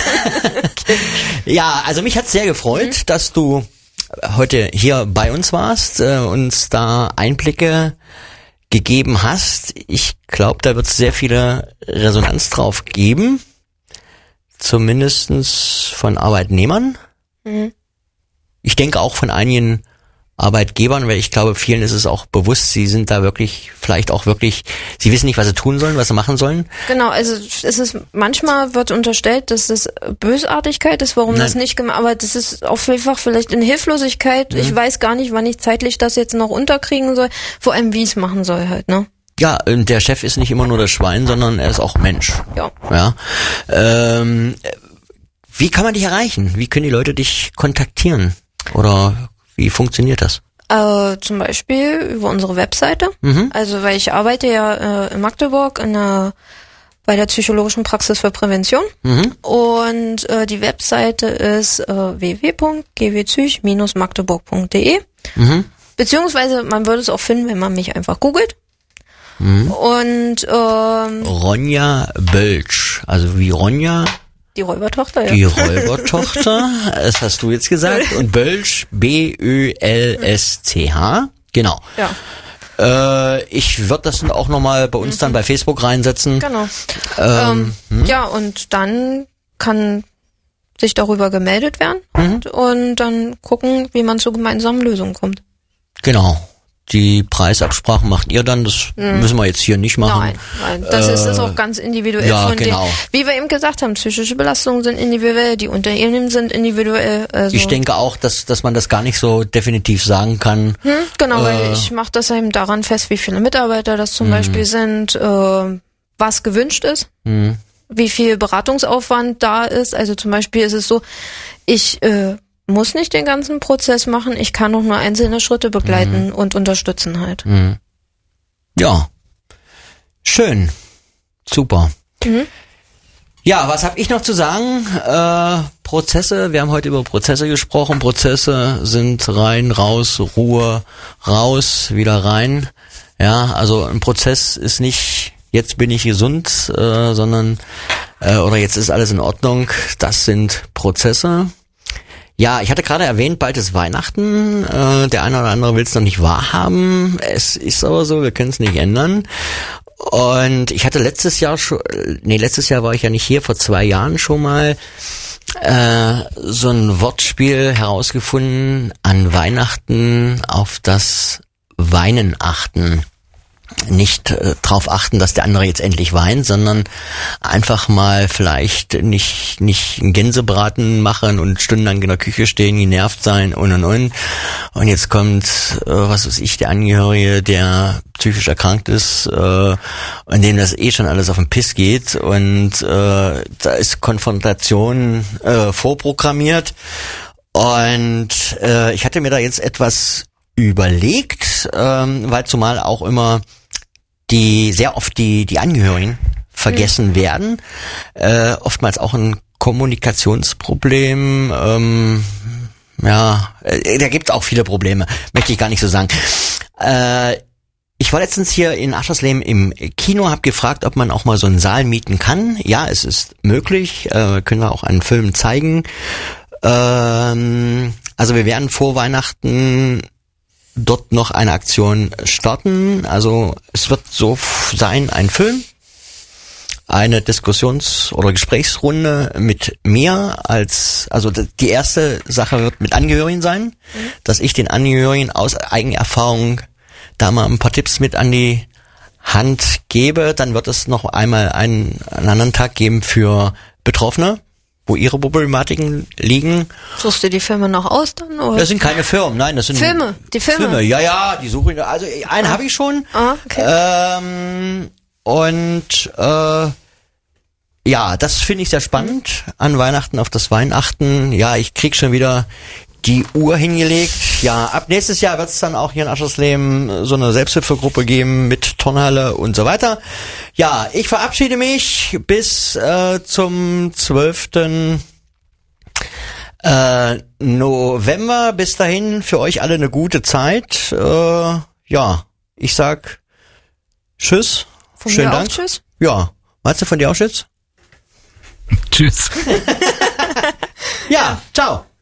Ja, also mich hat's sehr gefreut, mhm. dass du heute hier bei uns warst, äh, uns da Einblicke gegeben hast. Ich glaube, da wird es sehr viele Resonanz drauf geben. Zumindestens von Arbeitnehmern. Mhm. Ich denke auch von einigen Arbeitgebern, weil ich glaube, vielen ist es auch bewusst, sie sind da wirklich, vielleicht auch wirklich, sie wissen nicht, was sie tun sollen, was sie machen sollen. Genau, also es ist, manchmal wird unterstellt, dass das Bösartigkeit ist, warum Nein. das nicht gemacht, aber das ist auch einfach vielleicht in Hilflosigkeit. Mhm. Ich weiß gar nicht, wann ich zeitlich das jetzt noch unterkriegen soll, vor allem wie ich es machen soll halt, ne? Ja, der Chef ist nicht immer nur das Schwein, sondern er ist auch Mensch. Ja. Ja. Ähm, wie kann man dich erreichen? Wie können die Leute dich kontaktieren? Oder wie funktioniert das? Äh, zum Beispiel über unsere Webseite. Mhm. Also, weil ich arbeite ja äh, in Magdeburg in der, bei der psychologischen Praxis für Prävention. Mhm. Und äh, die Webseite ist äh, w w w punkt g w psych dash magdeburg punkt d e. Mhm. Beziehungsweise man würde es auch finden, wenn man mich einfach googelt. Mhm. Und ähm, Ronja Bölsch, also wie Ronja. Die Räubertochter, ja. Die Räubertochter, das hast du jetzt gesagt. Und Bölsch, B Ö L S C H, genau. Ja. Äh, ich würde das auch nochmal bei uns mhm. dann bei Facebook reinsetzen. Genau. Ähm, ähm, ja, und dann kann sich darüber gemeldet werden mhm. und, und dann gucken, wie man zu gemeinsamen Lösungen kommt. Genau. Die Preisabsprachen macht ihr dann, das hm. müssen wir jetzt hier nicht machen. Nein, nein. das äh, ist das auch ganz individuell. Ja, von genau. Den, wie wir eben gesagt haben, psychische Belastungen sind individuell, die Unternehmen sind individuell. Also ich denke auch, dass dass man das gar nicht so definitiv sagen kann. Hm, genau, äh, weil ich mache das eben daran fest, wie viele Mitarbeiter das zum hm. Beispiel sind, äh, was gewünscht ist, hm. wie viel Beratungsaufwand da ist. Also zum Beispiel ist es so, ich äh, muss nicht den ganzen Prozess machen, ich kann auch nur einzelne Schritte begleiten mhm. und unterstützen halt. Mhm. Ja, schön, super. Mhm. Ja, was habe ich noch zu sagen? Äh, Prozesse, wir haben heute über Prozesse gesprochen. Prozesse sind rein, raus, Ruhe, raus, wieder rein. Ja, also ein Prozess ist nicht, jetzt bin ich gesund, äh, sondern, äh, oder jetzt ist alles in Ordnung. Das sind Prozesse. Ja, ich hatte gerade erwähnt, bald ist Weihnachten. Äh, der eine oder andere will es noch nicht wahrhaben. Es ist aber so, wir können es nicht ändern. Und ich hatte letztes Jahr schon, nee, letztes Jahr war ich ja nicht hier, vor zwei Jahren schon mal äh, so ein Wortspiel herausgefunden, an Weihnachten auf das Weinen achten. Nicht äh, drauf achten, dass der andere jetzt endlich weint, sondern einfach mal vielleicht nicht nicht einen Gänsebraten machen und stundenlang in der Küche stehen, genervt sein und und und. Und jetzt kommt, äh, was weiß ich, der Angehörige, der psychisch erkrankt ist, äh, und dem das eh schon alles auf den Piss geht und äh, da ist Konfrontation äh, vorprogrammiert. Und äh, ich hatte mir da jetzt etwas überlegt, ähm, weil zumal auch immer die sehr oft die die Angehörigen vergessen mhm. werden, äh, oftmals auch ein Kommunikationsproblem, ähm, ja, äh, da gibt's auch viele Probleme, möchte ich gar nicht so sagen. Äh, ich war letztens hier in Aschersleben im Kino, habe gefragt, ob man auch mal so einen Saal mieten kann. Ja, es ist möglich, äh, können wir auch einen Film zeigen. Ähm, also wir werden vor Weihnachten dort noch eine Aktion starten. Also es wird so sein, ein Film, eine Diskussions- oder Gesprächsrunde mit mir als, also die erste Sache wird mit Angehörigen sein, mhm. dass ich den Angehörigen aus Eigenerfahrung da mal ein paar Tipps mit an die Hand gebe. Dann wird es noch einmal einen, einen anderen Tag geben für Betroffene, wo ihre Problematiken liegen. Suchst du die Filme noch aus dann? Oder? Das sind keine Firmen, nein, das sind Filme, die Filme. Filme. Ja, ja, die suche ich. Also einen habe ich schon. Ah, okay. Ähm, und äh, ja, das finde ich sehr spannend. An Weihnachten auf das Weihnachten. Ja, ich krieg schon wieder die Uhr hingelegt. Ja, ab nächstes Jahr wird es dann auch hier in Aschersleben so eine Selbsthilfegruppe geben mit Turnhalle und so weiter. Ja, ich verabschiede mich bis äh, zum zwölften Äh, November. Bis dahin für euch alle eine gute Zeit. Äh, ja, ich sag Tschüss. Von Schönen mir Dank. Auch tschüss. Ja, meinst du von dir auch Tschüss? Tschüss. Ja, ciao.